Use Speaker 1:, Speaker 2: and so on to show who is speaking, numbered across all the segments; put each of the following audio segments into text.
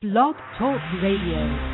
Speaker 1: Blog Talk Radio.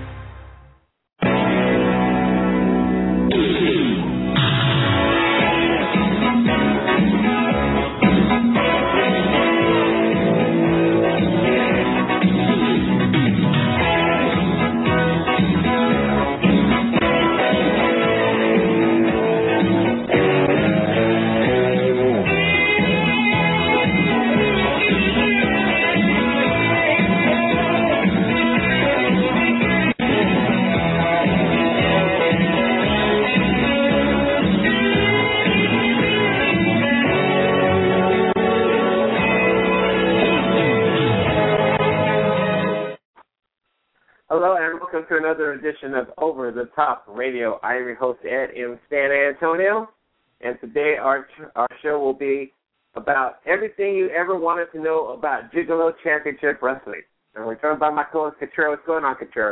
Speaker 2: Hello and welcome to another edition of Over the Top Radio. I am your host, Ed M. San Antonio, and today our show will be about everything you ever wanted to know about Gigolo Championship Wrestling. And we're joined by my co-host, Couture. What's going on, Couture?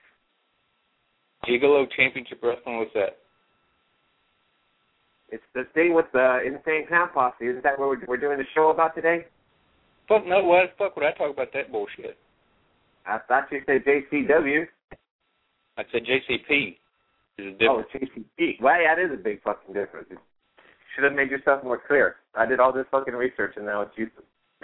Speaker 3: Gigolo Championship Wrestling, what's that?
Speaker 2: It's the thing with the Insane Clown Posse. Isn't that what we're doing the show about today?
Speaker 3: Fuck no, why the fuck would I talk about that bullshit?
Speaker 2: I thought you said JCW.
Speaker 3: I said JCP.
Speaker 2: Oh, JCP. Well, yeah, that is a big fucking difference. You should have made yourself more clear. I did all this fucking research, and now it's useless.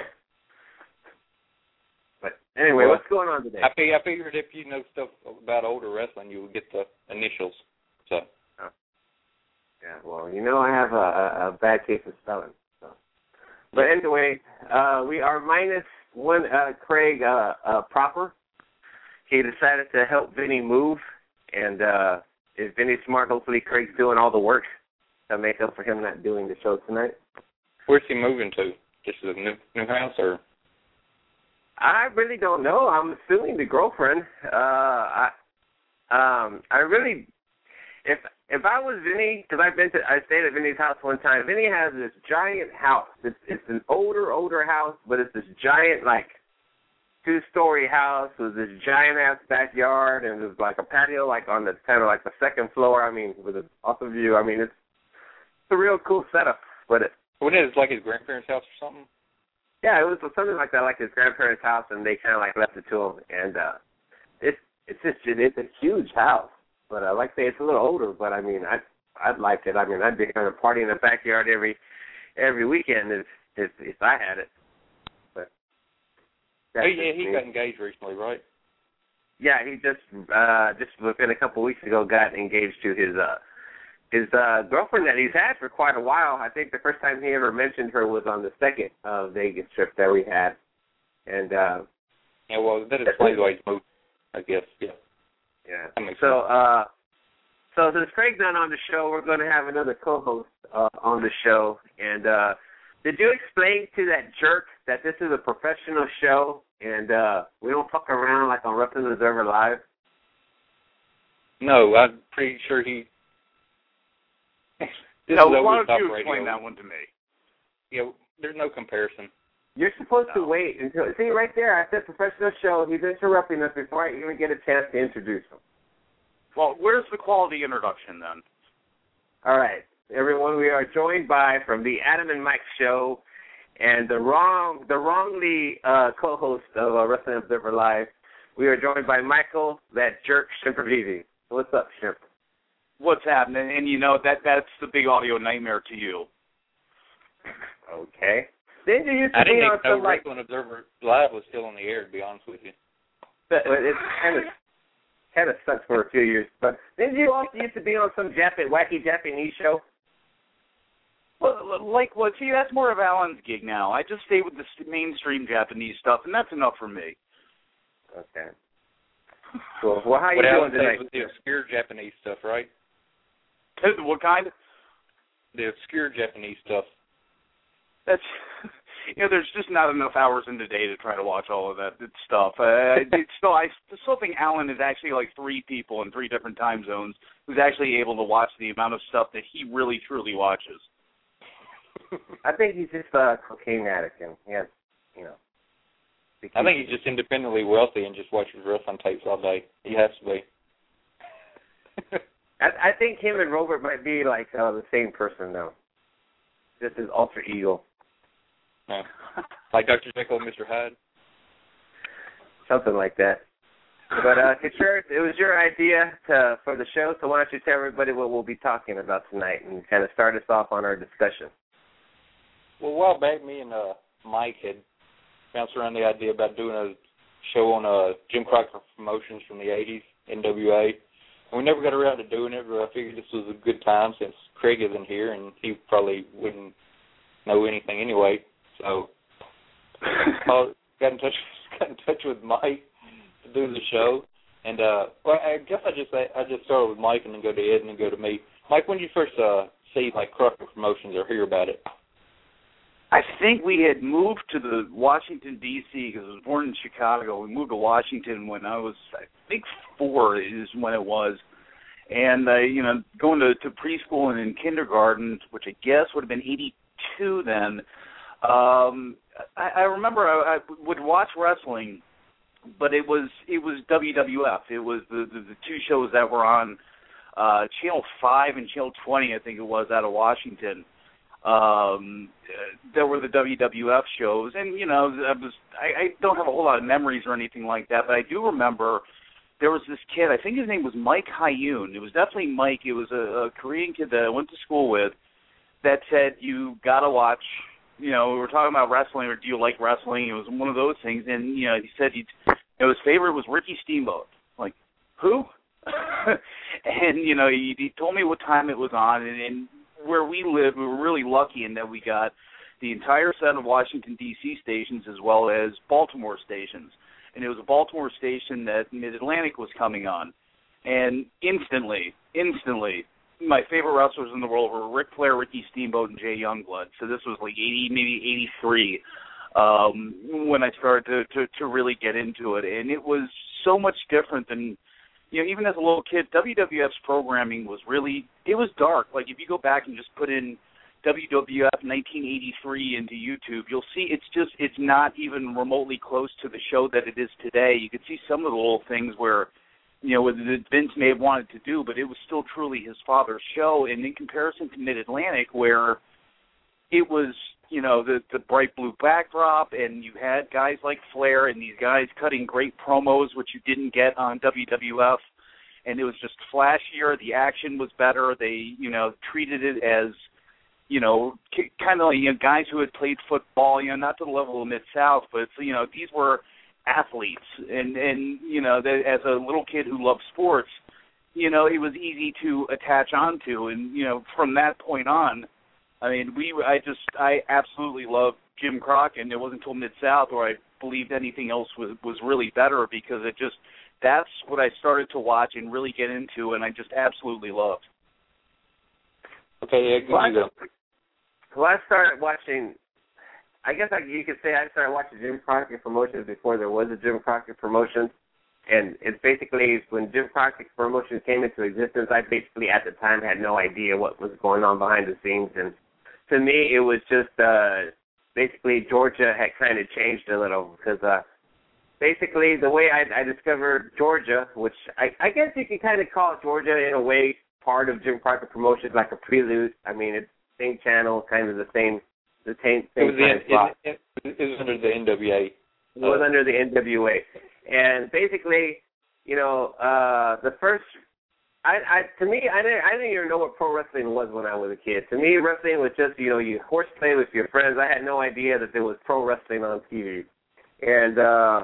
Speaker 2: But anyway, what's going on today?
Speaker 3: I figured if you know stuff about older wrestling, you would get the initials. So.
Speaker 2: Oh. Yeah, well, you know I have a bad case of spelling. So. But anyway, we are minus one Craig Proper. He decided to help Vinny move, and if Vinny's smart, hopefully Craig's doing all the work to make up for him not doing the show tonight.
Speaker 3: Where's he moving to? Just a new house, or?
Speaker 2: I really don't know. I'm assuming the girlfriend. I really, if I was Vinny, because I stayed at Vinny's house one time. Vinny has this giant house. It's an older house, but it's this giant, like, 2-story house with this giant-ass backyard, and there's, like, a patio, like, on the kind of, like, the second floor, I mean, with an awesome view. I mean, it's a real cool setup. But
Speaker 3: what is it, like his grandparents' house or something?
Speaker 2: Yeah, it was something like that, like his grandparents' house, and they kind of, like, left it to him. And it's a huge house. But like I say, it's a little older, but, I mean, I'd like it. I mean, I'd be kind of partying in the backyard every weekend if I had it.
Speaker 3: Oh, yeah, he got engaged recently, right?
Speaker 2: Yeah, he just within a couple of weeks ago got engaged to his girlfriend that he's had for quite a while. I think the first time he ever mentioned her was on the second Vegas trip that we had. And
Speaker 3: yeah, well, that explains why he's moved, I guess. Yeah.
Speaker 2: Yeah. So since Craig's not on the show, we're going to have another co-host on the show. And did you explain to that jerk that this is a professional show and we don't fuck around like on Wrestling Observer Live?
Speaker 3: No, I'm pretty sure he...
Speaker 4: No, why don't you explain that one to me?
Speaker 3: Yeah, there's no comparison.
Speaker 2: You're supposed to wait until... See, right there, I said professional show. He's interrupting us before I even get a chance to introduce him.
Speaker 4: Well, where's the quality introduction then?
Speaker 2: All right. Everyone, we are joined by, from the Adam and Mike show, and the wrongly co-host of Wrestling Observer Live, we are joined by Michael, that jerk, Shimpervivi. What's up, Shimp?
Speaker 4: What's happening? And you know, that's the big audio nightmare to you.
Speaker 2: Okay. Didn't you used to
Speaker 3: I didn't
Speaker 2: be on
Speaker 3: even know
Speaker 2: some, like...
Speaker 3: Wrestling Observer Live was still on the air, to be honest with you.
Speaker 2: But it kind of sucks for a few years. But didn't you also used to be on some wacky Japanese show?
Speaker 4: Well, see, that's more of Alan's gig now. I just stay with the mainstream Japanese stuff, and that's enough for me.
Speaker 2: Okay. Cool. Well, how you doing tonight?
Speaker 3: With the obscure Japanese stuff, right?
Speaker 4: What kind?
Speaker 3: The obscure Japanese stuff.
Speaker 4: That's, there's just not enough hours in the day to try to watch all of that stuff. I still think Alan is actually like 3 people in 3 different time zones who's actually able to watch the amount of stuff that he really, truly watches.
Speaker 2: I think he's just a cocaine addict, and he has,
Speaker 3: I think he's just independently wealthy and just watches wrestling tapes all day. He has to be.
Speaker 2: I think him and Robert might be like the same person, though. Just his alter ego.
Speaker 3: Yeah. Like Dr. Jekyll and Mr. Hyde.
Speaker 2: something like that. But Contreras, it was your idea for the show, so why don't you tell everybody what we'll be talking about tonight and kind of start us off on our discussion.
Speaker 3: Well, a while back, me and Mike had bounced around the idea about doing a show on Jim Crockett Promotions from the 80s, NWA. And we never got around to doing it, but I figured this was a good time since Craig isn't here, and he probably wouldn't know anything anyway. So got in touch with Mike to do the show. And well, I guess I just started with Mike and then go to Ed and then go to me. Mike, when did you first see like Crockett Promotions or hear about it?
Speaker 4: I think we had moved to the Washington, D.C., because I was born in Chicago. We moved to Washington when I was, I think, 4 is when it was. And, going to preschool and in kindergarten, which I guess would have been 82 then, I remember I would watch wrestling, but it was WWF. It was the 2 shows that were on Channel 5 and Channel 20, I think it was, out of Washington. There were the WWF shows, and I don't have a whole lot of memories or anything like that, but I do remember there was this kid. I think his name was Mike Hyun. It was definitely Mike. It was a Korean kid that I went to school with that said, "You gotta watch." We were talking about wrestling, or do you like wrestling? It was one of those things, and he said his favorite was Ricky Steamboat. Like, who? And he told me what time it was on, and where we lived, we were really lucky in that we got the entire set of Washington, D.C. stations as well as Baltimore stations. And it was a Baltimore station that Mid-Atlantic was coming on. And instantly, my favorite wrestlers in the world were Ric Flair, Ricky Steamboat, and Jay Youngblood. So this was like 80, maybe 83, when I started to really get into it. And it was so much different than, even as a little kid, WWF's programming was it was dark. Like, if you go back and just put in WWF 1983 into YouTube, you'll see it's not even remotely close to the show that it is today. You could see some of the little things where, that Vince may have wanted to do, but it was still truly his father's show. And in comparison to Mid-Atlantic, where it was, the bright blue backdrop, and you had guys like Flair and these guys cutting great promos, which you didn't get on WWF, and it was just flashier. The action was better. They, treated it as, kind of like guys who had played football, not to the level of Mid-South, but, these were athletes. And as a little kid who loved sports, it was easy to attach onto. And, from that point on, I mean, I absolutely loved Jim Crockett, and it wasn't until Mid-South where I believed anything else was really better, because that's what I started to watch and really get into, and I just absolutely loved.
Speaker 3: Okay, yeah,
Speaker 2: well, I started watching, I guess you could say I started watching Jim Crockett Promotions before there was a Jim Crockett Promotions. And it's basically when Jim Crockett Promotions came into existence, I basically at the time had no idea what was going on behind the scenes. And to me, it was just basically Georgia had kind of changed a little, because basically the way I discovered Georgia, which I guess you can kind of call Georgia in a way part of Jim Crockett Promotions, like a prelude. I mean, it's the same channel, kind of the same kind of spot.
Speaker 3: It was under the NWA.
Speaker 2: It was under the NWA. And basically, the first, to me, I didn't even know what pro wrestling was when I was a kid. To me, wrestling was just, you horseplay with your friends. I had no idea that there was pro wrestling on TV. And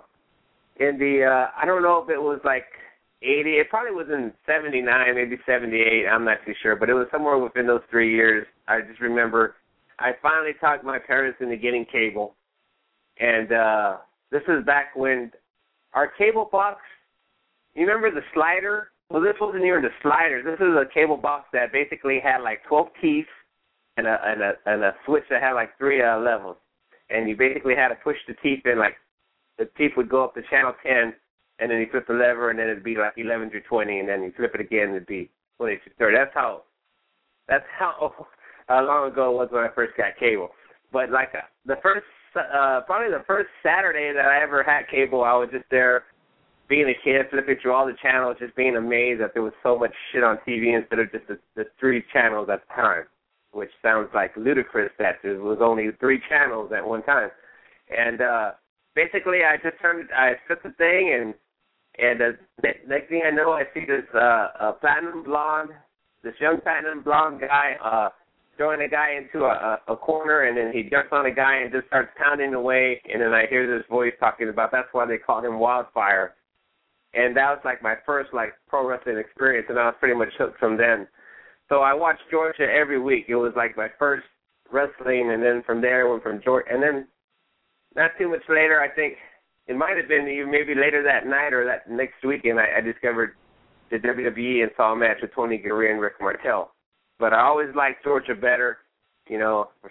Speaker 2: I don't know if it was like 80, it probably was in 79, maybe 78, I'm not too sure, but it was somewhere within those 3 years. I just remember I finally talked my parents into getting cable. And this is back when our cable box, you remember the slider? Well, this wasn't even the slider. This is a cable box that basically had like 12 teeth and a switch that had like 3 levels. And you basically had to push the teeth in, like the teeth would go up to channel 10, and then you flip the lever, and then it'd be like 11 through 20, and then you flip it again, it'd be 20 through 30. That's how long ago it was when I first got cable. But like probably the first Saturday that I ever had cable, I was just there being a kid, flipping through all the channels, just being amazed that there was so much shit on TV instead of just the 3 channels at the time, which sounds like ludicrous that there was only 3 channels at one time. And basically I set the thing, and the next thing I know, I see this young platinum blonde guy throwing a guy into a corner, and then he jumps on a guy and just starts pounding away, and then I hear this voice talking about that's why they call him Wildfire. And that was like my first like pro wrestling experience, and I was pretty much hooked from then. So I watched Georgia every week. It was like my first wrestling, and then from there I went from Georgia. And then not too much later, I think it might have been even maybe later that night or that next weekend, I discovered the WWE and saw a match with Tony Garea and Rick Martel. But I always liked Georgia better, and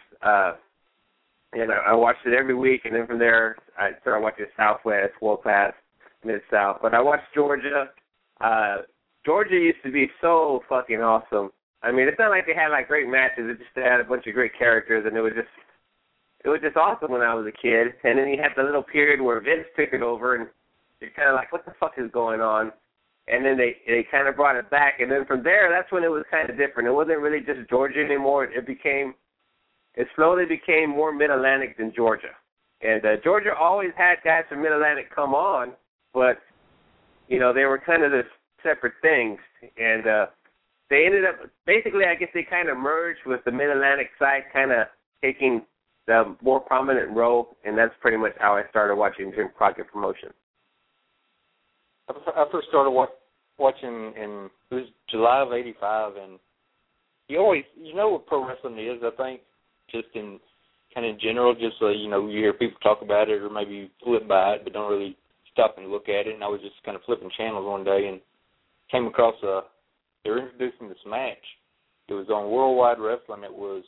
Speaker 2: I watched it every week, and then from there I started watching Southwest, World Class, Mid-South. But I watched Georgia. Georgia used to be so fucking awesome. I mean, it's not like they had like great matches. It just they had a bunch of great characters, and it was just awesome when I was a kid. And then you had the little period where Vince took it over, and you're kind of like, what the fuck is going on? And then they kind of brought it back, and then from there, that's when it was kind of different. It wasn't really just Georgia anymore. It slowly became more Mid-Atlantic than Georgia. And Georgia always had guys from Mid-Atlantic come on, but, they were kind of this separate things. And they ended up, basically, I guess they kind of merged with the Mid-Atlantic side kind of taking the more prominent role, and that's pretty much how I started watching Jim Crockett Promotions.
Speaker 3: I first started watching in it was July of '85, and you know what pro wrestling is. I think just in kind of in general, just you hear people talk about it or maybe you flip by it, but don't really stop and look at it. And I was just kind of flipping channels one day and came across they were introducing this match. It was on Worldwide Wrestling. It was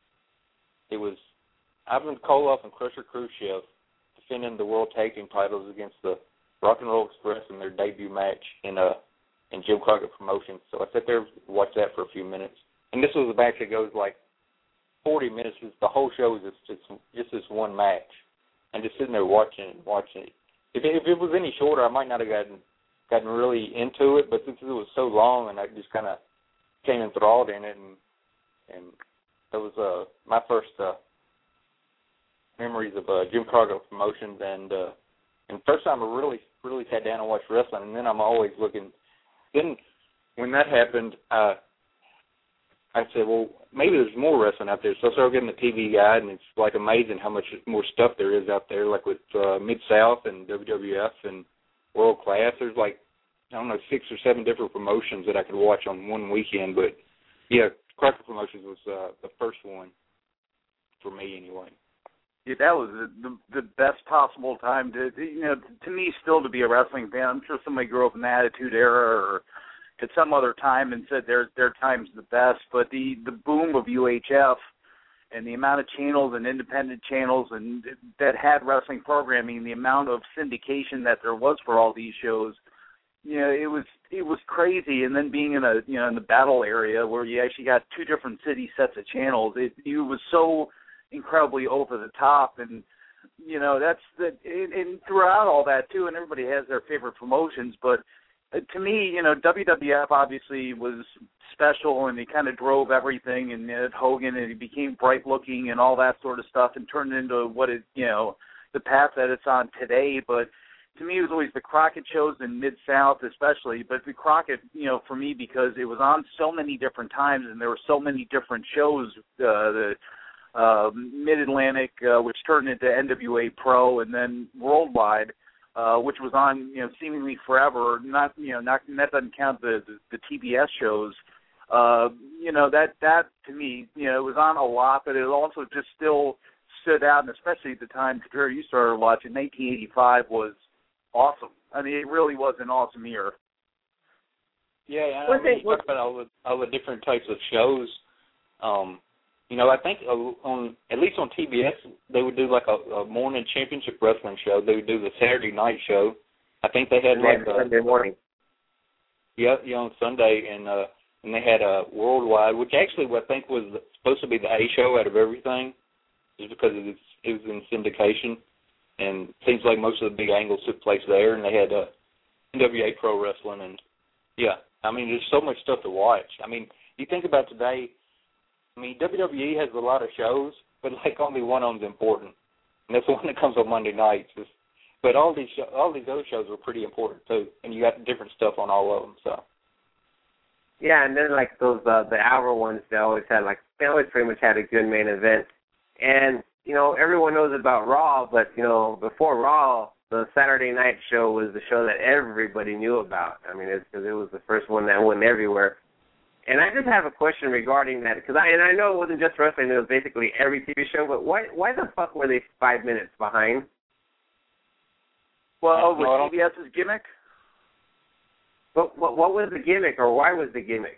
Speaker 3: Ivan Koloff and Crusher Khrushchev defending the World Tag Team titles against the Rock and Roll Express in their debut match in Jim Crockett Promotions. So I sat there and watched that for a few minutes. And this was a match that goes like 40 minutes. The whole show is just this one match. And just sitting there watching it. If it was any shorter, I might not have gotten really into it, but since it was so long and I just kind of came enthralled in it, and that was my first memories of Jim Crockett Promotions, and first time I really sat down and watched wrestling, and then I'm always looking. Then when that happened, I said, well, maybe there's more wrestling out there. So I started getting the TV guide, and it's like amazing how much more stuff there is out there, like with Mid-South and WWF and World Class. There's like, 6 or 7 different promotions that I could watch on one weekend. But, yeah, Crockett Promotions was the first one for me anyway.
Speaker 4: Yeah, that was the best possible time to me still to be a wrestling fan. I'm sure somebody grew up in the Attitude Era or at some other time and said their time's the best, but the boom of UHF and the amount of channels and independent channels and that had wrestling programming, the amount of syndication that there was for all these shows, it was crazy. And then being in in the battle area where you actually got 2 different city sets of channels, it was so incredibly over the top, and and throughout all that too, and everybody has their favorite promotions, but to me, WWF obviously was special, and he kind of drove everything, and Hogan, and he became bright looking and all that sort of stuff, and turned into what it the path that it's on today. But to me, it was always the Crockett shows in Mid-South especially, but the Crockett, for me, because it was on so many different times, and there were so many different shows, Mid-Atlantic, which turned into NWA Pro, and then Worldwide, which was on seemingly forever. Not that doesn't count the TBS shows. That to me it was on a lot, but it also just still stood out, and especially at the time compared you started watching, 1985 was awesome. I mean, it really was an awesome year.
Speaker 3: Yeah, you talk about all the different types of shows. I think at least on TBS, they would do like a morning championship wrestling show. They would do the Saturday night show. I think they had like
Speaker 2: Sunday morning.
Speaker 3: Yeah, on Sunday, and they had a Worldwide, which actually I think was supposed to be the A show out of everything, just because it was in syndication, and it seems like most of the big angles took place there. And they had NWA Pro Wrestling, and yeah, I mean, there's so much stuff to watch. I mean, you think about today. I mean, WWE has a lot of shows, but like only one of them's important, and that's the one that comes on Monday nights. But all these other shows were pretty important too, and you got different stuff on all of them. So.
Speaker 2: Yeah, and then like those the hour ones, they always pretty much had a good main event. And everyone knows about Raw, but before Raw, the Saturday night show was the show that everybody knew about. I mean, it's because it was the first one that went everywhere. And I just have a question regarding that, because I know it wasn't just wrestling; it was basically every TV show. But why the fuck were they 5 minutes behind?
Speaker 4: Well, with CBS's gimmick.
Speaker 2: But what was the gimmick, or why was the gimmick?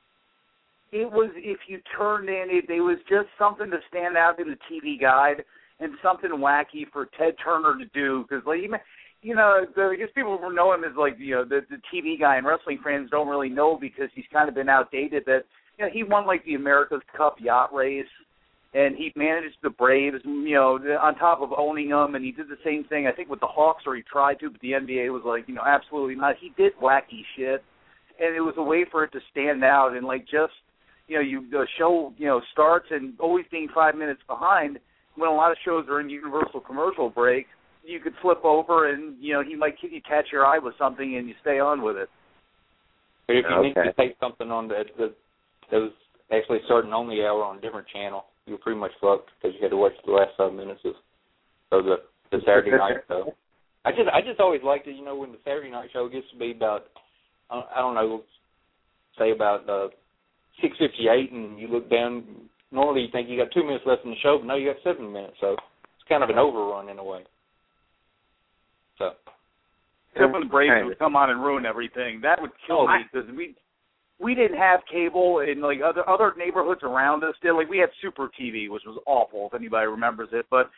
Speaker 4: It was, if you turned in, it was just something to stand out in the TV guide and something wacky for Ted Turner to do, because I guess people who know him as the TV guy, and wrestling fans don't really know because he's kind of been outdated. That he won the America's Cup yacht race, and he managed the Braves, on top of owning them, and he did the same thing I think with the Hawks, or he tried to, but the NBA was absolutely not. He did wacky shit, and it was a way for it to stand out, and the show starts and always being 5 minutes behind. When a lot of shows are in universal commercial break, you could flip over and, he might catch your eye with something and you stay on with it.
Speaker 3: But if you need to take something on that was actually starting on the hour on a different channel, you were pretty much fucked because you had to watch the last 5 minutes of the Saturday night show. I just always liked it, when the Saturday night show gets to be about, I don't know, say about 6:58, and you look down. Normally, you think you got 2 minutes left in the show, but no, you got 7 minutes. So it's kind of an overrun in a way. So,
Speaker 4: except when the Braves would come on and ruin everything, that would kill me because we didn't have cable, and other neighborhoods around us did. We had Super TV, which was awful if anybody remembers it, but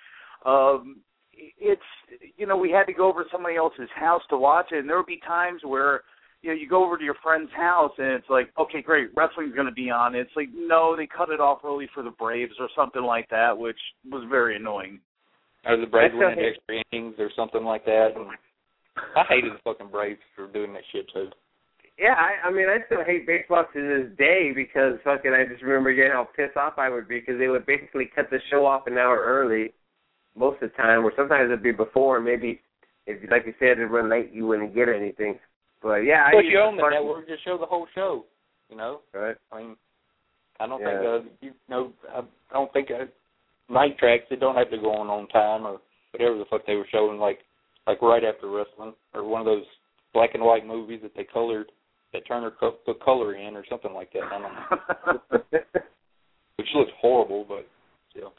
Speaker 4: it's we had to go over to somebody else's house to watch it, and there would be times where. You go over to your friend's house, and it's okay, great, wrestling's going to be on. It's no, they cut it off early for the Braves or something like that, which was very annoying.
Speaker 3: Or the Braves winning extra innings or something like that. And I hated the fucking Braves for doing that shit, too.
Speaker 2: Yeah, I mean, I still hate baseball to this day because I just remember how pissed off I would be because they would basically cut the show off an hour early most of the time, or sometimes it'd be before, maybe, if like you said, it'd run late, you wouldn't get anything. But yeah,
Speaker 3: if you own the network, just show the whole show.
Speaker 2: Right.
Speaker 3: I mean, I don't think I don't think night tracks. They don't have to go on time or whatever the fuck they were showing, like right after wrestling, or one of those black and white movies that they colored, that Turner put color in, or something like that. I don't know. Which looks horrible, but still.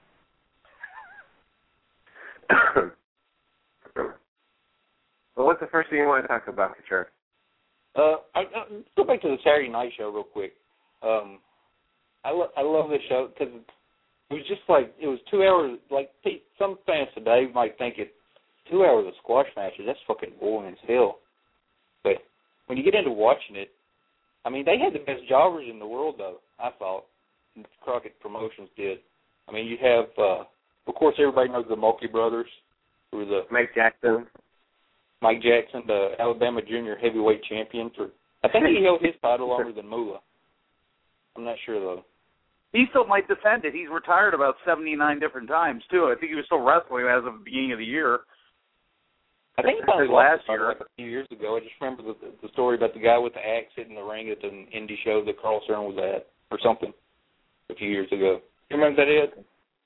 Speaker 2: Well, what's the first thing you want to talk about, Couture?
Speaker 3: Let's go back to the Saturday night show real quick. I love this show because it was just it was 2 hours. Some fans today might think 2 hours of squash matches, that's fucking boring as hell. But when you get into watching it, I mean, they had the best jobbers in the world, though, I thought. Crockett Promotions did. I mean, you have, of course, everybody knows the Mulkey brothers, who were the
Speaker 2: Mike Jackson,
Speaker 3: the Alabama junior heavyweight champion. I think he held his title longer than Moolah. I'm not sure, though.
Speaker 4: He still might defend it. He's retired about 79 different times, too. I think he was still wrestling as of the beginning of the year.
Speaker 3: I think it was last year, a few years ago. I just remember the story about the guy with the axe hitting the ring at an indie show that Carl Stern was at, or something, a few years ago. You remember that, Ed?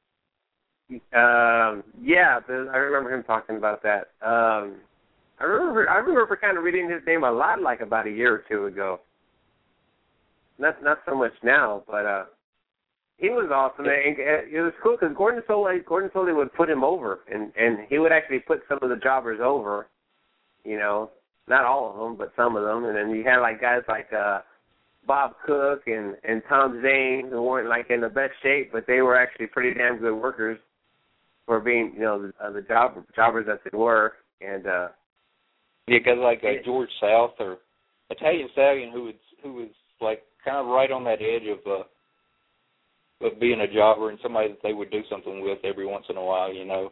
Speaker 2: Yeah, I remember him talking about that. I remember kind of reading his name a lot, about a year or two ago. Not so much now, but he was awesome. It was cool because Gordon Solie would put him over, and he would actually put some of the jobbers over. Not all of them, but some of them. And then you had guys like Bob Cook and Tom Zane, who weren't in the best shape, but they were actually pretty damn good workers for being the jobbers that they were. And
Speaker 3: guys like George South or Italian Stallion, who was kind of right on that edge of being a jobber and somebody that they would do something with every once in a while, Yeah,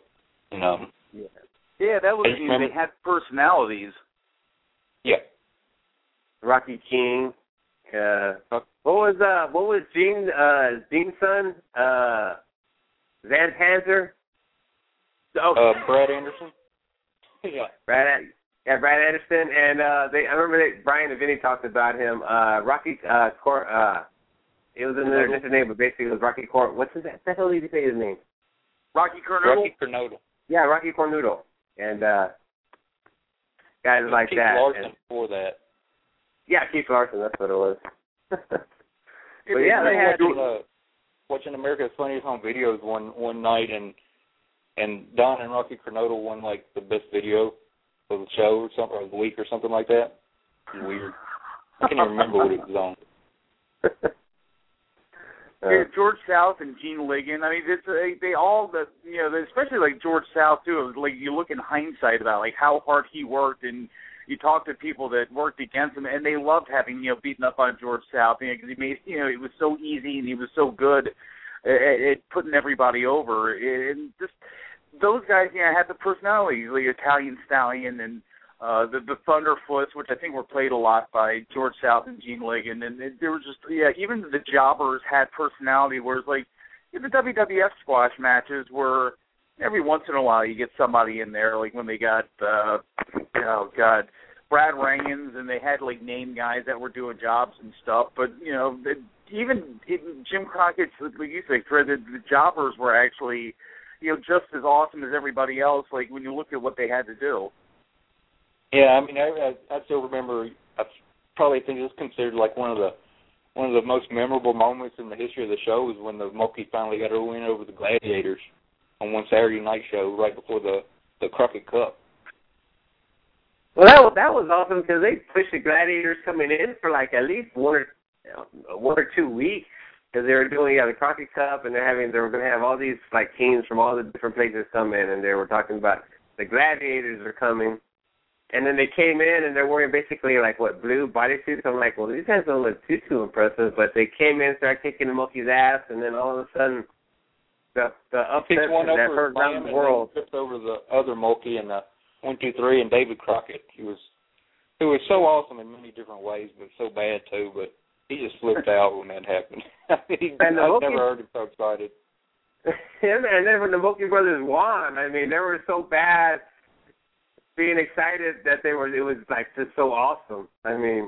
Speaker 4: that was they had personalities.
Speaker 3: Yeah.
Speaker 2: Rocky King. What was Gene's son? Van Panzer?
Speaker 3: Brad Anderson. Yeah.
Speaker 2: Brad Anderson, and I remember Brian and Vinny talked about him. Rocky it was another different name, but basically it was Rocky what's his name? How did he say his name?
Speaker 4: Rocky Cornoodle?
Speaker 3: Rocky Cornoodle.
Speaker 2: Yeah, Rocky Cornoodle. And guys like
Speaker 3: Keith
Speaker 2: that.
Speaker 3: Larson
Speaker 2: and,
Speaker 3: for that.
Speaker 2: Yeah, Keith Larson, that's what it was. But
Speaker 3: yeah,
Speaker 2: they had
Speaker 3: watching America's Funniest Home Videos one night, and Don and Rocky Cornoodle won like the best video of the show or something, or the week or something like that. It was weird. I can't even remember what it was on.
Speaker 4: George South and Gene Ligon. I mean, they all especially like George South too. Like you look in hindsight about like how hard he worked, and you talk to people that worked against him, and they loved having beaten up on George South because he made it was so easy and he was so good at putting everybody over. And just those guys, had the personality, the Italian Stallion and the Thunderfoots, which I think were played a lot by George South and Gene Ligon, and there was just even the jobbers had personality. Whereas like the WWF squash matches were every once in a while you get somebody in there, like when they got Brad Rangans, and they had like name guys that were doing jobs and stuff. But even Jim Crockett's, like you say, the jobbers were actually just as awesome as everybody else. Like when you look at what they had to do.
Speaker 3: Yeah, I mean, I still remember. I probably think it's considered like one of the most memorable moments in the history of the show is when the Mulkey finally got a win over the Gladiators on one Saturday night show right before the Crockett Cup.
Speaker 2: Well, that was awesome because they pushed the Gladiators coming in for like at least one or 2 weeks because they were doing the Crockett Cup, and they were going to have all these like teams from all the different places come in, and they were talking about the Gladiators are coming. And then they came in, and they're wearing basically, like, blue bodysuits. I'm like, well, these guys don't look too impressive. But they came in, started kicking the Mulkey's ass, and then all of a sudden, the upset that hurt around the world.
Speaker 3: Tripped over the other Mulkey and 1, 2, 3, and David Crockett. He was so awesome in many different ways, but so bad, too. But he just flipped out when that happened. I've never heard him so excited.
Speaker 2: And then when the Mulkey brothers won, I mean, they were so bad. Being excited that it was like just so awesome. I mean,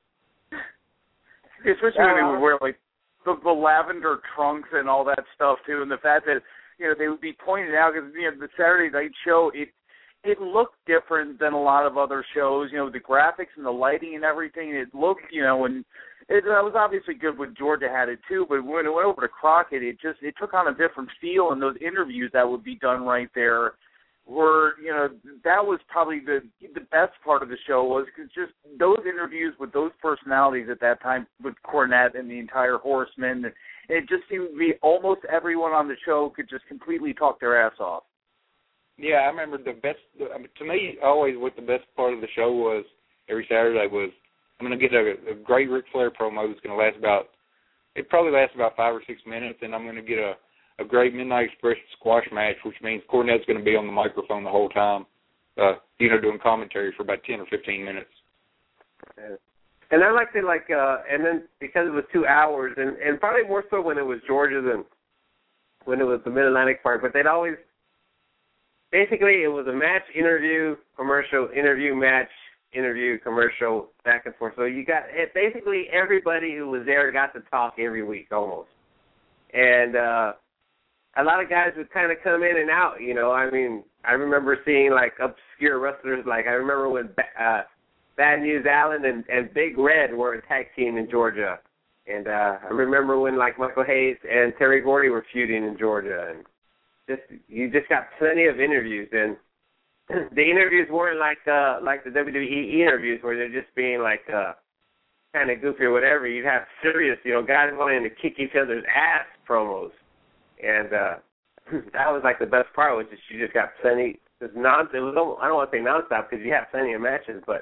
Speaker 4: especially when they would wear like the lavender trunks and all that stuff too, and the fact that they would be pointed out because the Saturday night show it looked different than a lot of other shows. The graphics and the lighting and everything. It looked and it was obviously good when Georgia had it too, but when it went over to Crockett, it took on a different feel, and those interviews that would be done right there were, that was probably the best part of the show was because just those interviews with those personalities at that time with Cornette and the entire Horsemen, it just seemed to be almost everyone on the show could just completely talk their ass off.
Speaker 3: Yeah, I remember the best, to me, always what the best part of the show was every Saturday was I'm going to get a great Ric Flair promo that's going to last probably lasts about 5 or 6 minutes, and I'm going to get a great Midnight Express squash match, which means Cornette's going to be on the microphone the whole time, doing commentary for about 10 or 15 minutes.
Speaker 2: Yeah. And I liked it, and then because it was 2 hours, and probably more so when it was Georgia than when it was the Mid-Atlantic part, but they'd always, basically it was a match, interview, commercial, interview, match, interview, commercial, back and forth. So you got, basically everybody who was there got to talk every week almost. And a lot of guys would kind of come in and out, I mean, I remember seeing, like, obscure wrestlers. Like, I remember when Bad News Allen and Big Red were a tag team in Georgia. And I remember when, like, Michael Hayes and Terry Gordy were feuding in Georgia. And you just got plenty of interviews. And the interviews weren't like the WWE interviews where they're just being, like, kind of goofy or whatever. You'd have serious, guys wanting to kick each other's ass promos. And that was like the best part, was just you just got plenty. I don't want to say nonstop because you have plenty of matches, but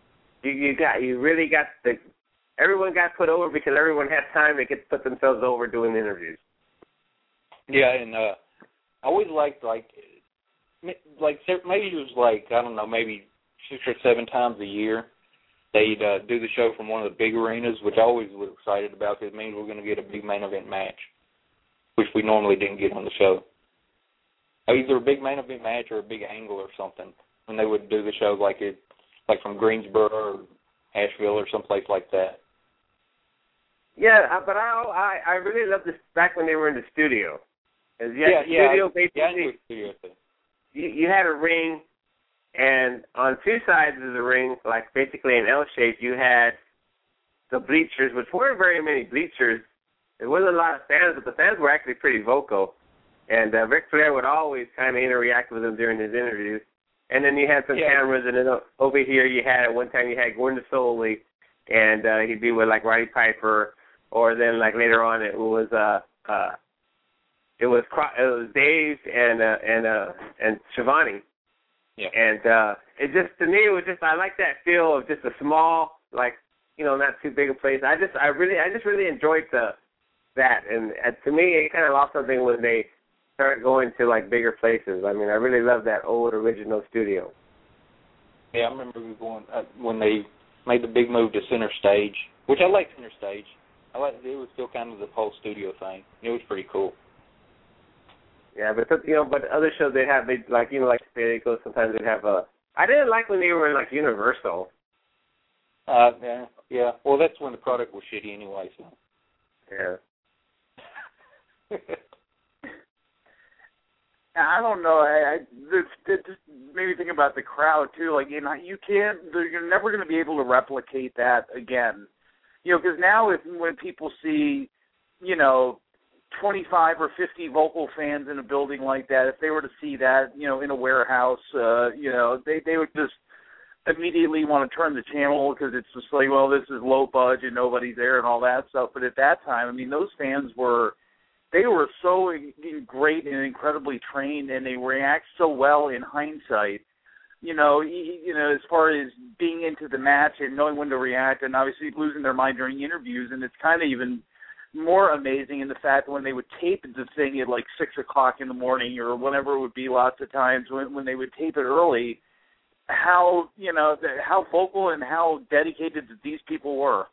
Speaker 2: everyone got put over because everyone had time to put themselves over doing interviews.
Speaker 3: Yeah, and I always liked maybe it was like, I don't know, maybe 6 or 7 times a year they'd do the show from one of the big arenas, which I always was excited about because it means we're going to get a big main event match, which we normally didn't get on the show. Either a big main event match or a big angle or something. when they would do the show, like from Greensboro or Asheville or someplace like that.
Speaker 2: Yeah, but I really loved this back when they were in the studio. Studio, basically, you had a ring, and on two sides of the ring, like basically an L shape, you had the bleachers, which weren't very many bleachers. There wasn't a lot of fans, but the fans were actually pretty vocal. And Ric Flair would always kind of interact with them during his interviews. And then you had some cameras, and then over here at one time you had Gordon Solie, and he'd be with like Roddy Piper, or then like later on it was Dave and Shivani.
Speaker 3: Yeah.
Speaker 2: And it just, to me, it was just, I like that feel of just a small, like, not too big a place. I just really enjoyed that, and to me, it kind of lost something when they started going to like bigger places. I mean, I really love that old original studio.
Speaker 3: Yeah, I remember going when they made the big move to center stage, which I like center stage. I like it was still kind of the whole studio thing. It was pretty cool.
Speaker 2: Yeah, but but other shows they like they go sometimes they'd have a. I didn't like when they were in like Universal.
Speaker 3: Yeah. Well, that's when the product was shitty anyway. So.
Speaker 2: Yeah.
Speaker 4: I don't know. This made me think about the crowd too. Like, you're never going to be able to replicate that again. Because now when people see, 25 or 50 vocal fans in a building like that, if they were to see that, in a warehouse, they would just immediately want to turn the channel because it's just like, well, this is low budget, nobody's there and all that stuff. But at that time, I mean, those fans were so great and incredibly trained, and they react so well in hindsight. As far as being into the match and knowing when to react, and obviously losing their mind during interviews, and it's kind of even more amazing in the fact that when they would tape the thing at like 6 o'clock in the morning or whenever it would be, lots of times when they would tape it early, how vocal and how dedicated these people were.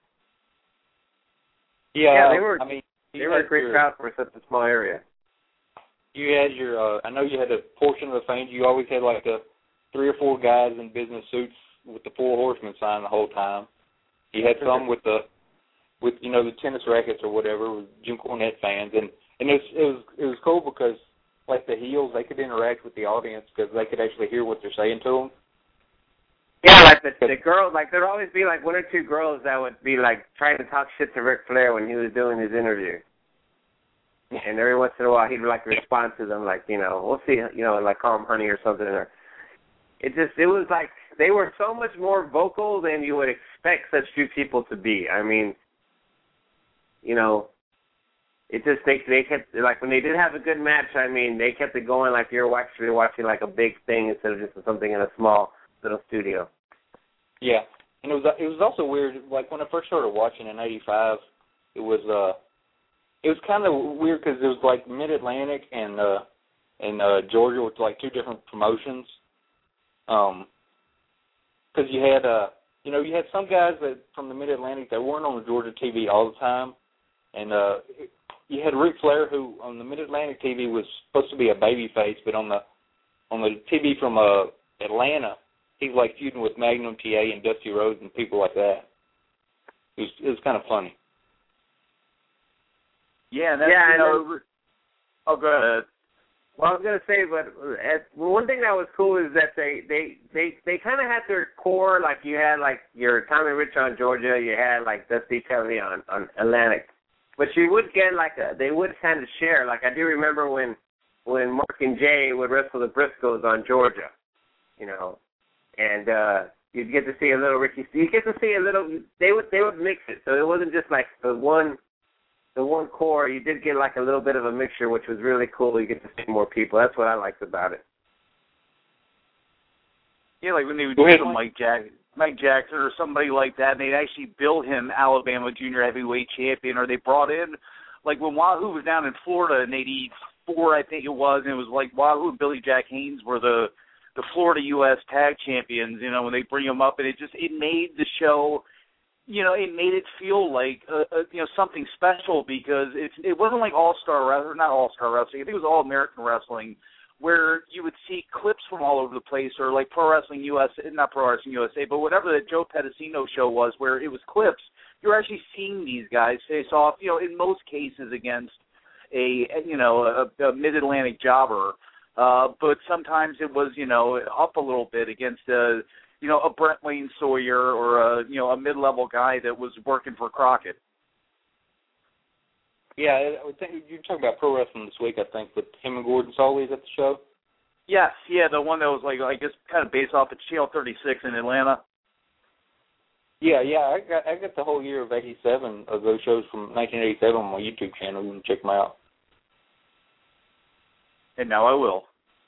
Speaker 2: Yeah, they were. I mean, they were a great crowd for such a small area.
Speaker 3: You had I know you had a portion of the fans. You always had like 3 or 4 guys in business suits with the Four Horsemen sign the whole time. You had some with the tennis rackets or whatever, with Jim Cornette fans, and it was cool because like the heels, they could interact with the audience because they could actually hear what they're saying to them.
Speaker 2: Yeah, like the girls, like there'd always be like 1 or 2 girls that would be like trying to talk shit to Ric Flair when he was doing his interview. And every once in a while he'd like respond to them like, we'll see, like call him honey or something. Or it was like they were so much more vocal than you would expect such few people to be. I mean, it just they kept, like when they did have a good match, I mean, they kept it going like you're actually watching like a big thing instead of just something in a small little studio.
Speaker 3: Yeah, and it was also weird. Like when I first started watching in '85, it was kind of weird because it was like Mid-Atlantic and Georgia with like 2 different promotions. Because you had you had some guys that from the Mid-Atlantic that weren't on the Georgia TV all the time, and you had Ric Flair, who on the Mid-Atlantic TV was supposed to be a babyface, but on the TV from Atlanta, he's like feuding with Magnum TA and Dusty Rhodes and people like that. It was kind of funny.
Speaker 4: Yeah, that's, oh, go ahead.
Speaker 2: Well, I was going to say, but one thing that was cool is that they kind of had their core, like you had like your Tommy Rich on Georgia, you had like Dusty Kelly on Atlantic, but you would get like they would kind of share. Like I do remember when Mark and Jay would wrestle the Briscoes on Georgia, and you'd get to see a little Ricky. You get to see a little. They would mix it, so it wasn't just like the one core. You did get like a little bit of a mixture, which was really cool. You get to see more people. That's what I liked about it.
Speaker 4: Yeah, like when they would do some Mike Jackson or somebody like that, and they'd actually build him Alabama Junior Heavyweight Champion, or they brought in, like when Wahoo was down in Florida in '84, I think it was, and it was like Wahoo and Billy Jack Haynes were the Florida U.S. Tag Champions, when they bring them up, and it made the show, it made it feel like, something special because it wasn't like not All-Star Wrestling, I think it was All-American Wrestling, where you would see clips from all over the place, or like Pro Wrestling USA, not Pro Wrestling USA, but whatever the Joe Pedicino show was, where it was clips. You're actually seeing these guys face off, in most cases against a Mid-Atlantic jobber, but sometimes it was, up a little bit against a Brent Wayne Sawyer or a mid-level guy that was working for Crockett.
Speaker 3: Yeah, I would think you're talking about Pro Wrestling This Week, I think, with him and Gordon Soley at the show.
Speaker 4: Yes, yeah, the one that was I guess kind of based off of Channel 36 in Atlanta.
Speaker 3: Yeah, I got the whole year of '87 of those shows from 1987 on my YouTube channel. You can check them out.
Speaker 4: And now I will.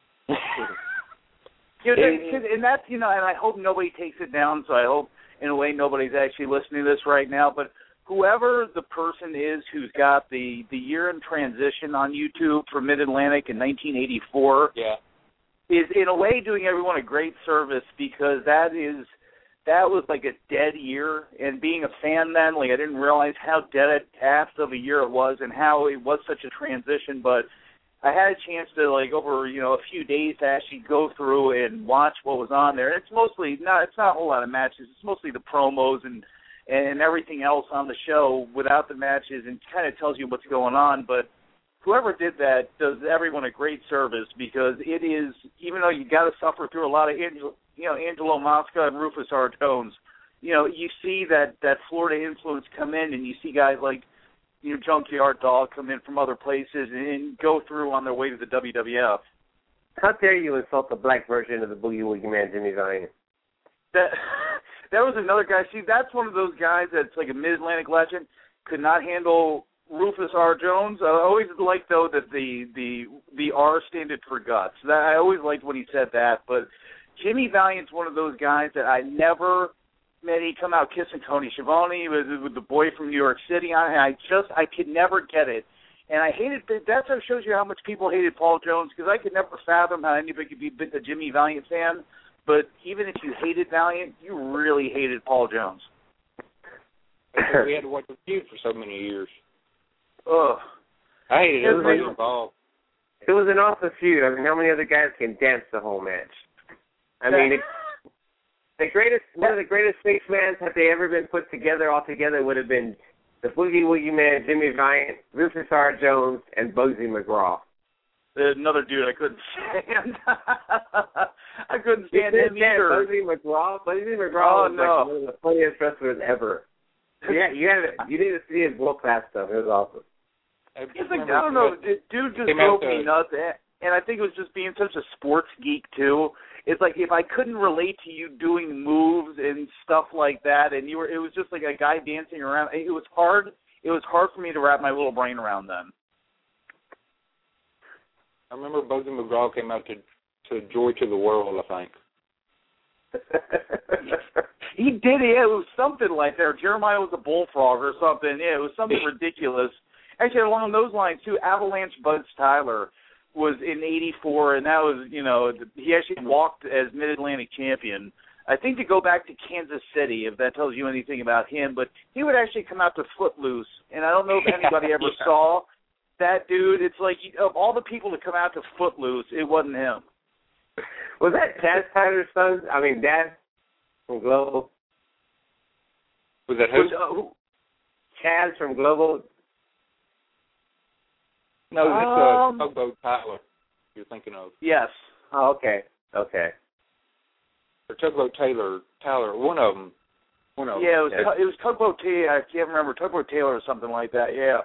Speaker 4: And that's and I hope nobody takes it down. So I hope in a way nobody's actually listening to this right now, but. Whoever the person is who's got the year in transition on YouTube for Mid-Atlantic in 1984 is in a way doing everyone a great service, because that was like a dead year, and being a fan then, I didn't realize how dead ass of a year it was and how it was such a transition, but I had a chance to over a few days to actually go through and watch what was on there. It's not a whole lot of matches. It's mostly the promos and everything else on the show without the matches, and kind of tells you what's going on. But whoever did that does everyone a great service, because it is, even though you got to suffer through a lot of Angelo Mosca and Rufus R. Jones, you see that Florida influence come in, and you see guys like Junkyard Dog come in from other places and go through on their way to the WWF.
Speaker 2: How dare you insult the black version of the Boogie Woogie Man, Jimmy Valiant?
Speaker 4: That was another guy. See, that's one of those guys that's like a Mid-Atlantic legend. Could not handle Rufus R. Jones. I always liked, though, that the R stood for guts. I always liked when he said that. But Jimmy Valiant's one of those guys that I never met. He come out kissing Tony Schiavone with the boy from New York City. I could never get it. And I hated that. Sort of shows you how much people hated Paul Jones, because I could never fathom how anybody could be a Jimmy Valiant fan. But even if you hated Valiant, you really hated Paul Jones.
Speaker 3: We had to watch the feud for so many years.
Speaker 4: Ugh.
Speaker 3: I hated everybody involved.
Speaker 2: It was an awesome feud. I mean, how many other guys can dance the whole match? I mean, one of the greatest six-mans have they ever been put together all together would have been the Boogie Woogie Man, Jimmy Valiant, Rufus R. Jones, and Bugsy McGraw.
Speaker 4: Another dude I couldn't stand. I couldn't stand him either.
Speaker 2: Bugsy McGraw was like one of the funniest wrestlers ever. Yeah, you need to see his world-class stuff. It was awesome.
Speaker 4: I don't know, dude just drove me nuts, and I think it was just being such a sports geek too. It's like if I couldn't relate to you doing moves and stuff like that, and it was just like a guy dancing around. It was hard. It was hard for me to wrap my little brain around then.
Speaker 3: I remember Bugsy McGraw came out to Joy to the World, I think.
Speaker 4: He did, yeah. It was something like that. Jeremiah was a bullfrog or something. Yeah, it was something ridiculous. Actually, along those lines, too, Avalanche Buzz Tyler was in '84, and that was, he actually walked as Mid-Atlantic champion. I think to go back to Kansas City, if that tells you anything about him, but he would actually come out to Footloose, and I don't know if anybody ever saw that dude. It's like, of all the people to come out to Footloose, it wasn't him.
Speaker 2: Was that Chaz Tyler's son? I mean, dad from Global?
Speaker 3: Was that who?
Speaker 2: Chaz from Global?
Speaker 3: No, it's Tugboat Tyler you're thinking of.
Speaker 4: Yes.
Speaker 2: Oh, okay. Or
Speaker 3: Tugboat Tyler, one of them.
Speaker 4: Yeah, it was Tugboat Taylor. I can't remember, Tugboat Taylor or something like that, yeah.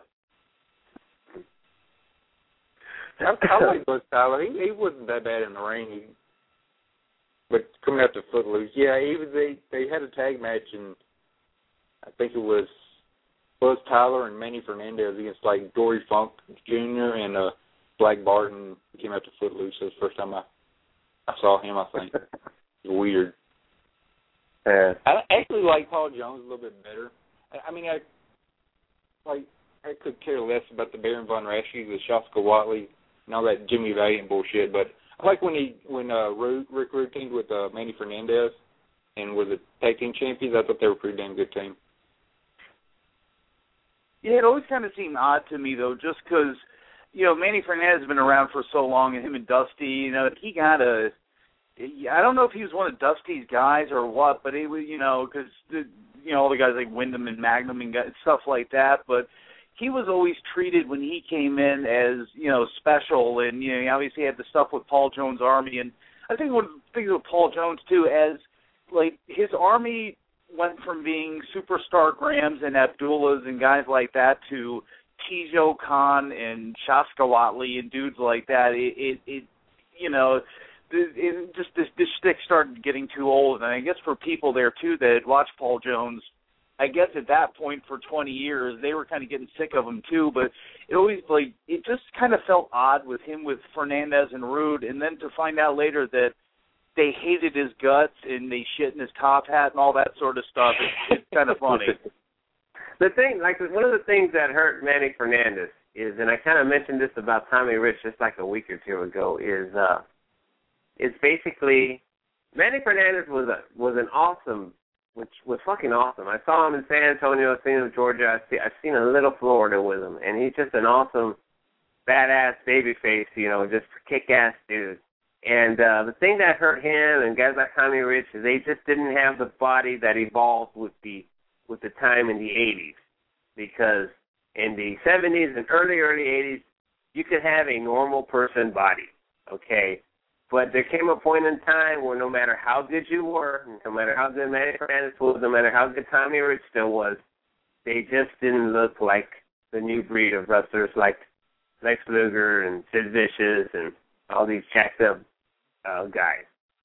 Speaker 3: I like Buzz Tyler. He wasn't that bad in the ring. But coming out to Footloose, yeah, they had a tag match, and I think it was Buzz Tyler and Manny Fernandez against like Dory Funk Jr. and Black Barton. Came out to Footloose. That was the first time I saw him, I think. It was weird.
Speaker 2: Yeah.
Speaker 3: I actually like Paul Jones a little bit better. I mean, I could care less about the Baron Von Raschke, the Shaska Watley, and all that Jimmy Valiant bullshit, but I like when Rick Rude teamed with Manny Fernandez and were the tag team champions. I thought they were a pretty damn good team.
Speaker 4: Yeah, it always kind of seemed odd to me, though, just because Manny Fernandez has been around for so long, and him and Dusty, he got a. I don't know if he was one of Dusty's guys or what, but it was, because all the guys like Wyndham and Magnum and stuff like that, but he was always treated when he came in as, special, and, he obviously had the stuff with Paul Jones' Army, and I think one of the things with Paul Jones, too, as, like, his Army went from being superstar Grahams and Abdullahs and guys like that to Tijo Khan and Shaska Watley and dudes like that. This shtick started getting too old, and I guess for people there too that had watched Paul Jones, I guess at that point for 20 years they were kind of getting sick of him too. But it just kind of felt odd with him with Fernandez and Rude, and then to find out later that they hated his guts and they shit in his top hat and all that sort of stuff. It's kind of funny.
Speaker 2: The thing, like one of the things that hurt Manny Fernandez is, and I kind of mentioned this about Tommy Rich just like a week or two ago, is it's basically Manny Fernandez was an awesome, which was fucking awesome. I saw him in San Antonio, I've seen him in Georgia, I've seen a little Florida with him, and he's just an awesome, badass babyface, just kick-ass dude. And the thing that hurt him and guys like Tommy Rich is they just didn't have the body that evolved with the time in the 80s, because in the 70s and early 80s, you could have a normal person body, okay? But there came a point in time where no matter how good you were, no matter how good Manny Fernandez was, no matter how good Tommy Rich still was, they just didn't look like the new breed of wrestlers like Lex Luger and Sid Vicious and all these jacked up guys.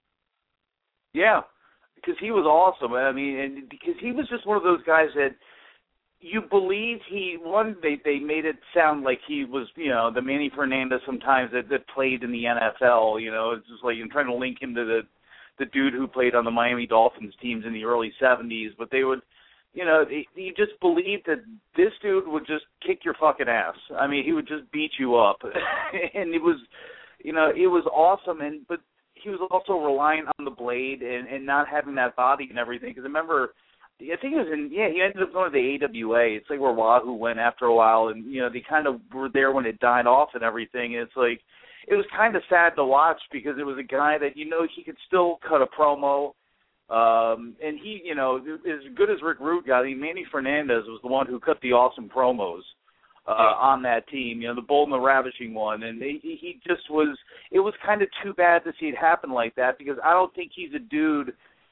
Speaker 4: Yeah, because he was awesome. I mean, and because he was just one of those guys that you believe they made it sound like he was, the Manny Fernandez sometimes that played in the NFL, it's just like you're trying to link him to the dude who played on the Miami Dolphins teams in the early 70s, but they would, you just believe that this dude would just kick your fucking ass. I mean, he would just beat you up. And it was, it was awesome, but he was also relying on the blade and not having that body and everything, because I remember, I think it was he ended up going to the AWA. It's like where Wahoo went after a while, and, they kind of were there when it died off and everything. And it's like, it was kind of sad to watch because it was a guy that, he could still cut a promo. And he, as good as Rick Rude got, Manny Fernandez was the one who cut the awesome promos on that team, the Bold and the Ravishing one. And he just was, it was kind of too bad to see it happen like that, because I don't think he's a dude,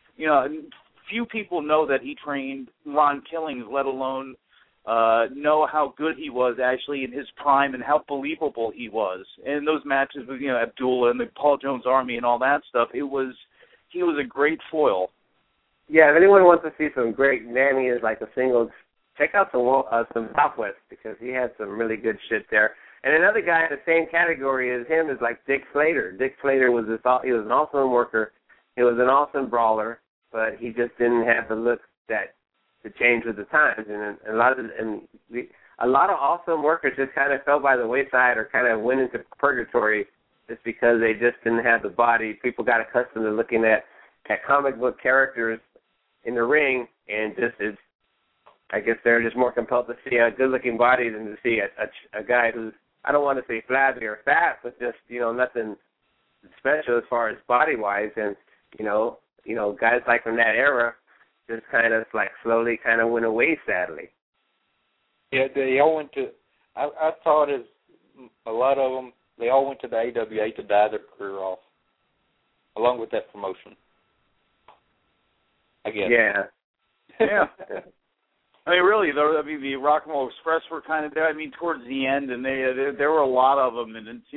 Speaker 4: few people know that he trained Ron Killings, let alone know how good he was actually in his prime and how believable he was. And those matches with, Abdullah and the Paul Jones Army and all that stuff, he was a great foil.
Speaker 2: Yeah, if anyone wants to see some great Manny as like a single, check out some Southwest, because he had some really good shit there. And another guy in the same category as him is like Dick Slater. Dick Slater he was an awesome worker. He was an awesome brawler, but he just didn't have the look that to change with the times. And a lot of awesome workers just kind of fell by the wayside or kind of went into purgatory just because they just didn't have the body. People got accustomed to looking at comic book characters in the ring, and I guess they're just more compelled to see a good-looking body than to see a guy who's, I don't want to say flabby or fat, but just, nothing special as far as body-wise. And, guys like from that era just kind of like slowly kind of went away, sadly.
Speaker 3: Yeah, they all went to, I thought as a lot of them, they all went to the AWA to die their career off, along with that promotion, I guess.
Speaker 2: Yeah.
Speaker 4: Yeah. I mean, really, the Rock and Roll Express were kind of there. I mean, towards the end, and there were a lot of them, and it's,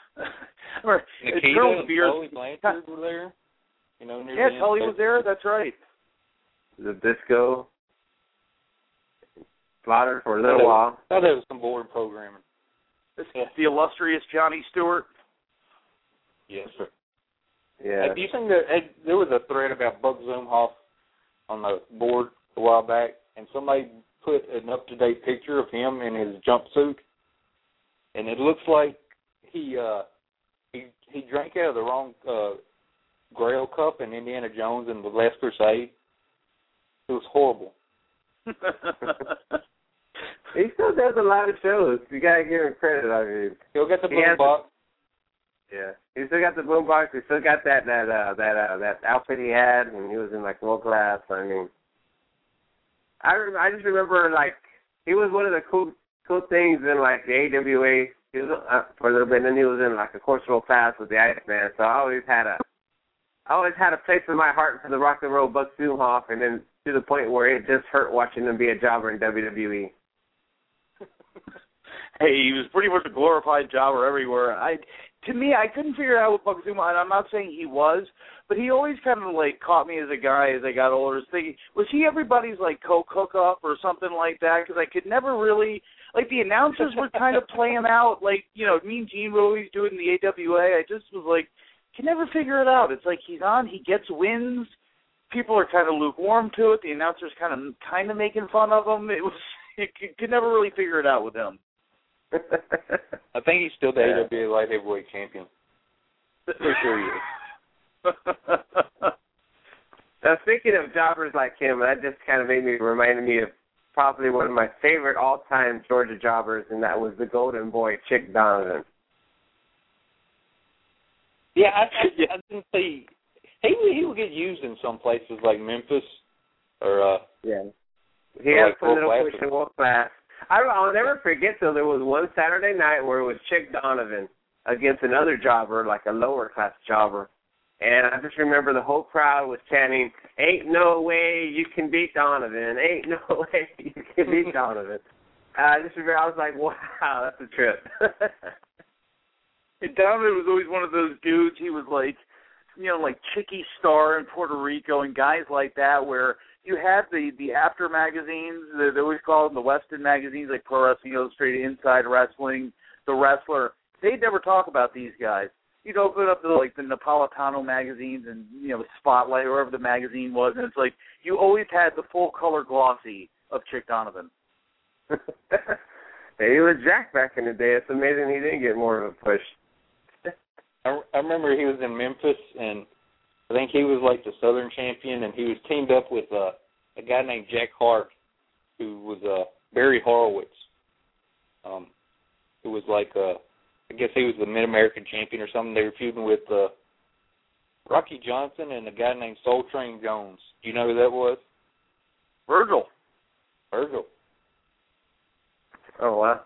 Speaker 3: Nikita and Tully Blanchard were there.
Speaker 4: Yeah, Tully was there. That's right.
Speaker 2: The Disco, Slaughter for a little while.
Speaker 3: I thought that was some boring programming.
Speaker 4: The illustrious Johnny Stewart.
Speaker 3: Yes, sir.
Speaker 2: Yeah.
Speaker 3: Do you think that there was a thread about Buck Zumhoff on the board a while back, and somebody put an up-to-date picture of him in his jumpsuit, and it looks like he drank out of the wrong Grail cup in Indiana Jones and the Last Crusade. It was horrible.
Speaker 2: He still does a lot of shows. You gotta give him credit. I mean,
Speaker 3: He'll get the boombox.
Speaker 2: Yeah, he still got the boombox. He still got that outfit he had when he was in like World Class. I mean, I just remember like he was one of the cool things in like the AWA. He was for a little bit, and then he was in like a Course World Class with the Iceman. So I always had a place in my heart for the Rock and Roll Buck Zumhofe, and then to the point where it just hurt watching him be a jobber in WWE.
Speaker 4: Hey, he was pretty much a glorified jobber everywhere. To me, I couldn't figure out what Buck Zumhofe, and I'm not saying he was, but he always kind of like caught me as a guy as I got older. Thinking, was he everybody's like co-cook-up or something like that? Because I could never really, like the announcers would kind of play him out, like, you know, me and Gene would always do it in the AWA. I just was like, can never figure it out. It's like he's on, he gets wins. People are kind of lukewarm to it. The announcers kind of making fun of him. You could never really figure it out with him.
Speaker 3: I think he's still the AWA light heavyweight champion. For sure he is.
Speaker 2: Now, speaking of jobbers like him, that just kind of reminded me of probably one of my favorite all-time Georgia jobbers, and that was the Golden Boy, Chick Donovan.
Speaker 3: Yeah, I didn't see. He would get used in some places like Memphis or
Speaker 2: yeah. He had some little push in World Class. I'll never forget though. There was one Saturday night where it was Chick Donovan against another jobber, like a lower class jobber, and I just remember the whole crowd was chanting, "Ain't no way you can beat Donovan! Ain't no way you can beat Donovan!" I just remember I was like, "Wow, that's a trip."
Speaker 4: And Donovan was always one of those dudes. He was like, you know, like Chicky Star in Puerto Rico and guys like that, where you had the after magazines, they always call them the Western magazines, like Pro Wrestling Illustrated, Inside Wrestling, The Wrestler. They'd never talk about these guys. You'd open up the Napolitano magazines and, you know, Spotlight, or whatever the magazine was, and it's like you always had the full color glossy of Chick Donovan.
Speaker 2: Hey, he was Jack back in the day. It's amazing he didn't get more of a push.
Speaker 3: I remember he was in Memphis, and I think he was like the Southern champion, and he was teamed up with a guy named Jack Hart, who was Barry Horowitz, who was like I guess he was the Mid-American champion or something. They were feuding with Rocky Johnson and a guy named Soul Train Jones. Do you know who that was?
Speaker 4: Virgil.
Speaker 2: Oh, wow.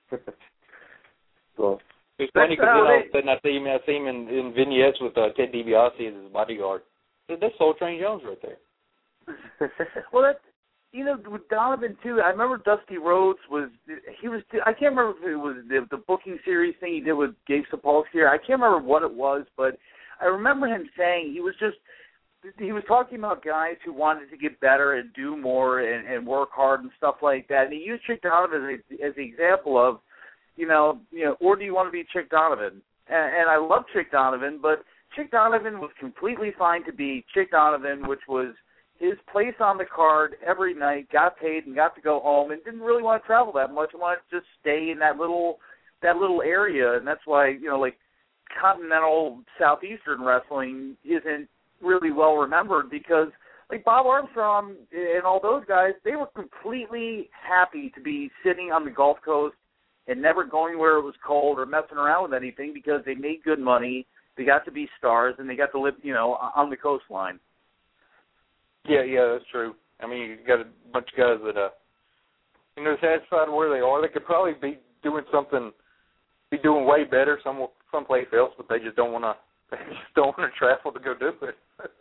Speaker 2: Cool.
Speaker 3: It's funny because then all of a sudden I see him in vignettes with Ted DiBiase as his bodyguard. That's Soul Train Jones right there.
Speaker 4: Well, that's, you know, with Donovan too. I remember Dusty Rhodes I can't remember if it was the booking series thing he did with Gabe Sapolsky. I can't remember what it was, but I remember him saying he was talking about guys who wanted to get better and do more and work hard and stuff like that. And he used Chick Donovan as the example of, you know, or do you want to be Chick Donovan? And I love Chick Donovan, but Chick Donovan was completely fine to be Chick Donovan, which was his place on the card every night, got paid and got to go home, and didn't really want to travel that much. He wanted to just stay in that little area, and that's why, you know, like continental southeastern wrestling isn't really well remembered, because like Bob Armstrong and all those guys, they were completely happy to be sitting on the Gulf Coast and never going where it was cold or messing around with anything, because they made good money, they got to be stars, and they got to live, you know, on the coastline.
Speaker 3: Yeah, that's true. I mean, you got a bunch of guys that, you know, satisfied where they are. They could probably be doing way better someplace else, but they just don't want to travel to go do it.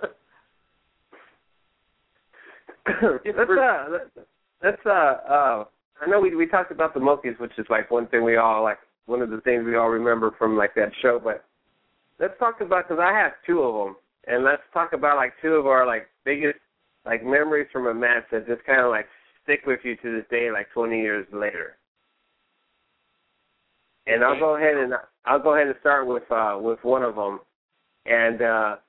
Speaker 2: I know we talked about the Monkeys, which is like one of the things we all remember from like that show, but let's talk about, because I have two of them, and let's talk about like two of our like biggest like memories from a match that just kind of like stick with you to this day, like 20 years later. And I'll go ahead and start with one of them, and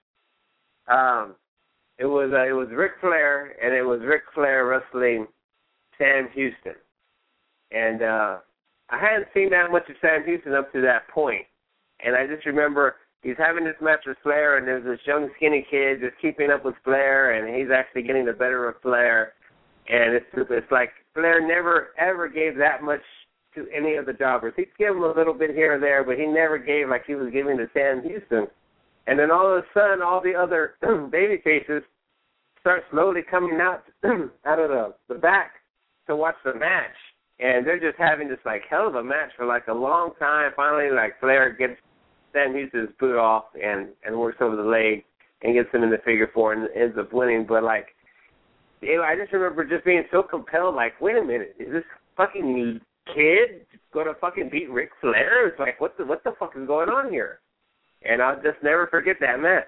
Speaker 2: it was Ric Flair, and it was Ric Flair wrestling Sam Houston. And I hadn't seen that much of Sam Houston up to that point. And I just remember he's having this match with Flair, and there's this young skinny kid just keeping up with Flair, and he's actually getting the better of Flair. And it's like Flair never, ever gave that much to any of the jobbers. He'd give them a little bit here or there, but he never gave like he was giving to Sam Houston. And then all of a sudden, all the other baby faces start slowly coming out of the back to watch the match. And they're just having this, like, hell of a match for, like, a long time. Finally, like, Flair gets Sam Houston's boot off and works over the leg and gets him in the figure four and ends up winning. But, like, I just remember just being so compelled, like, wait a minute, is this fucking kid going to fucking beat Ric Flair? It's like, what the fuck is going on here? And I'll just never forget that match.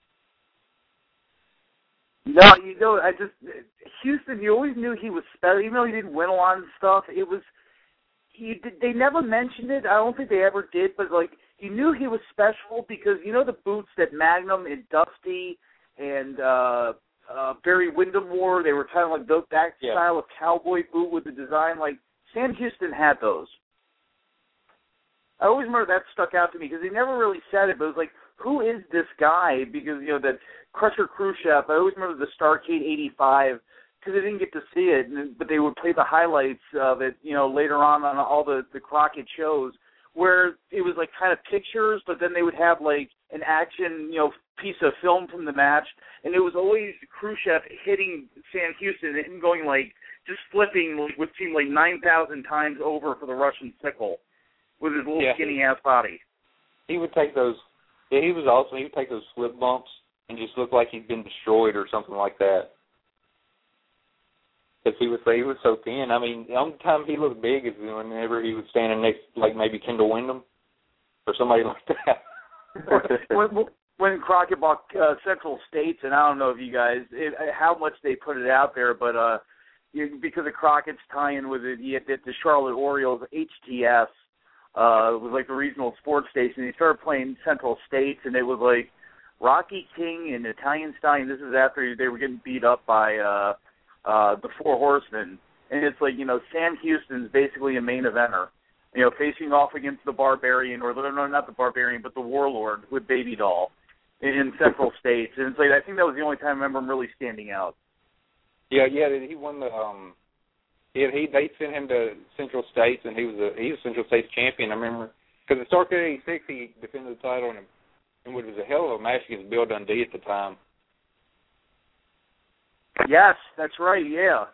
Speaker 4: No, Houston, you always knew he was special, even though he didn't win a lot of stuff. They never mentioned it. I don't think they ever did, but, like, you knew he was special because, you know, the boots that Magnum and Dusty and Barry Windham wore, they were kind of like that style of cowboy boot with the design. Like, Sam Houston had those. I always remember that stuck out to me because they never really said it, but it was like, who is this guy? Because, you know, that Crusher Khrushchev, I always remember the Starrcade 85 because I didn't get to see it, but they would play the highlights of it, you know, later on all the Crockett shows where it was like kind of pictures, but then they would have like an action, you know, piece of film from the match, and it was always Khrushchev hitting Sam Houston and going like, just flipping what seemed like 9,000 times over for the Russian sickle with his little skinny ass body.
Speaker 3: He would take those. Yeah, he was awesome. He would take those slip bumps and just look like he'd been destroyed or something like that. Because he was so thin. I mean, the only time he looked big is whenever he was standing next, like maybe Kendall Windham or somebody like that.
Speaker 4: when Crockett bought Central States, and I don't know if you guys, how much they put it out there, but because of Crockett's tie-in with it, he had the Charlotte Orioles HTS. It was like the regional sports station. He started playing Central States, and it was like Rocky King and Italian Stallion. This is after they were getting beat up by the Four Horsemen. And it's like, you know, Sam Houston's basically a main eventer, you know, facing off against the Barbarian, or no, not the Barbarian, but the Warlord with Baby Doll in Central States. And it's like, I think that was the only time I remember him really standing out.
Speaker 3: Yeah, he won the they sent him to Central States, and he was Central States champion. I remember because the Starrcade 86, he defended the title, and it was a hell of a match against Bill Dundee at the time.
Speaker 4: Yes, that's right. Yeah.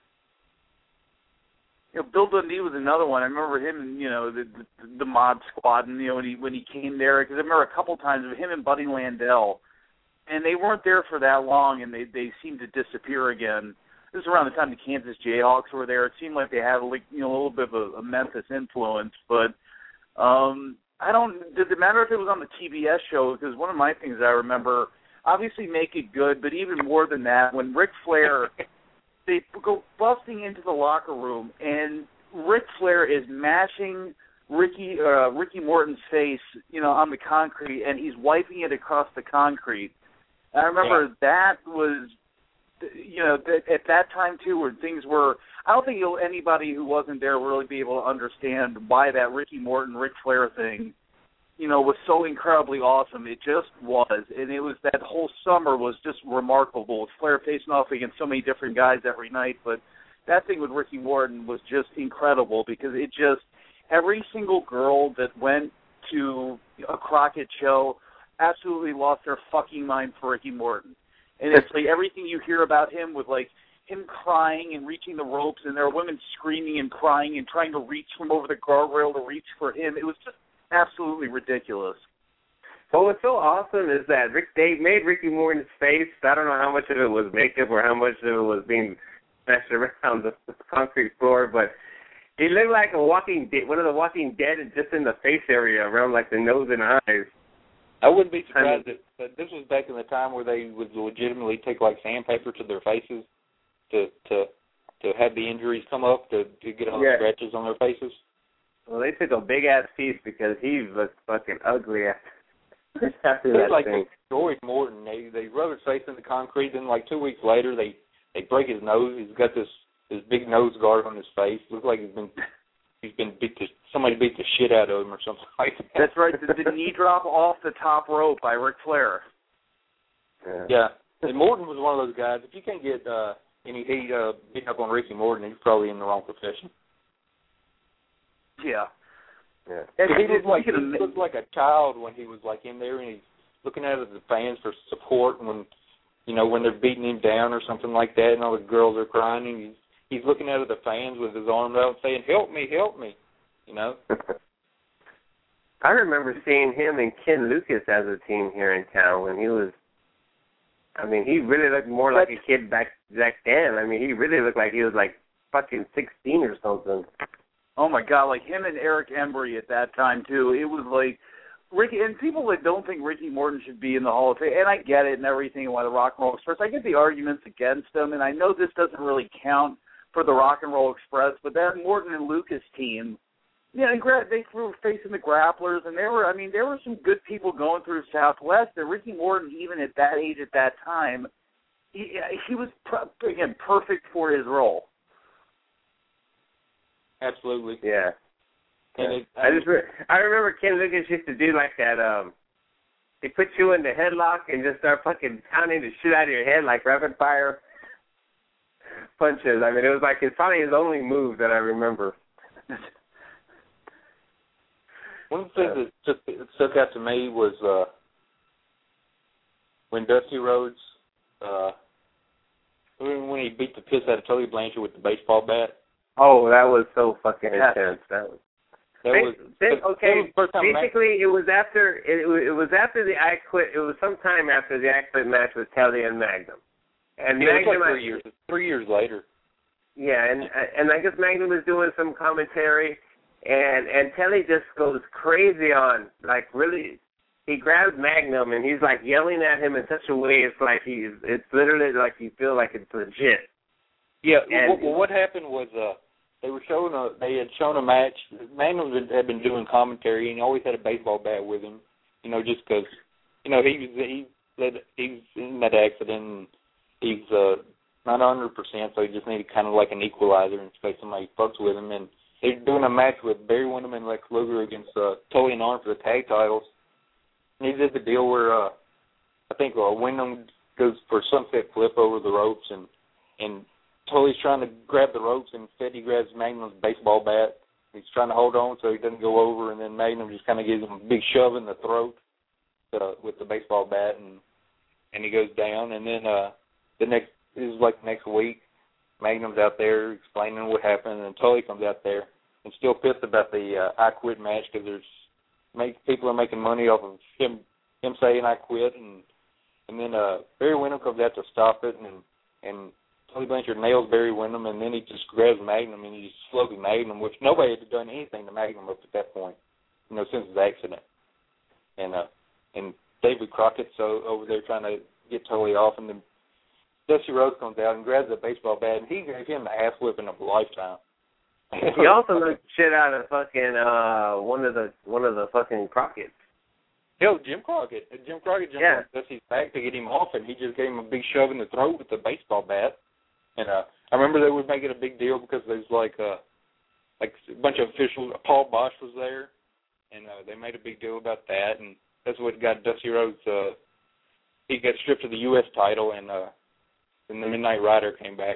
Speaker 4: You know, Bill Dundee was another one. I remember him, and you know, the Mod Squad, and you know when he came there, because I remember a couple times of him and Buddy Landell, and they weren't there for that long, and they seemed to disappear again. This is around the time the Kansas Jayhawks were there. It seemed like they had, like, you know, a little bit of a Memphis influence, but does it matter if it was on the TBS show? Because one of my things I remember, obviously Make It Good, but even more than that, when Ric Flair, they go busting into the locker room, and Ric Flair is mashing Ricky Morton's face, you know, on the concrete, and he's wiping it across the concrete. And I remember that was, you know, at that time, too, where things were, I don't think anybody who wasn't there will really be able to understand why that Ricky Morton, Ric Flair thing, you know, was so incredibly awesome. It just was. And it was, that whole summer was just remarkable, with Flair facing off against so many different guys every night. But that thing with Ricky Morton was just incredible, because it just, every single girl that went to a Crockett show absolutely lost their fucking mind for Ricky Morton. And it's like everything you hear about him, with like him crying and reaching the ropes, and there are women screaming and crying and trying to reach from over the guardrail to reach for him. It was just absolutely ridiculous.
Speaker 2: Well, what's so awesome is that they made Ricky Morton's face, I don't know how much of it was makeup or how much of it was being smashed around the concrete floor, but he looked like one of the Walking Dead, just in the face area, around like the nose and eyes.
Speaker 3: I wouldn't be surprised that this was back in the time where they would legitimately take like sandpaper to their faces to have the injuries come up, to get all the scratches on their faces.
Speaker 2: Well, they took a big ass piece because he looked fucking ugly after that
Speaker 3: like
Speaker 2: thing.
Speaker 3: Destroyed Morton. They rub his face in the concrete, then like 2 weeks later they break his nose. He's got this big nose guard on his face. Looks like he's been somebody beat the shit out of him or something like that.
Speaker 4: That's right, the knee drop off the top rope by Ric Flair.
Speaker 3: Yeah. And Morton was one of those guys, if you can't get and he beat up on Ricky Morton, he's probably in the wrong profession.
Speaker 4: Yeah.
Speaker 2: Yeah.
Speaker 3: He looked like a child when he was like in there, and he's looking at the fans for support when, you know, when they're beating him down or something like that, and all the girls are crying, and he's looking at the fans with his arms out saying, help me, you know.
Speaker 2: I remember seeing him and Ken Lucas as a team here in town when he was, I mean, he really looked more like a kid back then. I mean, he really looked like he was like fucking 16 or something.
Speaker 4: Oh, my God, like him and Eric Embry at that time, too. It was like Ricky, and people that don't think Ricky Morton should be in the Hall of Fame, and I get it and everything, and why the Rock and Roll Express, I get the arguments against them, and I know this doesn't really count for the Rock and Roll Express, but that Morton and Lucas team, yeah, they were facing the Grapplers, and there were some good people going through Southwest, and Ricky Morton, even at that age, at that time, he was, again, perfect for his role.
Speaker 3: Absolutely.
Speaker 2: Yeah.
Speaker 3: And
Speaker 2: I remember Ken Lucas used to do like that, they put you in the headlock and just start fucking pounding the shit out of your head like rapid fire punches. I mean, it was like it's probably his only move that I remember.
Speaker 3: One of the things that stuck out to me was when Dusty Rhodes, when he beat the piss out of Tully Blanchard with the baseball bat.
Speaker 2: Oh, that was so fucking intense. That was basically it was after the I Quit. It was sometime after the I Quit match with Tully and Magnum. And
Speaker 3: yeah,
Speaker 2: Magnum,
Speaker 3: it was like 3 years later.
Speaker 2: Yeah, and I guess Magnum was doing some commentary, and Tully just goes crazy on, like, really, he grabs Magnum and he's like yelling at him in such a way it's literally like you feel like it's legit.
Speaker 3: Yeah. Well, what happened was they had shown a match. Magnum had been doing commentary, and he always had a baseball bat with him, you know, just because, you know, he's in that accident. And he's not 100%, so he just needed kind of like an equalizer in case somebody fucks with him. And they're doing a match with Barry Windham and Lex Luger against Tully and Arn for the tag titles. And he did the deal where I think Windham goes for a sunset flip over the ropes, and Tully's trying to grab the ropes, and instead he grabs Magnum's baseball bat. He's trying to hold on so he doesn't go over, and then Magnum just kind of gives him a big shove in the throat with the baseball bat, and he goes down. And then next week, Magnum's out there explaining what happened, and Tully comes out there and still pissed about the I Quit match because people are making money off of him saying I quit, and then Barry Windham comes out to stop it, and Tully Blanchard nails Barry Windham, and then he just grabs Magnum and he just slugs Magnum, which nobody had done anything to Magnum up at that point, you know, since his accident. And David Crockett's over there trying to get Tully off, and then Dusty Rhodes comes out and grabs a baseball bat, and he gave him the ass whipping of a lifetime.
Speaker 2: He also knocked shit out of fucking one of the fucking Crockett's.
Speaker 3: Hell, Jim Crockett jumped on Dusty's back to get him off, and he just gave him a big shove in the throat with the baseball bat. And I remember they would make it a big deal because there's like a bunch of officials. Paul Bosch was there, and they made a big deal about that, and that's what got Dusty Rhodes. He got stripped of the U.S. title, and the Midnight Rider came back.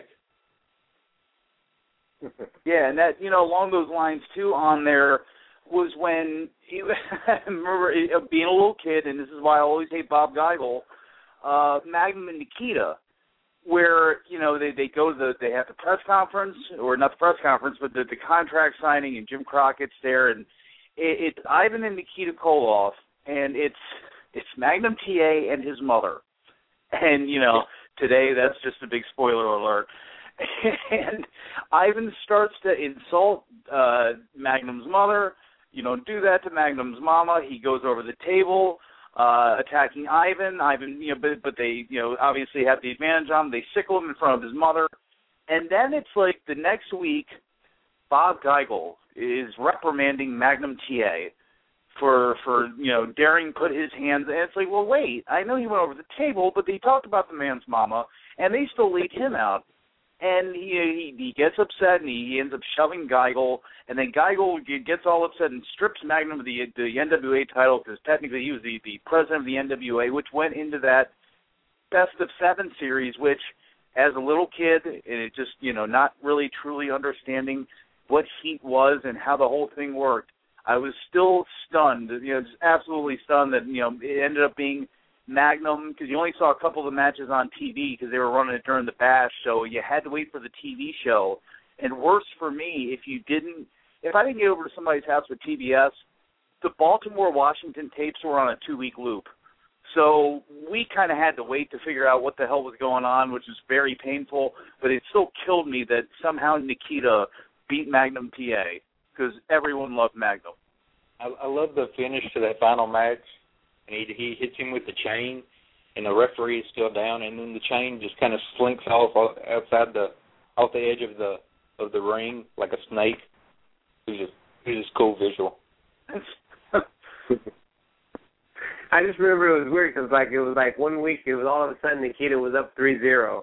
Speaker 4: Yeah, and that, you know, along those lines too, on there was when I remember being a little kid, and this is why I always hate Bob Geigel, Magnum and Nikita, where, you know, they go to they have the press conference, or not the press conference, but the contract signing, and Jim Crockett's there, and it's Ivan and Nikita Koloff, and it's Magnum TA and his mother. And, you know, today that's just a big spoiler alert. And Ivan starts to insult Magnum's mother. You don't do that to Magnum's mama. He goes over the table, attacking Ivan. You know, but they, you know, obviously have the advantage on him. They sickle him in front of his mother. And then it's like the next week, Bob Geigel is reprimanding Magnum TA for you know, daring put his hands. And it's like, well, wait, I know he went over the table, but they talked about the man's mama, and they still laid him out. And he gets upset, and he ends up shoving Geigel, and then Geigel gets all upset and strips Magnum of the NWA title, because technically he was the president of the NWA, which went into that Best of 7 series, which as a little kid, and it just, not really truly understanding what heat was and how the whole thing worked, I was still stunned, just absolutely stunned that, it ended up being Magnum, because you only saw a couple of the matches on TV because they were running it during the Bash, so you had to wait for the TV show. And worse for me, if I didn't get over to somebody's house with TBS, the Baltimore-Washington tapes were on a 2-week loop. So we kind of had to wait to figure out what the hell was going on, which was very painful, but it still killed me that somehow Nikita beat Magnum PA, because everyone loved Magnum.
Speaker 3: I love the finish to that final match, and he hits him with the chain, and the referee is still down, and then the chain just kind of slinks off outside off the edge of the ring like a snake. It was just cool visual.
Speaker 2: I just remember it was weird because it was like 1 week, it was all of a sudden Nikita was up 3-0.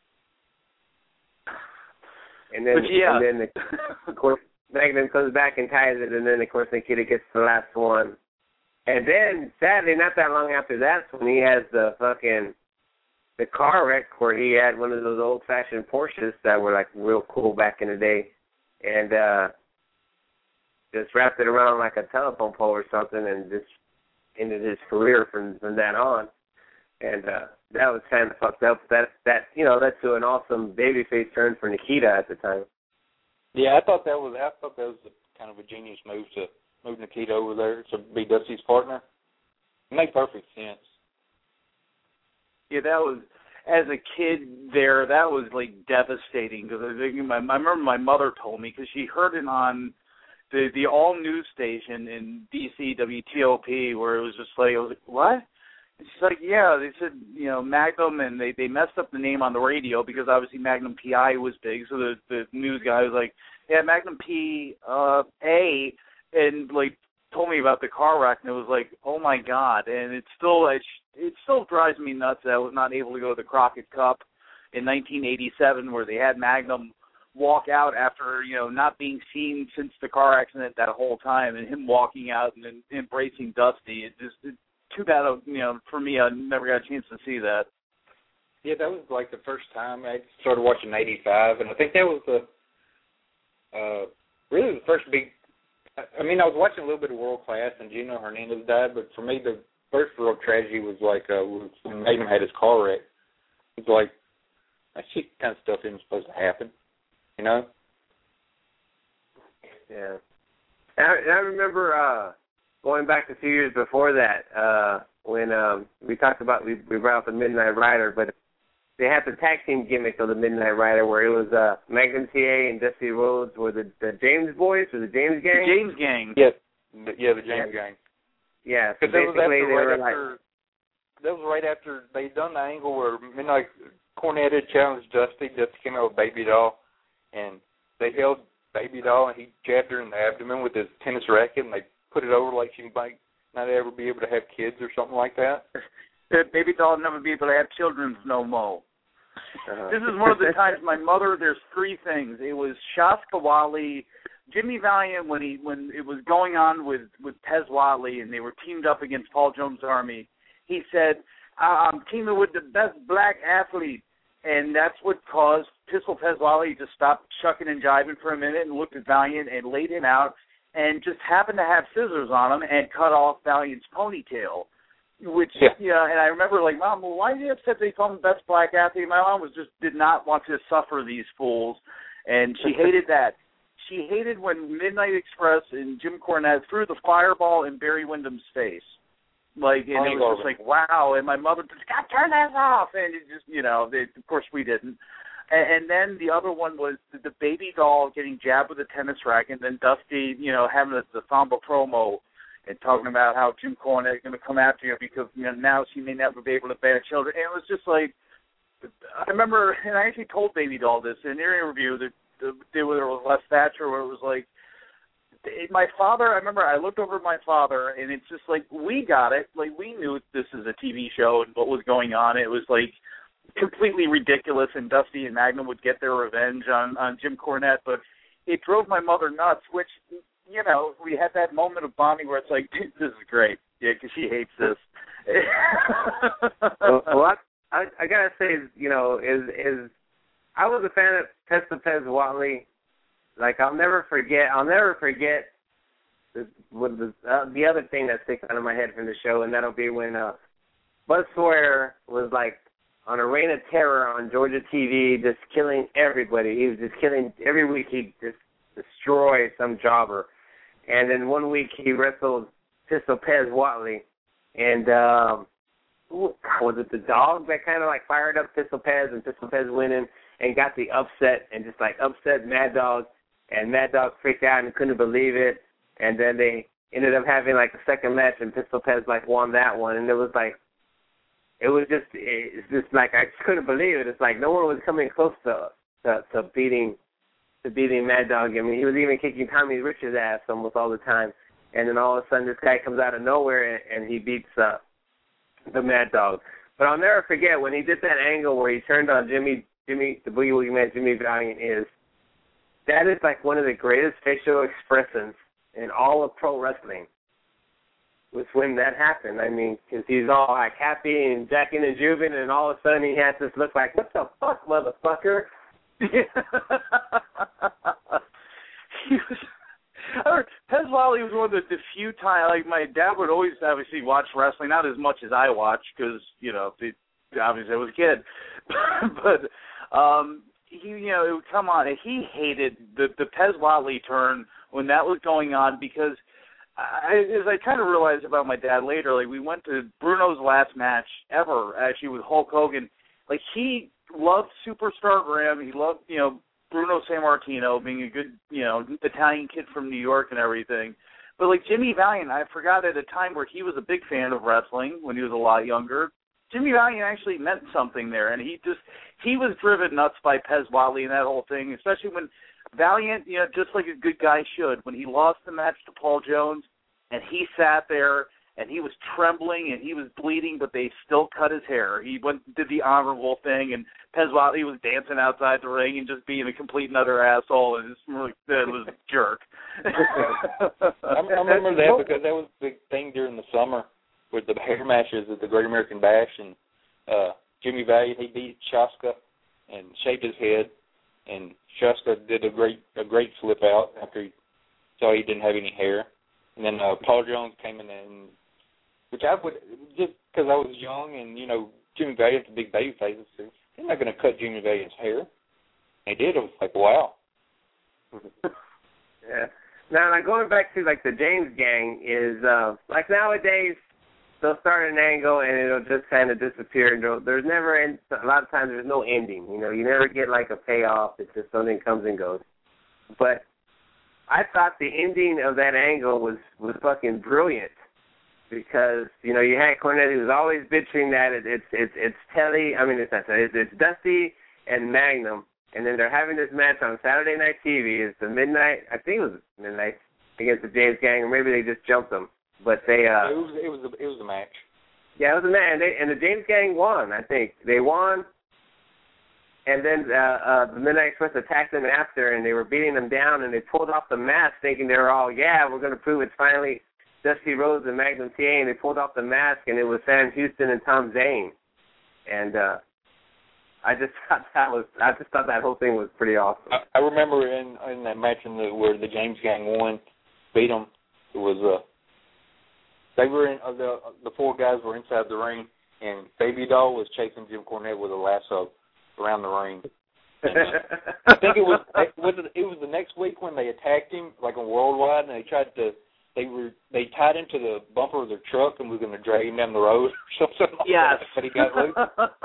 Speaker 2: And then of course, Magnum comes back and ties it, and then, of course, Nikita gets the last one. And then, sadly, not that long after that's when he has the car wreck where he had one of those old-fashioned Porsches that were, real cool back in the day. And just wrapped it around like a telephone pole or something and just ended his career from that on. And that was kind of fucked up. That led to an awesome babyface turn for Nikita at the time.
Speaker 3: Yeah, I thought that was kind of a genius move to move Nikita over there to be Dusty's partner. It made perfect sense.
Speaker 4: Yeah, that was, as a kid there, that was devastating because I remember my mother told me, because she heard it on the all news station in DC, WTOP, where it was just I was like, what? And she's like, yeah, they said, Magnum, and they messed up the name on the radio because obviously Magnum PI was big, so the news guy was like, yeah, Magnum PA, and told me about the car wreck, and it was like, oh my God, and it still drives me nuts that I was not able to go to the Crockett Cup in 1987 where they had Magnum walk out after, not being seen since the car accident that whole time, and him walking out and embracing Dusty. It's too bad, for me, I never got a chance to see that.
Speaker 3: Yeah, that was the first time I started watching '85, and I think that was really the first big. I mean, I was watching a little bit of World Class, and Gino Hernandez died, but for me, the first real tragedy was when Magnum had his car wreck. It's that shit kind of stuff isn't supposed to happen,
Speaker 2: Yeah. I remember going back a few years before that when we talked about, we brought up the Midnight Rider, but they had the tag team gimmick of the Midnight Rider where it was Magnum TA and Dusty Rhodes were the James Boys or the James Gang?
Speaker 4: The James Gang.
Speaker 3: Yeah, the James Gang.
Speaker 2: Yeah, so
Speaker 3: basically that was right after they'd done the angle where Midnight Cornette had challenged Dusty. Dusty came out with Baby Doll, and they held Baby Doll, and he jabbed her in the abdomen with his tennis racket, and they put it over like she might not ever be able to have kids or something like that.
Speaker 4: Baby Doll would never be able to have children no more. This is one of the times my mother, there's three things. It was Shaska Wally, Jimmy Valiant when it was going on with Pez Whatley and they were teamed up against Paul Jones' Army. He said, I'm teaming with the best black athlete. And that's what caused Pistol Pez Whatley to stop shucking and jiving for a minute and looked at Valiant and laid him out and just happened to have scissors on him and cut off Valiant's ponytail. Which, and I remember, Mom, well, why are you upset they call him best black athlete? My mom did not want to suffer these fools, and she hated that. She hated when Midnight Express and Jim Cornette threw the fireball in Barry Windham's face. And it was just wow, and my mother just, God, turn that off, and it just, of course we didn't. And then the other one was the Baby Doll getting jabbed with a tennis racket, and then Dusty, having the Samba promo, and talking about how Jim Cornette is going to come after you because now she may never be able to bear children. And it was just I remember, and I actually told Baby Doll this in an interview that there was Les Thatcher, where it was my father. I remember I looked over at my father, and it's just we got it. We knew this is a TV show and what was going on. It was completely ridiculous, and Dusty and Magnum would get their revenge on Jim Cornette, but it drove my mother nuts, which, we had that moment of bonding where it's this is great. Yeah, because she hates this.
Speaker 2: well, I gotta say, is I was a fan of Pescopez Watley. Like I'll never forget the other thing that sticks out of my head from the show, and that'll be when Buzz Sawyer was like on a reign of terror on Georgia TV, just killing everybody. He was just killing every week. He'd just destroy some jobber, and then one week he wrestled Pistol Pez Watley, and was it the dog that kind of like fired up Pistol Pez, and Pistol Pez winning and got the upset and just like upset Mad Dog, and Mad Dog freaked out and couldn't believe it. And then they ended up having like a second match, and Pistol Pez like won that one. And it's just like I just couldn't believe it. It's like no one was coming close to beating Mad Dog. I mean, he was even kicking Tommy Rich's ass almost all the time. And then all of a sudden, this guy comes out of nowhere and he beats the Mad Dog. But I'll never forget when he did that angle where he turned on Jimmy, the Boogie Woogie Man, Jimmy Valiant. That is like one of the greatest facial expressions in all of pro wrestling, was when that happened. I mean, because he's all like happy and jacking and juving, and all of a sudden he has this look like, what the fuck, motherfucker?
Speaker 4: Pez Watley was one of the few times, like my dad would always obviously watch wrestling, not as much as I watch, because, obviously I was a kid. But, he, it would come on, and he hated the Pez Watley turn when that was going on, because as I kind of realized about my dad later, like we went to Bruno's last match ever, actually, with Hulk Hogan. Like, he loved Superstar Graham. He loved, Bruno Sammartino, being a good, Italian kid from New York and everything. But, like, Jimmy Valiant, I forgot at a time where he was a big fan of wrestling when he was a lot younger. Jimmy Valiant actually meant something there, and he was driven nuts by Pez Watley and that whole thing, especially when Valiant, just like a good guy should, when he lost the match to Paul Jones, and he sat there, and he was trembling, and he was bleeding, but they still cut his hair. He did the honorable thing, and Pez Watley was dancing outside the ring and just being a complete and utter asshole, and it was a jerk.
Speaker 3: I remember that because that was the big thing during the summer with the hair matches at the Great American Bash, and Jimmy Valiant, he beat Shaska and shaved his head, and Shaska did a great flip out after he saw he didn't have any hair. And then Paul Jones came in, and which I would, just because I was young and, Jimmy Valiant's a big baby face, they're not going to cut Jimmy Valiant's hair. They did. It was like, wow.
Speaker 2: Yeah. Now, going back to, like, the James Gang is, like, nowadays, they'll start an angle and it'll just kind of disappear. There's never, a lot of times there's no ending. You never get like a payoff. It's just something comes and goes. But I thought the ending of that angle was fucking brilliant because, you had Cornette who was always bitching that it's Telly. I mean, it's not Telly. It's Dusty and Magnum. And then they're having this match on Saturday Night TV. It's the midnight, I think it was midnight, against the James Gang, or maybe they just jumped them. But they
Speaker 3: it was a match.
Speaker 2: Yeah, it was a match, and the James Gang won. I think they won, and then the Midnight Express attacked them after, and they were beating them down, and they pulled off the mask, thinking they were all, we're going to prove it's finally Dusty Rhodes and Magnum TA, and they pulled off the mask, and it was Sam Houston and Tom Zane, and I just thought that whole thing was pretty awesome.
Speaker 3: I remember in that match where the James Gang won, beat them. It was they were in the four guys were inside the ring, and Baby Doll was chasing Jim Cornette with a lasso around the ring. And, I think it was the next week when they attacked him, like on Worldwide, and they tied him to the bumper of their truck and was going to drag him down the road or something.
Speaker 2: Yes.
Speaker 3: But he got loose.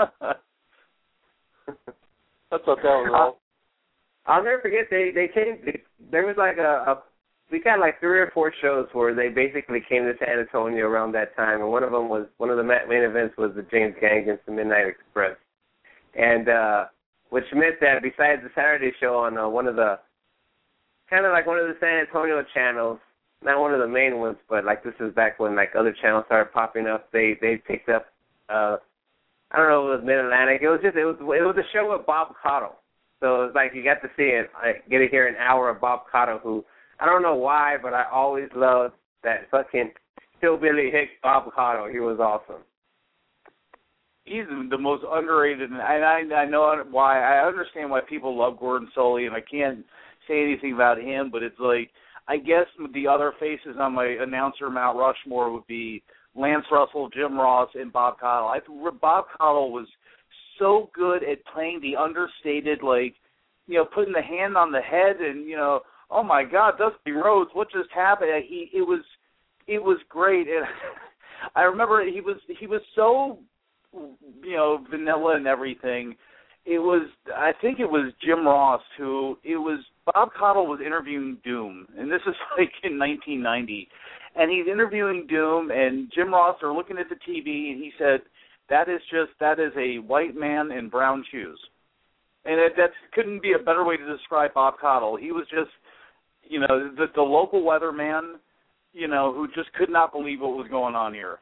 Speaker 3: I thought that was all.
Speaker 2: I'll never forget they came. There was like we got like 3 or 4 shows where they basically came to San Antonio around that time, and one of the main events was the James Gang against the Midnight Express, and which meant that besides the Saturday show on one of the San Antonio channels, not one of the main ones, but like this is back when like other channels started popping up. They picked up I don't know if it was Mid Atlantic. It was a show with Bob Caudle, so it was like you got to see it, get to hear an hour of Bob Caudle, who I don't know why, but I always loved that fucking hillbilly hick Bob Caudle. He was awesome.
Speaker 4: he's the most underrated, and I know why. I understand why people love Gordon Solie, and I can't say anything about him, but it's like, I guess the other faces on my announcer Mount Rushmore would be Lance Russell, Jim Ross, and Bob Caudle. I think Bob Caudle was so good at playing the understated, like, you know, putting the hand on the head and, you know, oh my God, Dusty Rhodes, what just happened? It was great, and I remember he was so, you know, vanilla and everything. I think it was Jim Ross Bob Caudle was interviewing Doom, and this is like in 1990, and he's interviewing Doom, and Jim Ross are looking at the TV, and he said, that is a white man in brown shoes. And that couldn't be a better way to describe Bob Caudle. He was just, you know, the local weatherman, you know, who just could not believe what was going on here.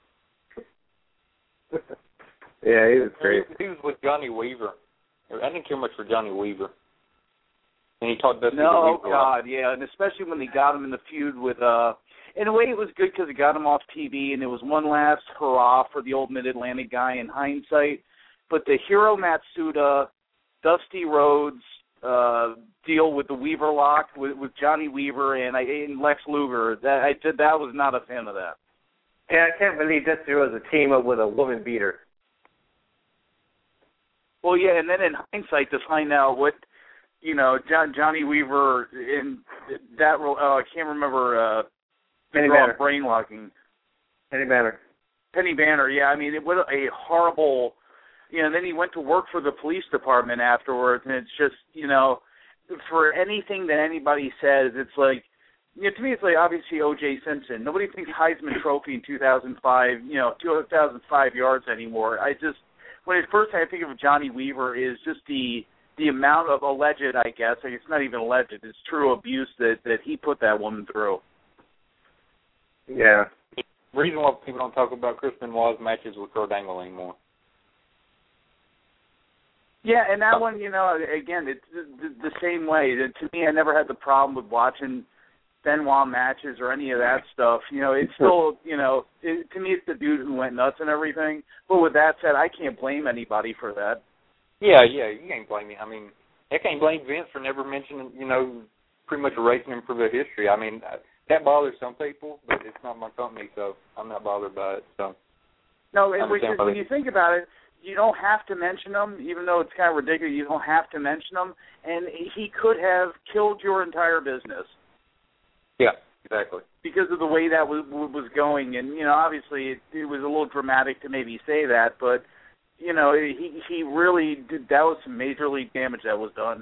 Speaker 2: Yeah, he was great.
Speaker 3: He was with Johnny Weaver. I didn't care much for Johnny Weaver. And he taught Dusty
Speaker 4: No,
Speaker 3: Weaver
Speaker 4: God, yeah, and especially when they got him in the feud with, in a way it was good because it got him off TV, and it was one last hurrah for the old Mid-Atlantic guy in hindsight. But the Hiro Matsuda, Dusty Rhodes deal with the Weaver lock with Johnny Weaver and Lex Luger, that was not a fan of that.
Speaker 2: Yeah, I can't believe Dusty Rhodes was a team up with a woman beater.
Speaker 4: Well, yeah, and then in hindsight to find out what, you know, Johnny Weaver in that role, I can't remember
Speaker 2: Penny Banner.
Speaker 4: Brainlocking.
Speaker 2: Penny Banner,
Speaker 4: yeah. I mean, it was a horrible, you know, and then he went to work for the police department afterwards, and it's just, you know, for anything that anybody says, it's like, you know, to me it's like obviously O.J. Simpson. Nobody thinks Heisman Trophy in 2005, you know, 2005 yards anymore. When first I think of Johnny Weaver is just the amount of alleged, I guess, like it's not even alleged, it's true abuse that he put that woman through.
Speaker 2: Yeah.
Speaker 3: The reason why people don't talk about Chris Benoit's matches with Kurt Angle anymore.
Speaker 4: Yeah, and that one, you know, again, it's the same way. To me, I never had the problem with watching Benoit matches or any of that stuff. You know, it's still, you know, to me, it's the dude who went nuts and everything. But with that said, I can't blame anybody for that.
Speaker 3: Yeah, you can't blame me. I mean, I can't blame Vince for never mentioning, you know, pretty much erasing him for the history. I mean, that bothers some people, but it's not my company, so I'm not bothered by it. So
Speaker 4: no, when you think about it, you don't have to mention them, even though it's kind of ridiculous. You don't have to mention them, and he could have killed your entire business.
Speaker 3: Yeah, exactly.
Speaker 4: Because of the way that was going, and you know, obviously it was a little dramatic to maybe say that, but you know, he really did. That was some major league damage that was done.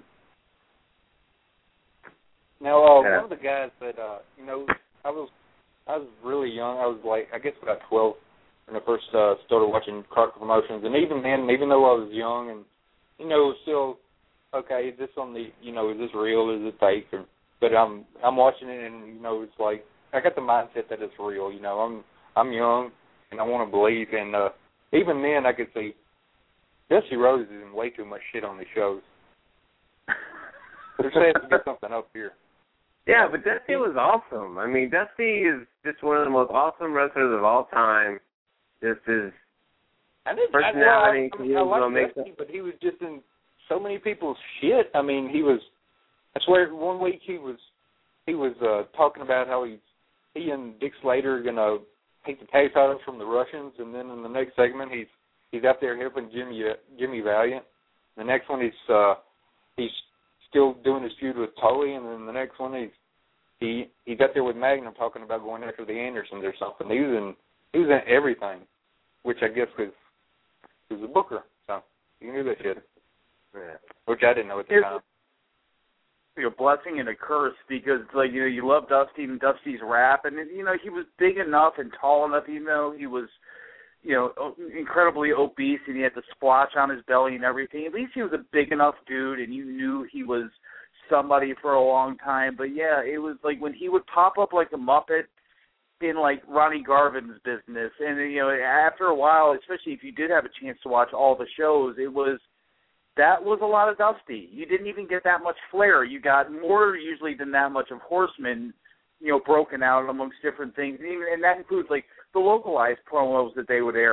Speaker 3: Now, one of the guys that you know, I was really young. I was like, I guess about 12 when I first started watching Crockett Promotions, and even then, even though I was young, and you know, it was still okay. Is this on the, you know, is this real? Is it fake? But I'm watching it, and you know, it's like I got the mindset that it's real. You know, I'm young, and I want to believe. And even then, I could see Dusty Rhodes is in way too much shit on the shows. They're saying to get something up here.
Speaker 2: Yeah, but Dusty was awesome. I mean, Dusty is just one of the most awesome wrestlers of all time. Just his personality.
Speaker 3: I like Dusty, but he was just in so many people's shit. I mean, I swear, one week he was talking about how he and Dick Slater are gonna take the tag titles from the Russians, and then in the next segment he's out there helping Jimmy Valiant. The next one he's still doing his feud with Tully, and then the next one he's out there with Magnum talking about going after the Andersons or something. He was in everything, which I guess was a booker, so he knew that shit.
Speaker 2: Yeah.
Speaker 3: Which I didn't know at the time.
Speaker 4: A blessing and a curse, because like, you know, you love Dusty and Dusty's rap, and you know, he was big enough and tall enough, even though he was, you know, incredibly obese and he had the splotch on his belly and everything. At least he was a big enough dude, and you knew he was somebody for a long time. But yeah, it was like when he would pop up like a Muppet in like Ronnie Garvin's business, and you know, after a while, especially if you did have a chance to watch all the shows, that was a lot of Dusty. You didn't even get that much flair. You got more usually than that much of Horseman, you know, broken out amongst different things. And that includes like the localized promos that they would air.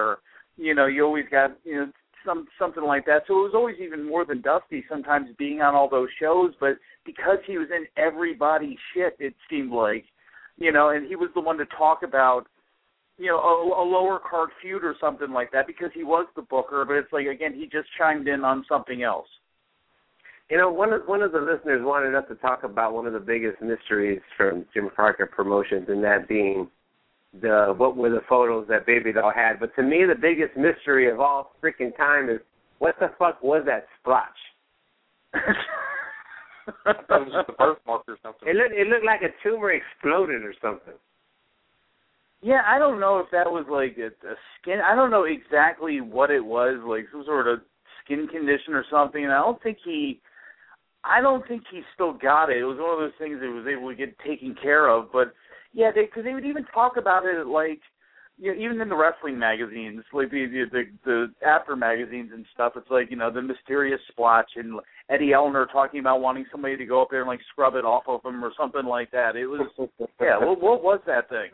Speaker 4: you always got, something like that. So it was always even more than Dusty sometimes being on all those shows, but because he was in everybody's shit, it seemed like, and he was the one to talk about, a lower card feud or something like that because he was the booker, but it's like, again, he just chimed in on something else.
Speaker 2: One of the listeners wanted us to talk about one of the biggest mysteries from Jim Crockett Promotions, and that being what were the photos that Baby Doll had. But to me, the biggest mystery of all freaking time is what the fuck was that splotch?
Speaker 3: That was just a birthmark or something.
Speaker 2: It looked like a tumor exploded or something.
Speaker 4: Yeah, I don't know if that was like a skin. I don't know exactly what it was, like some sort of skin condition or something. And I don't think he still got it. It was one of those things that was able to get taken care of. But yeah, because they would even talk about it, like, even in the wrestling magazines, like the after magazines and stuff. It's like, the mysterious splotch and Eddie Elner talking about wanting somebody to go up there and like scrub it off of him or something like that. It was what was that thing?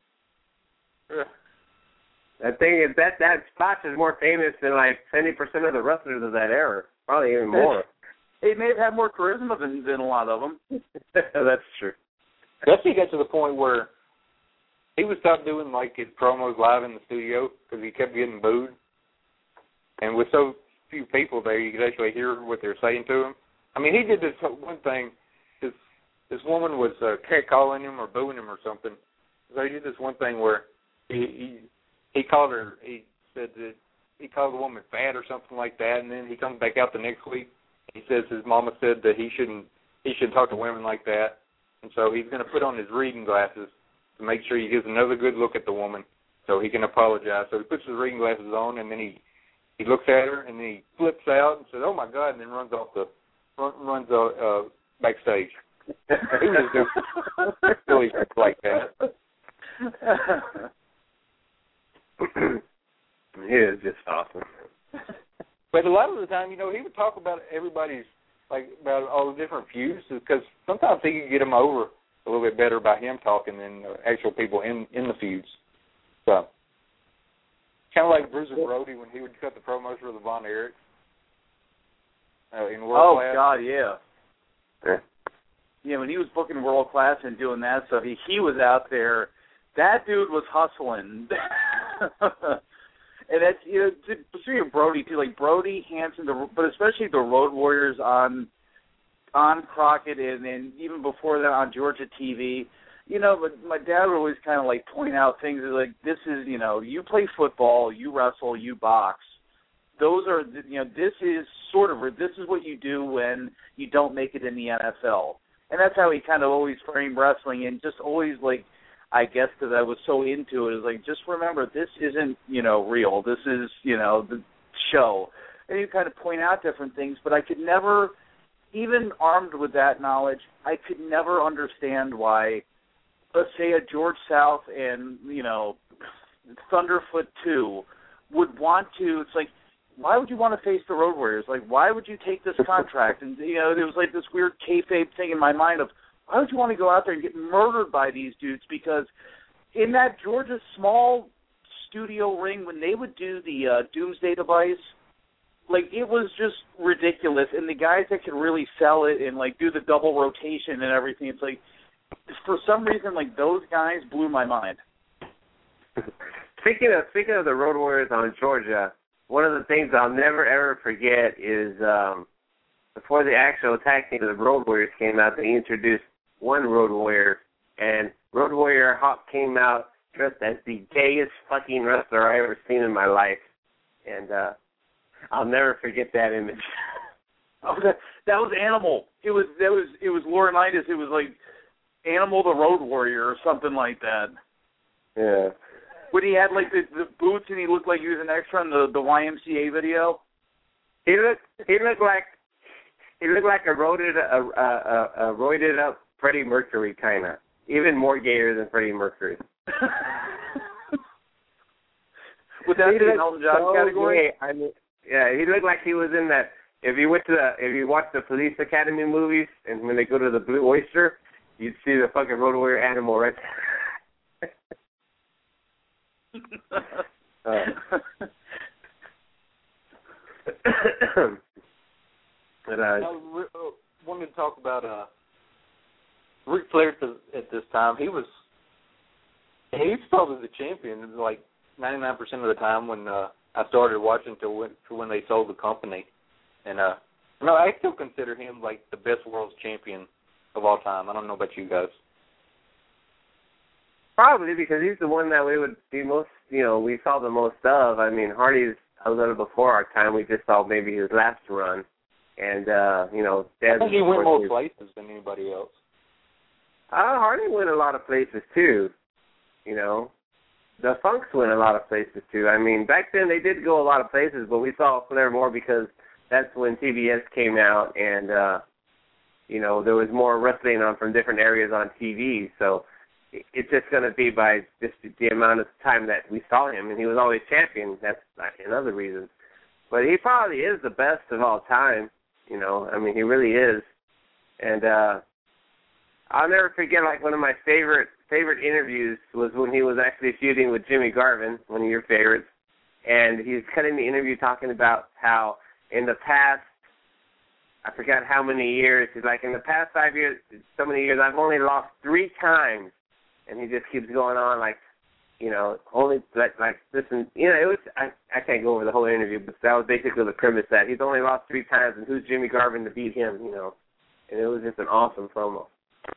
Speaker 2: That thing is that splotch is more famous than like 70% of the wrestlers of that era, probably even more.
Speaker 4: It may have had more charisma than a lot of them.
Speaker 2: That's true.
Speaker 3: Dusty got to the point where he would stop doing like his promos live in the studio because he kept getting booed. And with so few people there, you could actually hear what they're saying to him. I mean, he did this one thing. This woman was catcalling him or booing him or something. So he did this one thing where he called her. He said that he called the woman fat or something like that, and then he comes back out the next week. He says his mama said that he shouldn't talk to women like that, and so he's going to put on his reading glasses to make sure he gives another good look at the woman so he can apologize. So he puts his reading glasses on, and then he looks at her, and then he flips out and says, "Oh my God!" and then runs backstage. He was just silly like that.
Speaker 2: He is just awesome.
Speaker 3: But a lot of the time, he would talk about everybody's, like, about all the different feuds, because sometimes he could get them over a little bit better by him talking than actual people in the feuds. So, kind of like Bruiser Brody when he would cut the promos for the Von Erichs in World Class.
Speaker 4: Oh, God, yeah. Yeah, when he was booking World Class and doing that stuff, he was out there. That dude was hustling. And that's, speaking of Brody, too, like Brody, Hanson, but especially the Road Warriors on Crockett and even before that on Georgia TV, but my dad would always kind of like point out things like, this is, you play football, you wrestle, you box. Those are, this is what you do when you don't make it in the NFL. And that's how he kind of always framed wrestling, and just always, like, I guess because I was so into it, is like, just remember, this isn't, real. This is, the show. And you kind of point out different things, but I could never, even armed with that knowledge, I could never understand why, let's say, a George South and, Thunderfoot 2 would want to, it's like, why would you want to face the Road Warriors? Like, why would you take this contract? And, there was like this weird kayfabe thing in my mind of, why would you want to go out there and get murdered by these dudes? Because in that Georgia small studio ring, when they would do the Doomsday Device, like, it was just ridiculous. And the guys that could really sell it and, like, do the double rotation and everything, it's like, for some reason, like, those guys blew my mind.
Speaker 2: Speaking of the Road Warriors on Georgia, one of the things I'll never, ever forget is before the actual tag team of the Road Warriors came out, they introduced one Road Warrior, and Road Warrior Hawk came out dressed as the gayest fucking wrestler I ever seen in my life, and I'll never forget that image.
Speaker 4: Oh, that was Animal. It was Laurinaitis. It was like Animal the Road Warrior or something like that.
Speaker 2: Yeah.
Speaker 4: When he had like the boots and he looked like he was an extra in the YMCA video.
Speaker 2: He looked like a roided up Freddie Mercury, kind of. Even more gayer than Freddie Mercury.
Speaker 4: Would that be an Elton John category?
Speaker 2: Gay. I mean, yeah, he looked like he was in that. If you watch the Police Academy movies, and when they go to the Blue Oyster, you'd see the fucking Road Warrior Animal right there. But
Speaker 3: wanted to talk about Ric Flair at this time. He was probably the champion like 99% of the time when I started watching till when they sold the company. And I still consider him like the best world champion of all time. I don't know about you guys.
Speaker 2: Probably because he's the one that we would be most, we saw the most of. I mean, Hardy's a little before our time. We just saw maybe his last run. And,
Speaker 3: I think he went more places than anybody else.
Speaker 2: Hardy went a lot of places, too. The Funks went a lot of places, too. I mean, back then they did go a lot of places, but we saw Flair more because that's when TBS came out and, there was more wrestling on from different areas on TV. So it's just going to be by just the amount of time that we saw him, and he was always champion. That's another reason. But he probably is the best of all time. I mean, he really is. And I'll never forget, like, one of my favorite interviews was when he was actually feuding with Jimmy Garvin, one of your favorites. And he was cutting the interview talking about how in the past, I forgot how many years, he's like, in the past 5 years, so many years, I've only lost 3 times. And he just keeps going on, like, only, like listen, it was, I can't go over the whole interview, but that was basically the premise that he's only lost 3 times, and who's Jimmy Garvin to beat him, And it was just an awesome promo.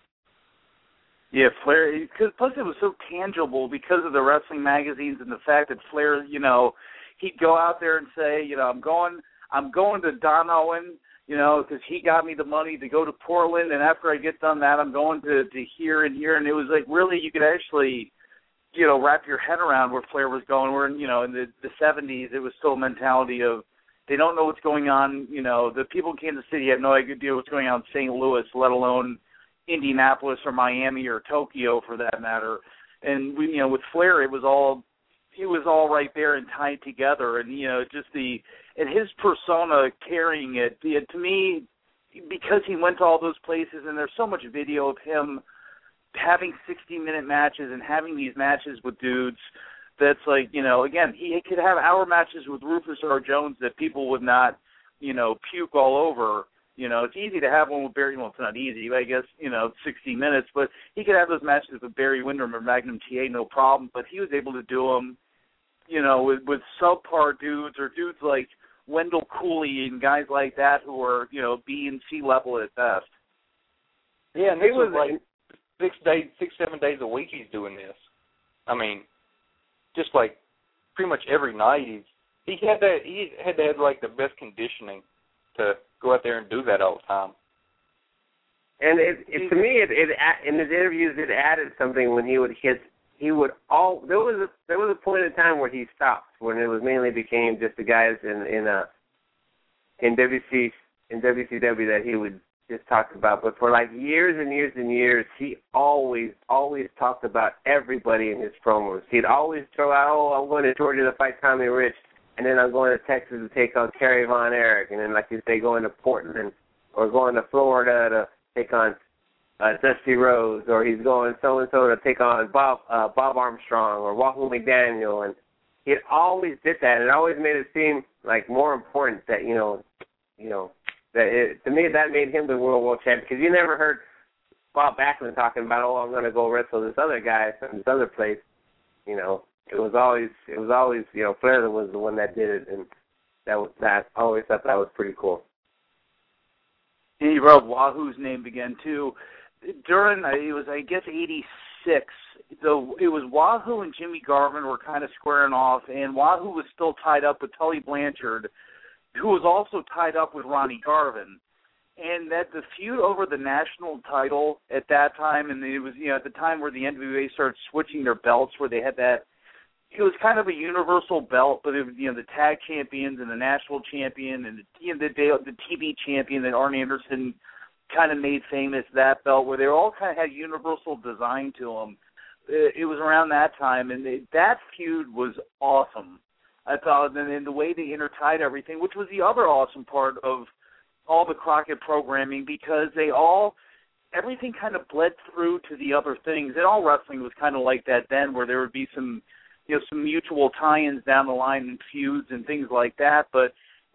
Speaker 4: Yeah, Flair, plus it was so tangible because of the wrestling magazines and the fact that Flair, he'd go out there and say, I'm going to Don Owen, because he got me the money to go to Portland, and after I get done that, I'm going to here and here, and it was like really you could actually, wrap your head around where Flair was going. Where in the 70s, it was still a mentality of they don't know what's going on. The people in Kansas City have no idea what's going on in St. Louis, let alone Indianapolis or Miami or Tokyo for that matter. And with Flair, it was all right there and tied together, and and his persona carrying it. To me, because he went to all those places, and there's so much video of him having 60-minute matches and having these matches with dudes. That's like, again, he could have hour matches with Rufus R. Jones that people would not, puke all over. It's easy to have one with Barry. Well, it's not easy, I guess, 60 minutes. But he could have those matches with Barry Windham or Magnum TA, no problem. But he was able to do them, with subpar dudes or dudes like Wendell Cooley and guys like that who are, B and C level at best.
Speaker 3: Yeah, and it was like 6-7 days a week he's doing this. I mean, just like pretty much every night he had to have like the best conditioning to go out there and do that all the time.
Speaker 2: And to me, in his interviews, it added something when he would hit. There was a point in time where he stopped, when it was mainly became just the guys in WCW that he would just talk about. But for like years and years and years, he always talked about everybody in his promos. He'd always throw out, I'm going to Georgia to fight Tommy Rich, and then I'm going to Texas to take on Kerry Von Erich, and then like you say, going to Portland or going to Florida to take on Dusty Rhodes, or he's going so-and-so to take on Bob Armstrong or Wahoo McDaniel, and he always did that, and it always made it seem like more important that, to me that made him the world champion, because you never heard Bob Backlund talking about, I'm going to go wrestle this other guy from this other place. It was always Flair was the one that did it, and I always thought that was pretty cool.
Speaker 4: He wrote Wahoo's name again too. During it was, I guess, 86. It was Wahoo and Jimmy Garvin were kind of squaring off, and Wahoo was still tied up with Tully Blanchard, who was also tied up with Ronnie Garvin. And that the feud over the national title at that time, and it was at the time where the NWA started switching their belts, where they had that. It was kind of a universal belt, but it was the tag champions and the national champion and the TV champion that Arn Anderson kind of made famous, that belt, where they all kind of had universal design to them. It was around that time, and that feud was awesome. I thought, and the way they intertied everything, which was the other awesome part of all the Crockett programming, because everything kind of bled through to the other things. And all wrestling was kind of like that then, where there would be some mutual tie-ins down the line and feuds and things like that. But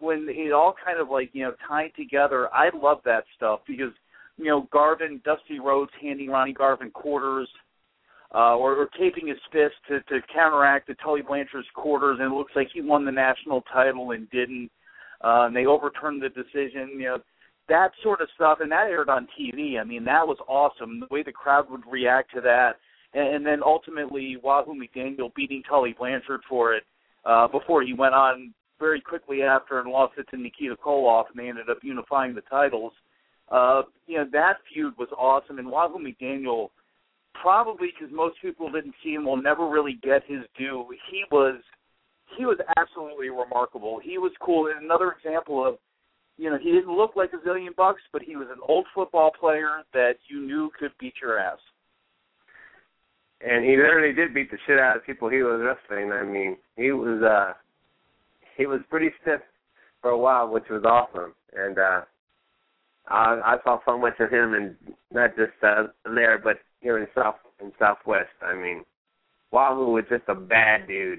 Speaker 4: when it all kind of like, tied together, I love that stuff because, Garvin, Dusty Rhodes handing Ronnie Garvin quarters, or taping his fist to counteract the Tully Blanchard's quarters, and it looks like he won the national title and didn't. And they overturned the decision, that sort of stuff, and that aired on TV. I mean, that was awesome, the way the crowd would react to that. And then ultimately, Wahoo McDaniel beating Tully Blanchard for it before he went on very quickly after and lost it to Nikita Koloff, and they ended up unifying the titles. That feud was awesome, and Wahoo McDaniel, probably because most people didn't see him, will never really get his due. He was absolutely remarkable. He was cool. And another example of, he didn't look like $1 zillion, but he was an old football player that you knew could beat your ass.
Speaker 2: And he literally did beat the shit out of people he was wrestling. I mean, he was pretty stiff for a while, which was awesome. And I saw so much of him, and not just there, but here in Southwest. I mean, Wahoo was just a bad dude.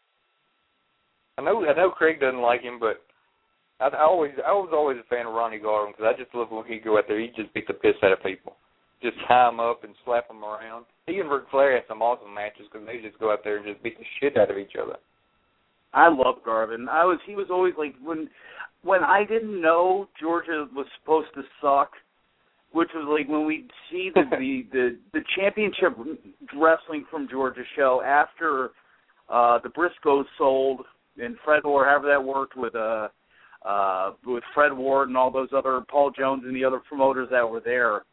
Speaker 3: I know Craig doesn't like him, but I was always a fan of Ronnie Garvin because I just love when he'd go out there, he'd just beat the piss out of people. Just tie them up and slap them around. He and Ric Flair had some awesome matches because they just go out there and just beat the shit out of each other.
Speaker 4: I love Garvin. He was always like, when I didn't know Georgia was supposed to suck, which was like when we see the championship wrestling from Georgia show after the Briscoes sold and Fred Ward, however that worked with Fred Ward and all those other, Paul Jones and the other promoters that were there.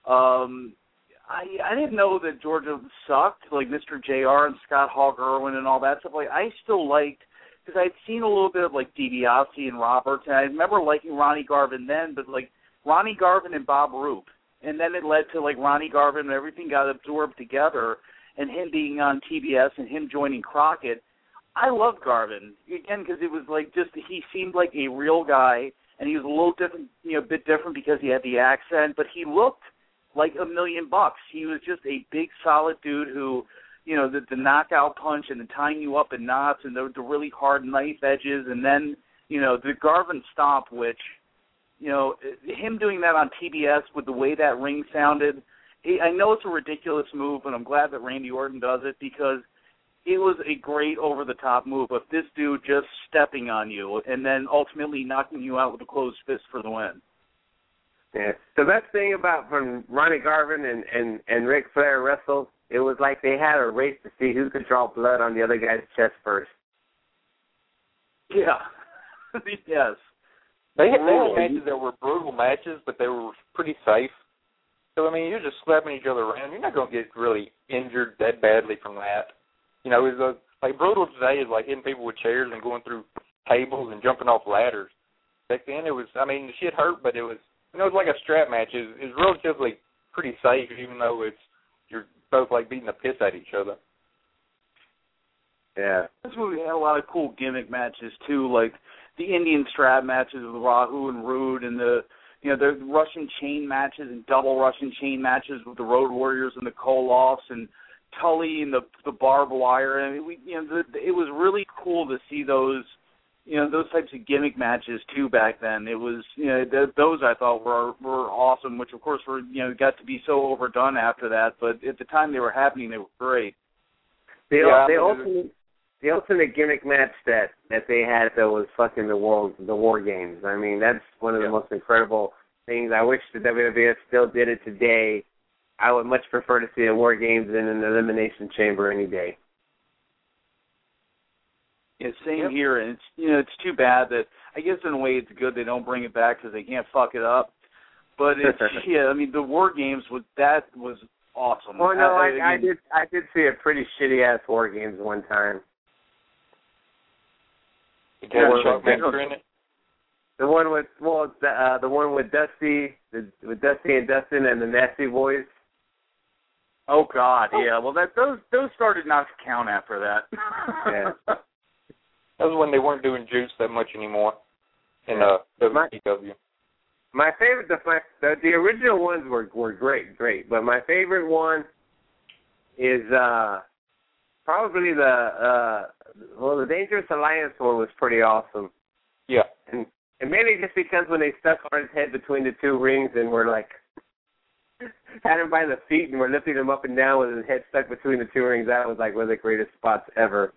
Speaker 4: I didn't know that Georgia sucked, like Mr. JR and Scott Hogg Irwin and all that stuff. Like, I still liked, because I'd seen a little bit of like DiBiase and Roberts, and I remember liking Ronnie Garvin then, but like Ronnie Garvin and Bob Roop, and then it led to like Ronnie Garvin and everything got absorbed together, and him being on TBS and him joining Crockett. I loved Garvin, again, because it was like just, he seemed like a real guy, and he was a little different, a bit different because he had the accent, but he looked like $1 million. He was just a big, solid dude who, the knockout punch and the tying you up in knots and the really hard knife edges, and then, the Garvin stomp, which, him doing that on TBS with the way that ring sounded, I know it's a ridiculous move, and I'm glad that Randy Orton does it because it was a great over-the-top move of this dude just stepping on you and then ultimately knocking you out with a closed fist for the win.
Speaker 2: Yeah. The best thing about when Ronnie Garvin and Ric Flair wrestled, it was like they had a race to see who could draw blood on the other guy's chest first.
Speaker 4: Yeah. Yes.
Speaker 3: They had matches that were brutal matches, but they were pretty safe. So, I mean, you're just slapping each other around. You're not going to get really injured that badly from that. It's like brutal today is like hitting people with chairs and going through tables and jumping off ladders. Back then, it was, I mean, the shit hurt, but it was, it's like a strap match. It's relatively pretty safe, even though you're both like beating the piss at each other.
Speaker 4: Yeah. That's when we had a lot of cool gimmick matches too, like the Indian strap matches with Wahoo and Rude, and the Russian chain matches and double Russian chain matches with the Road Warriors and the Koloffs and Tully and the barbed wire. I mean, it was really cool to see those. Those types of gimmick matches too back then. It was, those I thought were awesome, which of course were, got to be so overdone after that. But at the time they were happening, they were great.
Speaker 2: The ultimate gimmick match that they had though was fucking the War Games. I mean, that's one of the most incredible things. I wish the WWF still did it today. I would much prefer to see a War Games than an Elimination Chamber any day.
Speaker 4: Yeah, same here, and it's too bad that, I guess in a way it's good they don't bring it back because they can't fuck it up. But it's I mean, the War Games was awesome.
Speaker 2: Well, no, I did see a pretty shitty ass War Games one time. The one with Dusty, with Dusty and Dustin and the Nasty Boys.
Speaker 4: Oh God, yeah. Well, those started not to count after that.
Speaker 2: Yeah.
Speaker 3: That was when they weren't doing juice that much anymore in WCW.
Speaker 2: My favorite, the original ones were great. But my favorite one is probably the Dangerous Alliance one was pretty awesome.
Speaker 3: Yeah.
Speaker 2: And maybe just because when they stuck Arn's head between the two rings and were like, had him by the feet and were lifting him up and down with his head stuck between the two rings, that was like one of the greatest spots ever.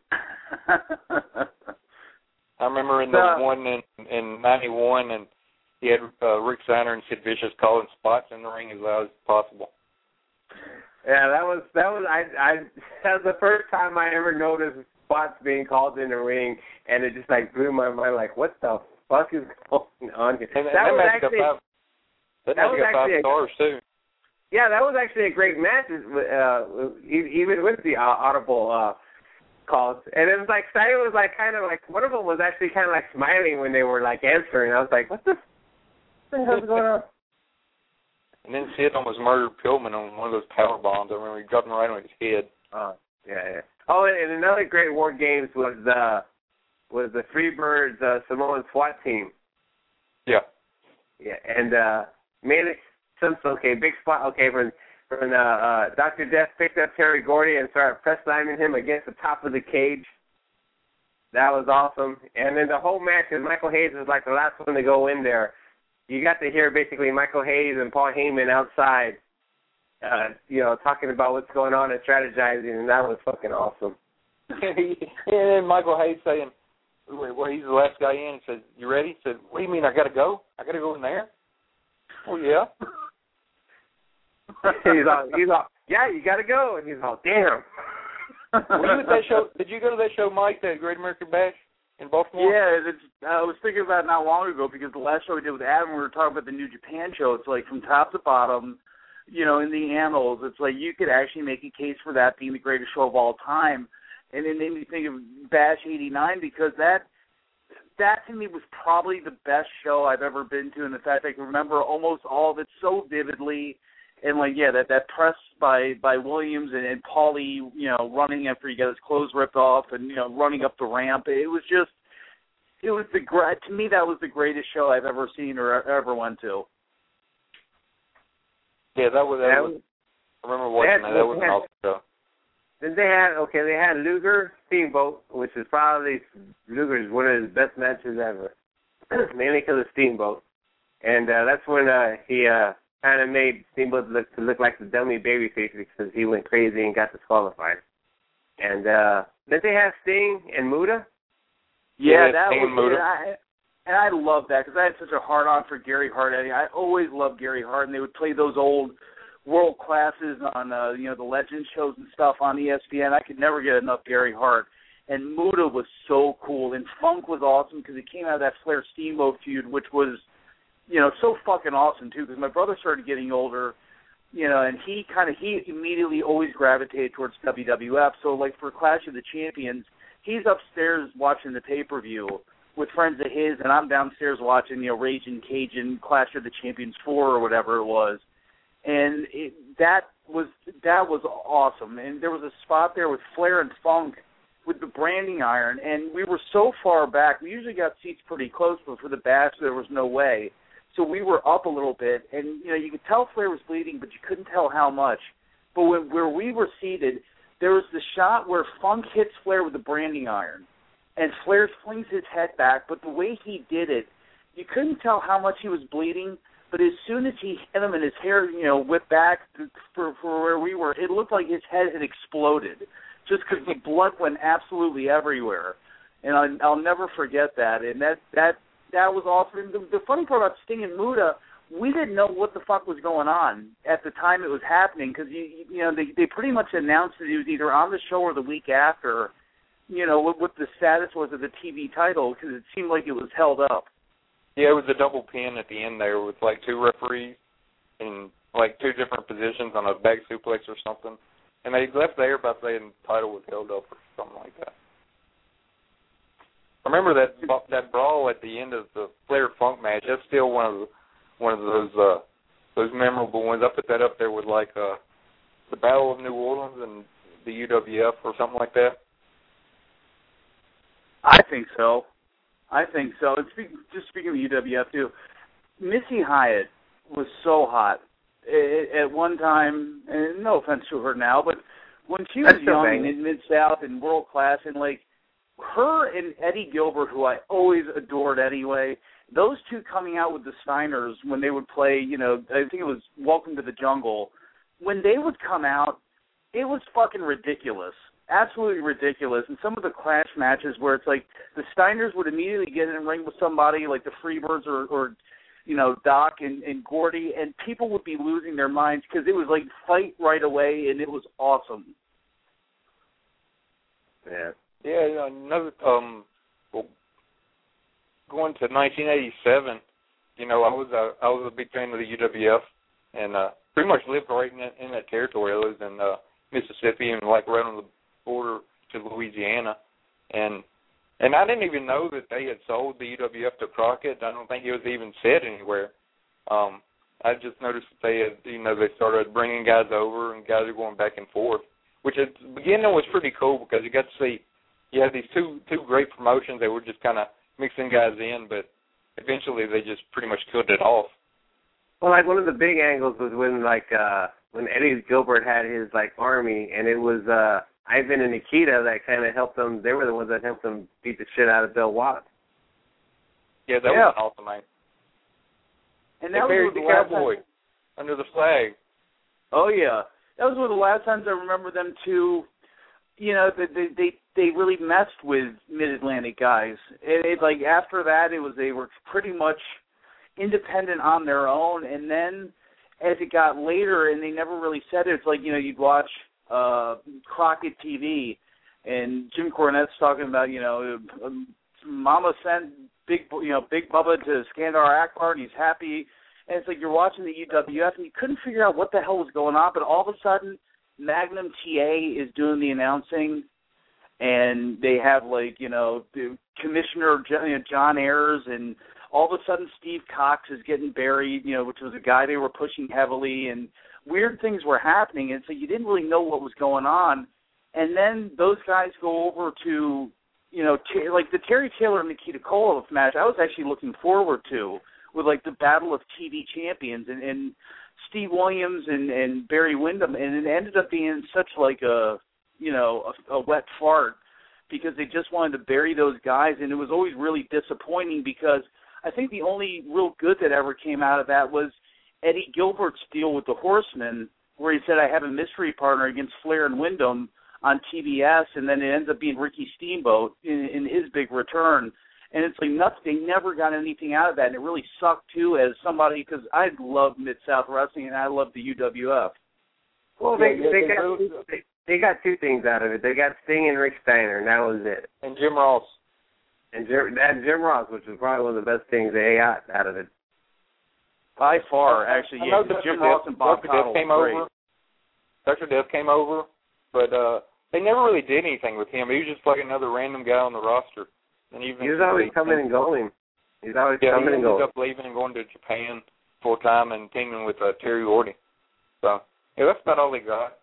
Speaker 3: I remember in the one in 91, and he had Rick Steiner and Sid Vicious calling spots in the ring as loud as possible.
Speaker 2: Yeah, that was the first time I ever noticed spots being called in the ring, and it just like blew my mind. Like, what the fuck is going on here?
Speaker 3: And that was actually that was actually 5 stars too.
Speaker 2: Yeah, that was actually a great match, even with the audible calls. And it was like Steiner was like kind of like one of them was actually kind of like smiling when they were like answering. I was like, what the hell is going on?
Speaker 3: And then Sid almost murdered Pillman on one of those power bombs. I remember he dropped him right on his head.
Speaker 2: Yeah. Oh, and another great War Games was the Freebirds Samoan SWAT team.
Speaker 3: Yeah.
Speaker 2: Yeah, and big spot. Okay, when Dr. Death picked up Terry Gordy and started press slamming him against the top of the cage. That was awesome. And then the whole match, and Michael Hayes was like the last one to go in there. You got to hear basically Michael Hayes and Paul Heyman outside, talking about what's going on and strategizing, and that was fucking awesome.
Speaker 3: And then Michael Hayes saying, well, he's the last guy in, he said, you ready? He said, what do you mean, I got to go? I got to go in there? Oh, yeah.
Speaker 2: he's all, yeah, you got to go. And he's all, damn.
Speaker 3: Were you at that show? Did you go to that show, Mike, that Great American Bash in Baltimore?
Speaker 4: Yeah, I was thinking about it not long ago because the last show we did with Adam, we were talking about the New Japan show. It's like from top to bottom, in the annals, it's like you could actually make a case for that being the greatest show of all time. And it made me think of Bash 89 because that to me was probably the best show I've ever been to, and the fact I can remember almost all of it so vividly. And that press by Williams and Paulie, running after he got his clothes ripped off and running up the ramp. To me that was the greatest show I've ever seen or ever went to.
Speaker 3: Yeah, that was I remember watching that. That was an awesome show.
Speaker 2: Then they had Luger Steamboat, which is probably Luger's one of his best matches ever, mainly because of Steamboat, and that's when he kind of made Steamboat look like the dummy babyface because he went crazy and got disqualified. And then they have Sting and Muta.
Speaker 4: Yeah, that was Muta. And I love that because I had such a hard-on for Gary Hart. I always loved Gary Hart, and they would play those old world classes on the Legend shows and stuff on ESPN. I could never get enough Gary Hart. And Muta was so cool, and Funk was awesome because he came out of that Flair Steamboat feud, which was so fucking awesome too. Because my brother started getting older, and he immediately always gravitated towards WWF. So like for Clash of the Champions, he's upstairs watching the pay-per-view with friends of his, and I'm downstairs watching Raging Cajun Clash of the Champions 4 or whatever it was. And that was awesome. And there was a spot there with Flair and Funk with the branding iron, and we were so far back. We usually got seats pretty close, but for the Bash there was no way. So we were up a little bit, and you could tell Flair was bleeding, but you couldn't tell how much. But where we were seated, there was the shot where Funk hits Flair with the branding iron, and Flair flings his head back. But the way he did it, you couldn't tell how much he was bleeding. But as soon as he hit him and his hair, whipped back for where we were, it looked like his head had exploded, just because the blood went absolutely everywhere. And I'll never forget that. And that was awesome. The funny part about Sting and Muta, we didn't know what the fuck was going on at the time it was happening because they pretty much announced that he was either on the show or the week after. What the status was of the TV title because it seemed like it was held up.
Speaker 3: Yeah, it was a double pin at the end there with like 2 referees in like 2 different positions on a back suplex or something. And they left there by saying the title was held up or something like that. I remember that brawl at the end of the Flair Funk match. That's still one of those memorable ones. I put that up there with like the Battle of New Orleans and the UWF or something like that.
Speaker 4: I think so. And speaking of UWF too, Missy Hyatt was so hot at one time, and no offense to her now, but when she was young and in Mid-South and world class, and like her and Eddie Gilbert, who I always adored anyway, those two coming out with the Steiners when they would play, I think it was Welcome to the Jungle, when they would come out, it was fucking ridiculous. Absolutely ridiculous. And some of the Clash matches where it's like the Steiners would immediately get in a ring with somebody like the Freebirds or Doc and Gordy, and people would be losing their minds because it was like fight right away, and it was awesome.
Speaker 2: Yeah.
Speaker 3: Yeah, another going to 1987, I was a big fan of the UWF, and pretty much lived right in that territory. I lived in Mississippi and like right on the border to Louisiana, and I didn't even know that they had sold the UWF to Crockett. I don't think it was even said anywhere. I just noticed that they had, they started bringing guys over and guys are going back and forth, which at the beginning was pretty cool because you got to see you had these two great promotions. They were just kind of mixing guys in, but eventually they just pretty much killed it off.
Speaker 2: Well, like one of the big angles was when Eddie Gilbert had his army, and it was Ivan and Nikita that kind of helped them. They were the ones that helped them beat the shit out of Bill Watts.
Speaker 3: Yeah, that was awesome, man.
Speaker 4: And
Speaker 3: they
Speaker 4: that
Speaker 3: buried
Speaker 4: was
Speaker 3: the cowboy under the flag.
Speaker 4: Oh yeah, that was one of the last times I remember them to, they really messed with Mid-Atlantic guys. It like after that, they were pretty much independent on their own, and then as it got later, and they never really said it. It's like you'd watch Crockett TV, and Jim Cornette's talking about Mama sent Big Bubba to Skandar Akbar, and he's happy. And it's like you're watching the UWF, and you couldn't figure out what the hell was going on, but all of a sudden, Magnum TA is doing the announcing, and they have the Commissioner John Ayers, and all of a sudden Steve Cox is getting buried, which was a guy they were pushing heavily, and weird things were happening, and so you didn't really know what was going on. And then those guys go over to, like the Terry Taylor and Nikita Koloff match, I was actually looking forward to, with the Battle of TV Champions, and Steve Williams and Barry Windham, and it ended up being such a wet fart because they just wanted to bury those guys, and it was always really disappointing because I think the only real good that ever came out of that was Eddie Gilbert's deal with the Horsemen, where he said, I have a mystery partner against Flair and Wyndham on TBS, and then it ends up being Ricky Steamboat in his big return. And it's nothing. They never got anything out of that, and it really sucked, too, as somebody, because I love Mid-South Wrestling, and I love the UWF.
Speaker 2: Well, they got two things out of it. They got Sting and Rick Steiner, and that was it.
Speaker 3: And Jim Ross.
Speaker 2: And Jim Ross, which was probably one of the best things they got out of it.
Speaker 4: By far, actually, yeah. Jim Ross and Bob Caudle came over.
Speaker 3: Dr. Death came over, but they never really did anything with him. He was just like another random guy on the roster. And he was always coming and going. He ended up leaving and going to Japan full time and teaming with Terry Gordy. So yeah, that's about all they got.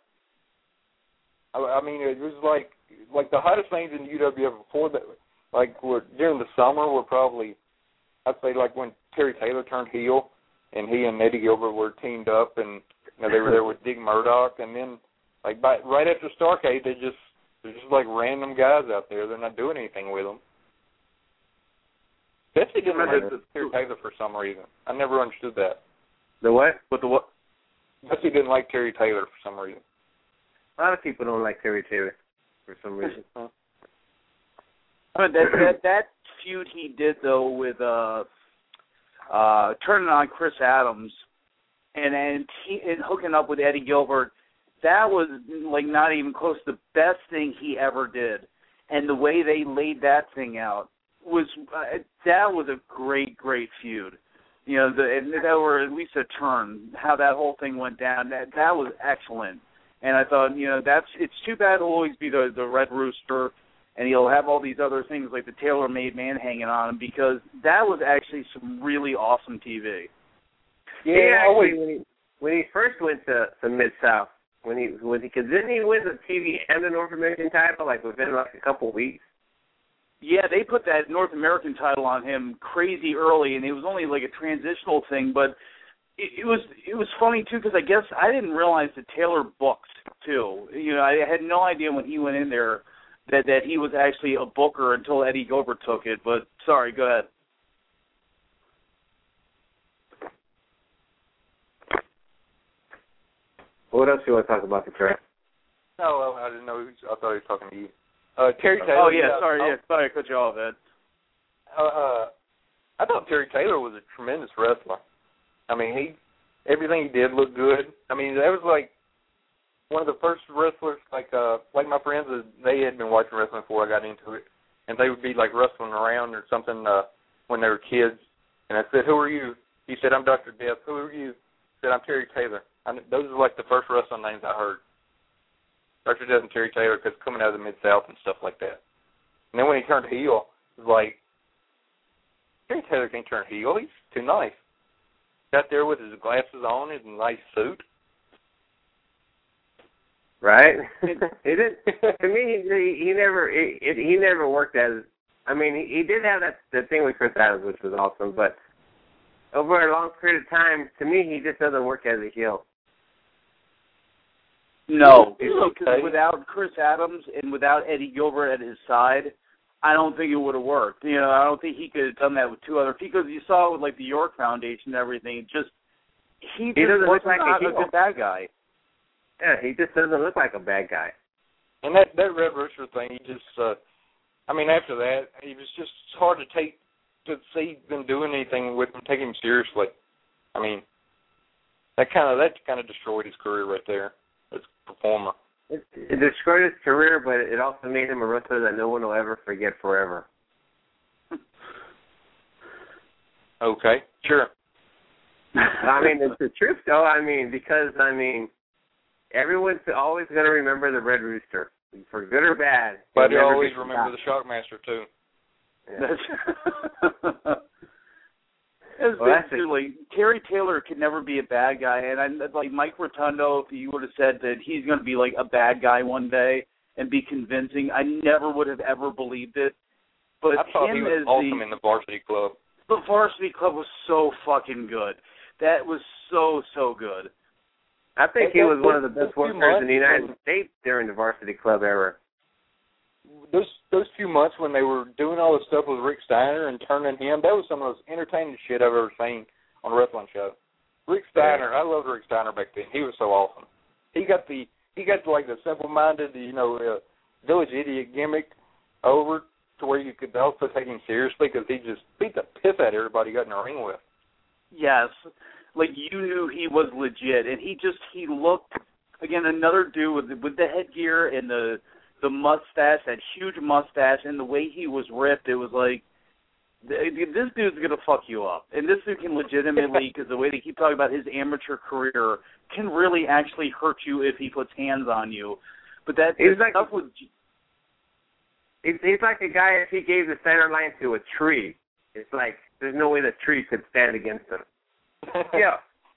Speaker 3: I mean, it was like the hottest things in UWF before that. During the summer were probably, I'd say, when Terry Taylor turned heel and he and Eddie Gilbert were teamed up and they were there with Dig Murdoch, and then right after Starrcade they're just random guys out there. They're not doing anything with them. Betsy didn't like Terry Taylor for some reason. I never understood that.
Speaker 2: The what?
Speaker 4: What the what?
Speaker 3: Betsy didn't like Terry Taylor for some reason.
Speaker 2: A lot of people don't like Terry Taylor for some reason.
Speaker 4: That feud he did though with turning on Chris Adams and hooking up with Eddie Gilbert, that was not even close to the best thing he ever did. And the way they laid that thing out was that was a great feud. And that were at least a turn how that whole thing went down. That was excellent. And I thought, it's too bad he'll always be the Red Rooster, and he'll have all these other things like the tailor-made man hanging on him, because that was actually some really awesome TV.
Speaker 2: Yeah, when he first went to Mid-South, because didn't he win the TV and the North American title within a couple of weeks?
Speaker 4: Yeah, they put that North American title on him crazy early, and it was only a transitional thing, but it was funny too, because I guess I didn't realize that Taylor booked too. I had no idea when he went in there that he was actually a booker until Eddie Gilbert took it. But sorry, go ahead.
Speaker 2: What else do you want to talk about the track?
Speaker 3: No, I didn't know. I thought he was talking to you. Terry Taylor.
Speaker 4: Oh yeah, sorry, I cut you off, Ed.
Speaker 3: I thought Terry Taylor was a tremendous wrestler. I mean, everything he did looked good. I mean, that was like one of the first wrestlers, like my friends, they had been watching wrestling before I got into it, and they would be like wrestling around or something when they were kids. And I said, "Who are you?" He said, "I'm Dr. Death." "Who are you?" I said, "I'm Terry Taylor." Those are like the first wrestling names I heard. Dr. Death and Terry Taylor, because coming out of the Mid-South and stuff like that. And then when he turned heel, it was like, Terry Taylor can't turn heel. He's too nice. Got there with his glasses on and a nice suit.
Speaker 2: Right? He did. To me, he never worked as. I mean, he did have the thing with Chris Adams, which was awesome, but over a long period of time, to me, he just doesn't work as a heel.
Speaker 4: No, because without Chris Adams and without Eddie Gilbert at his side, I don't think it would have worked. You know, I don't think he could have done that with two other people. Because you saw with like the York Foundation and everything, he doesn't look like a good bad guy.
Speaker 2: Yeah, he just doesn't look like a bad guy.
Speaker 3: And that Red Rooster thing, he just, I mean, after that, it was just hard to see them doing anything with him, taking him seriously. I mean, that kind of destroyed his career right there. As a performer.
Speaker 2: It destroyed his career, but it also made him a wrestler that no one will ever forget forever.
Speaker 3: Okay, sure.
Speaker 2: I mean, it's the truth, though. I mean, because, everyone's always going to remember the Red Rooster, for good or bad.
Speaker 3: But they always remember the Shockmaster, too.
Speaker 2: Yeah.
Speaker 4: Basically, Terry Taylor could never be a bad guy, and like Mike Rotundo, if he would have said that he's going to be like a bad guy one day and be convincing, I never would have ever believed it. But
Speaker 3: I thought he was awesome in the Varsity Club.
Speaker 4: The Varsity Club was so fucking good. That was so good.
Speaker 2: I think he was one of the best workers in the United States during the Varsity Club era.
Speaker 3: Those few months when they were doing all this stuff with Rick Steiner and turning him, that was some of the most entertaining shit I've ever seen on a wrestling show. Rick Steiner, I loved Rick Steiner back then. He was so awesome. He got like the simple-minded, village idiot gimmick over to where you could also take him seriously because he just beat the piss out of everybody he got in the ring with.
Speaker 4: Yes, like you knew he was legit, and he looked, again, another dude with the headgear and the mustache, that huge mustache, and the way he was ripped, it was like, this dude's going to fuck you up. And this dude can legitimately, because the way they keep talking about his amateur career, can really actually hurt you if he puts hands on you. But that stuff with...
Speaker 2: He's like a guy, if he gave the center line to a tree, it's like, there's no way the tree could stand against him.
Speaker 4: Yeah.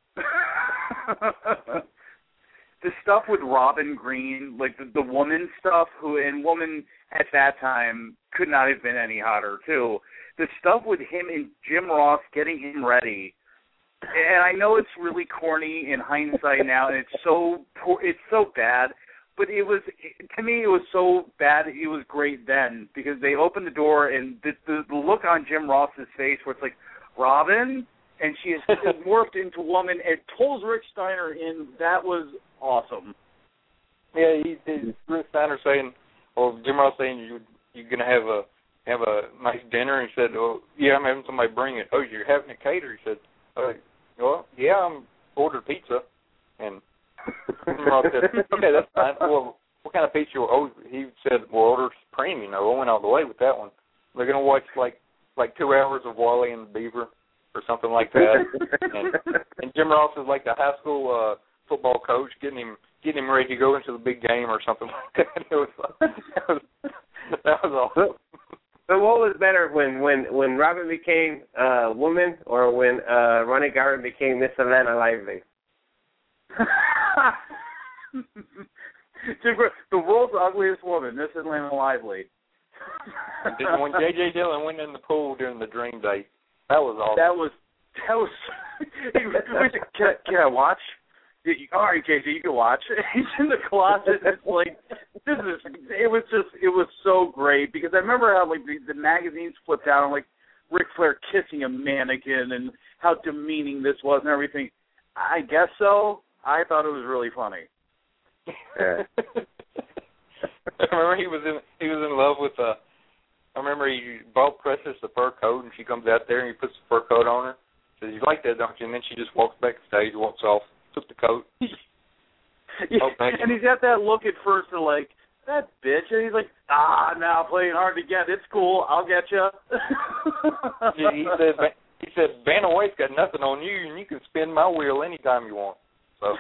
Speaker 4: The stuff with Robin Green, like the woman stuff, and woman at that time could not have been any hotter, too. The stuff with him and Jim Ross getting him ready, and I know it's really corny in hindsight now, and it's so bad, but to me, it was so bad, it was great then, because they opened the door, and the look on Jim Ross's face where it's like, Robin? And she has morphed into woman and pulls Rick Steiner in. That was awesome.
Speaker 3: Yeah, Rick Steiner saying, or Jim Ross saying, you're going to have a nice dinner. And he said, oh, yeah, I'm having somebody bring it. Oh, you're having it catered? He said, well, yeah, I'm ordered pizza. And Jim Ross said, okay, that's fine. Well, what kind of pizza? Oh, he said, well, order Supreme. I went all the way with that one. They're going to watch like 2 hours of Wally and the Beaver or something like that. and Jim Ross is like the high school football coach getting him ready to go into the big game or something like that. That was awesome.
Speaker 2: So what was better, when Robin became a woman or when Ronnie Garvin became Miss Atlanta Lively?
Speaker 4: The world's ugliest woman, Miss Atlanta Lively.
Speaker 3: When J.J. Dillon went in the pool during the dream date, that was awesome.
Speaker 4: That was. Can I watch? All right, JJ, you can watch. He's in the closet. It's like it was so great because I remember how like the magazines flipped out on like Ric Flair kissing a mannequin and how demeaning this was and everything. I guess so. I thought it was really funny.
Speaker 2: Yeah.
Speaker 3: I remember he was in love with I remember he bought Precious the fur coat and she comes out there and he puts the fur coat on her. Says, "You like that, don't you?" And then she just walks back stage, walks off, took the coat.
Speaker 4: Yeah, and he's got that look at first of like, that bitch, and he's like, now playing hard to get. It's cool. I'll get you.
Speaker 3: Yeah, he said, Vanna White's got nothing on you, and you can spin my wheel anytime you want. So.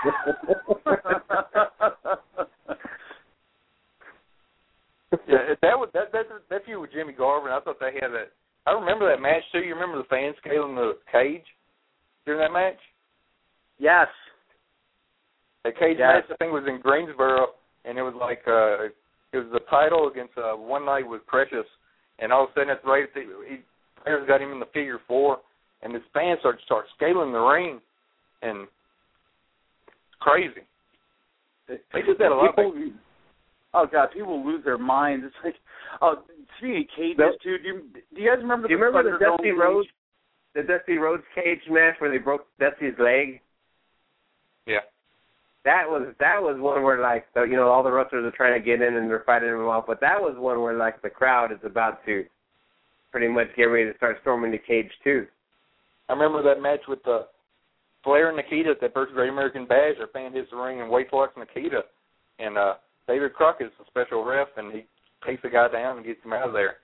Speaker 3: Yeah, that feud with Jimmy Garvin. I thought they had that. I remember that match too. You remember the fans scaling the cage during that match?
Speaker 4: Yes.
Speaker 3: That cage match, I think, was in Greensboro, and it was like it was the title against One Night with Precious, and all of a sudden, it's right. Players got him in the figure 4, and his fans start scaling the ring, and it's crazy. They did that a lot.
Speaker 4: Oh God, people lose their minds. It's like, speaking of cages too, do you guys remember?
Speaker 2: Do you remember the Dusty Rhodes cage match where they broke Dusty's leg?
Speaker 3: Yeah.
Speaker 2: That was one where like all the wrestlers are trying to get in and they're fighting them off, but that was one where like the crowd is about to pretty much get ready to start storming the cage too.
Speaker 3: I remember that match with Flair and Nikita at that first Great American Bash. Their fan hits the ring and weight locks Nikita, and David Crockett's a special ref, and he takes the guy down and gets him out of there.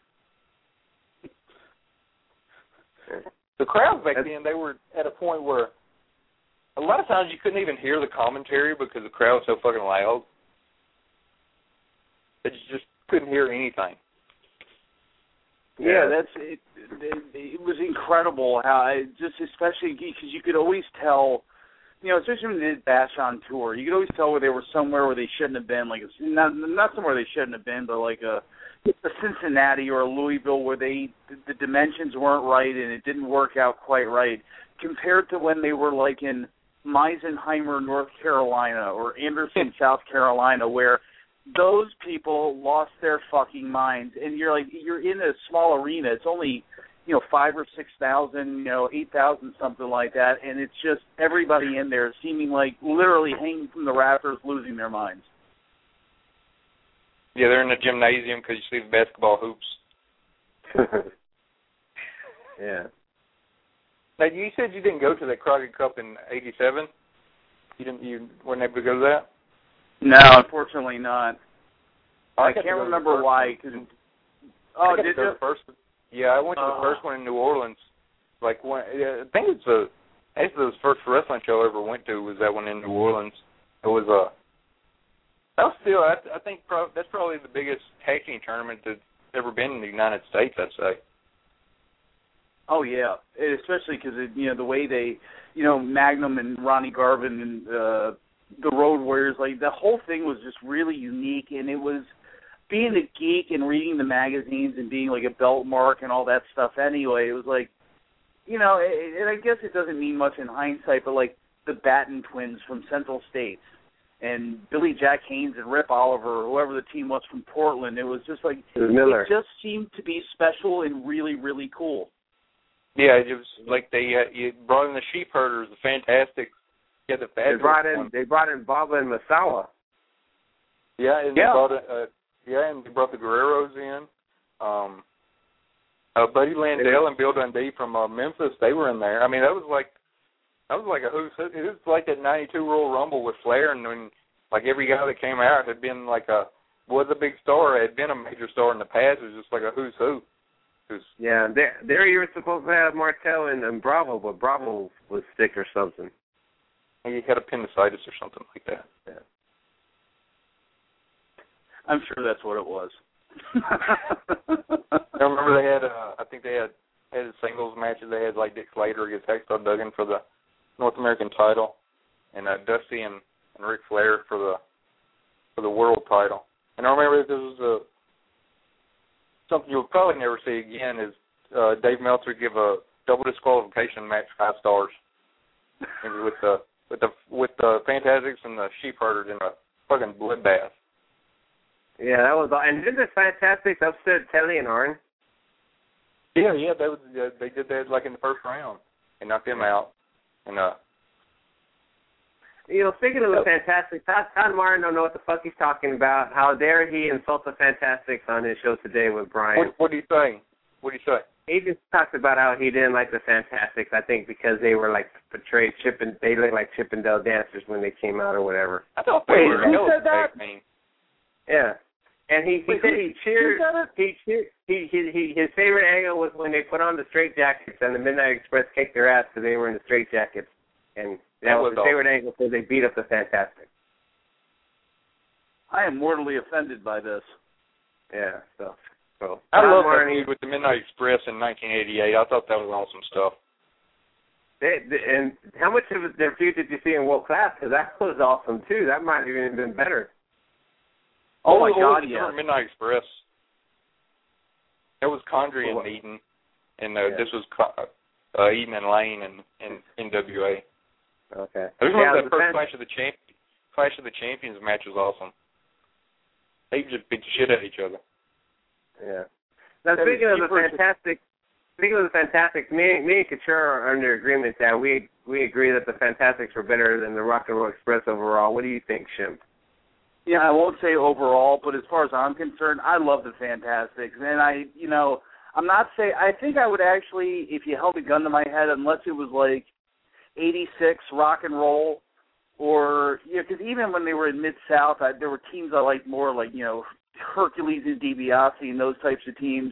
Speaker 3: The crowds back then, they were at a point where a lot of times you couldn't even hear the commentary because the crowd was so fucking loud that you just couldn't hear anything.
Speaker 4: Yeah, that's it. It was incredible how especially because you could always tell, especially when they did Bash on tour, you could always tell where they were somewhere where they shouldn't have been, like not somewhere they shouldn't have been, but like a Cincinnati or a Louisville where the dimensions weren't right and it didn't work out quite right, compared to when they were like in Meisenheimer, North Carolina, or Anderson, South Carolina, where those people lost their fucking minds. And you're in a small arena. It's only, 5,000 or 6,000, 8,000, something like that. And it's just everybody in there seeming like literally hanging from the rafters, losing their minds.
Speaker 3: Yeah, they're in the gymnasium because you see the basketball hoops.
Speaker 2: Yeah.
Speaker 3: Now, you said you didn't go to that Crockett Cup in '87. You weren't able to go to that?
Speaker 4: No, unfortunately not. I can't remember why. Did you?
Speaker 3: I went to the first one in New Orleans. I think it's the first wrestling show I ever went to was that one in New Orleans. It was I think that's probably the biggest tag team tournament that's ever been in the United States, I'd say.
Speaker 4: Oh yeah, especially because the way they, Magnum and Ronnie Garvin and the Road Warriors, like the whole thing was just really unique, and it was being a geek and reading the magazines and being like a belt mark and all that stuff. Anyway, it was like, and I guess it doesn't mean much in hindsight, but like the Batten twins from Central States and Billy Jack Haynes and Rip Oliver, or whoever the team was from Portland, it was just like it just seemed to be special and really, really cool.
Speaker 3: Yeah, it was like you brought in the Sheep Herders, the Fantastics. Yeah,
Speaker 2: They brought in Baba and Masawa.
Speaker 3: Yeah, and they brought the Guerreros in. Buddy Landell and Bill Dundee from Memphis, they were in there. I mean, that was like a who's who. It was like that '92 Royal Rumble with Flair, and when like every guy that came out had been was a big star, had been a major star in the past. It was just like a who's who.
Speaker 2: Yeah, there you were supposed to have Martel and Bravo, but Bravo was sick or something.
Speaker 3: He had appendicitis or something like that.
Speaker 2: Yeah.
Speaker 4: I'm sure that's what it was.
Speaker 3: I remember they had, I think they had singles matches. They had like Dick Slater against Hacksaw Duggan for the North American title, and Dusty and Ric Flair for the world title. And I remember this was something you'll probably never see again is Dave Meltzer give a double disqualification match 5 stars, maybe with the Fantastics and the Sheep Herders in a fucking bloodbath.
Speaker 2: Yeah, that was all. And didn't the Fantastics upset Telly and Arn?
Speaker 3: Yeah, they did that like in the first round and knocked them out. And
Speaker 2: speaking of the Fantastics, Todd Martin don't know what the fuck he's talking about. How dare he insult the Fantastics on his show today with Brian?
Speaker 3: What do you say?
Speaker 2: He just talked about how he didn't like the Fantastics, I think, because they were like portrayed they looked like Chippendale dancers when they came out or whatever.
Speaker 3: I thought they were.
Speaker 4: Who said that?
Speaker 2: Yeah. And he said he cheered. His favorite angle was when they put on the straitjackets and the Midnight Express kicked their ass because they were in the straitjackets, and that was his favorite angle because they beat up the Fantastics.
Speaker 4: I am mortally offended by this.
Speaker 2: Yeah. So
Speaker 3: I love that feud with the Midnight Express in 1988. I thought that was awesome stuff.
Speaker 2: And how much of their feud did you see in World Class? Because that was awesome too. That might have even been better.
Speaker 4: Oh my God!
Speaker 3: Yeah. Midnight Express. That was Condrey and Eaton, and this was Eaton and Lane and NWA.
Speaker 2: Okay.
Speaker 3: I remember that first Clash of the Champions match was awesome. They just beat the shit out of each other.
Speaker 2: Yeah. Now speaking of the Fantastics, me and Couture are under agreement that we agree that the Fantastics were better than the Rock and Roll Express overall. What do you think, Shim?
Speaker 4: Yeah, I won't say overall, but as far as I'm concerned, I love the Fantastics. And I'm not saying, I think I would actually, if you held a gun to my head, unless it was like 86 Rock and Roll, or, because even when they were in Mid-South, there were teams I liked more, like, Hercules and DiBiase and those types of teams.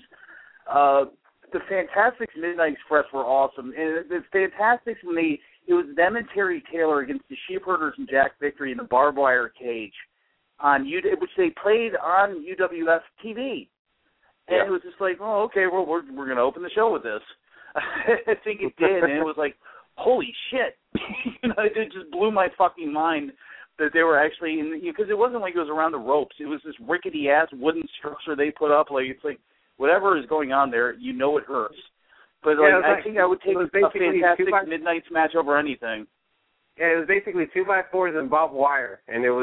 Speaker 4: The Fantastics Midnight Express were awesome. And the Fantastics, it was them and Terry Taylor against the Sheepherders and Jack Victory in the barbed wire cage, which they played on UWF TV. And it was just like, oh, okay, well, we're going to open the show with this. I think it did, and it was like, holy shit. It just blew my fucking mind that they were actually in, because it wasn't like it was around the ropes. It was this rickety-ass wooden structure they put up. Like, it's like, whatever is going on there, it hurts. But I think I would take a Fantastic Midnight's match over anything.
Speaker 2: Yeah, it was basically 2x4s and barbed wire, and it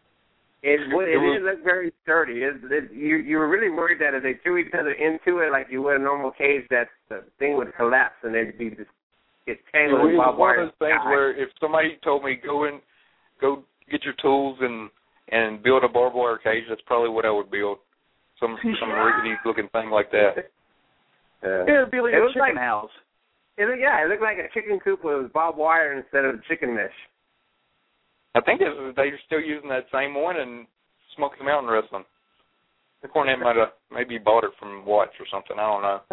Speaker 2: didn't look very sturdy. You were really worried that if they threw each other into it like you would a normal cage, that the thing would collapse and they'd be just get tangled in barbed wire.
Speaker 3: It was one of those things where if somebody told me go get your tools and build a barbed wire cage, that's probably what I would build. Some rickety looking thing like that.
Speaker 4: It'd be like a chicken house.
Speaker 2: It looked like a chicken coop with barbed wire instead of chicken mesh.
Speaker 3: I think they're still using that same one in Smoky Mountain Wrestling. The Cornette might have maybe bought it from Watch or something. I don't know.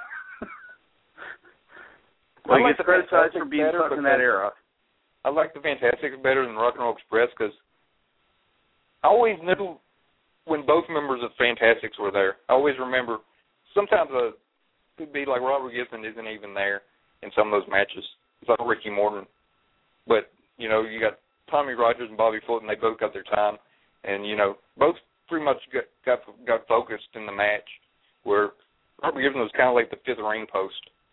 Speaker 4: Well, he gets criticized for being stuck in that era.
Speaker 3: I like the Fantastics better than Rock and Roll Express because I always knew when both members of Fantastics were there. I always remember sometimes it could be like Robert Gibson isn't even there in some of those matches. It's like Ricky Morton. But, you got Tommy Rogers and Bobby Fulton, they both got their time. And, both pretty much got focused in the match where Robert Gibson was kind of like the fifth ring post.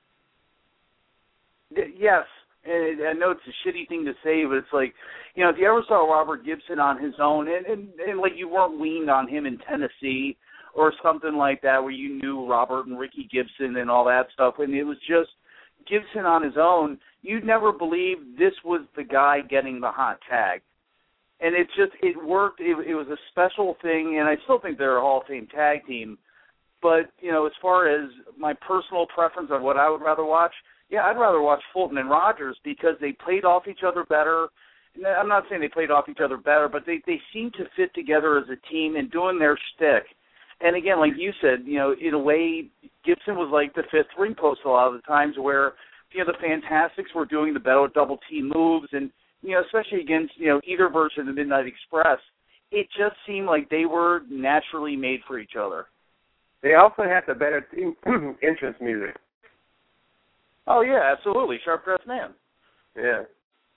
Speaker 4: Yes. And I know it's a shitty thing to say, but it's like, if you ever saw Robert Gibson on his own, and like you weren't weaned on him in Tennessee or something like that where you knew Robert and Ricky Gibson and all that stuff, and it was just Gibson on his own, you'd never believe this was the guy getting the hot tag. And it worked. It was a special thing, and I still think they're a Hall of Fame tag team. But, as far as my personal preference on what I would rather watch, I'd rather watch Fulton and Rogers because they played off each other better. I'm not saying they played off each other better, but they seemed to fit together as a team and doing their shtick. And again, like you said, in a way, Gibson was like the fifth ring post a lot of the times where, the Fantastics were doing the double team moves and, especially against, either version of the Midnight Express, it just seemed like they were naturally made for each other.
Speaker 2: They also had the better team entrance music.
Speaker 4: Oh, yeah, absolutely. Sharp Dressed Man.
Speaker 2: Yeah.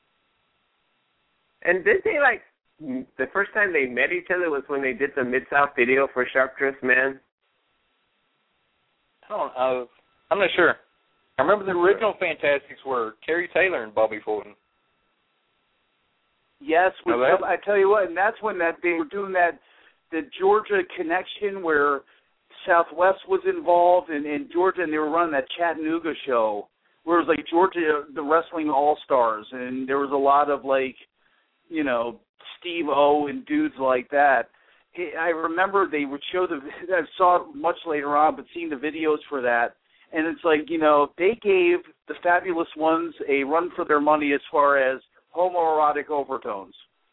Speaker 2: And did they, the first time they met each other was when they did the Mid-South video for Sharp Dressed Man?
Speaker 3: I'm not sure. I remember the original Fantastics were Terry Taylor and Bobby Fulton.
Speaker 4: Yes, I tell you what, and that's when they were doing that the Georgia connection where Southwest was involved in Georgia, and they were running that Chattanooga show where it was like Georgia, the Wrestling All-Stars, and there was a lot of like, you know, Steve O and dudes like that. I remember they would show I saw it much later on, but seeing the videos for that, and it's like, you know, they gave the Fabulous Ones a run for their money as far as homoerotic overtones.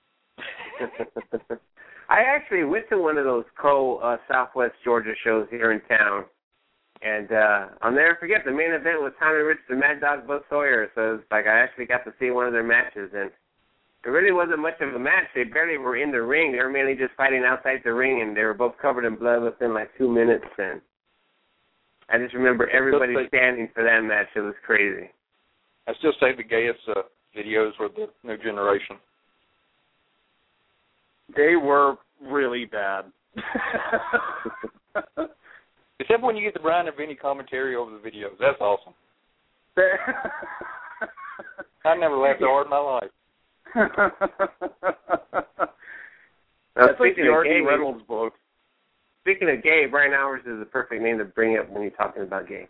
Speaker 2: I actually went to one of those Southwest Georgia shows here in town, and I'll never forget, the main event was Tommy Rich and Mad Dog Buzz Sawyer, so it's like I actually got to see one of their matches, and it really wasn't much of a match. They barely were in the ring. They were mainly just fighting outside the ring, and they were both covered in blood within like 2 minutes, and I just remember everybody standing for that match. It was crazy.
Speaker 3: I still say the gayest videos were the new generation.
Speaker 4: They were really bad.
Speaker 3: Except when you get the Brian and Vinny commentary over the videos. That's awesome. I never laughed so hard in my life.
Speaker 4: That's like the R.D. Reynolds book.
Speaker 2: Speaking of gay, Brian Hours is the perfect name to bring up when you're talking about gay.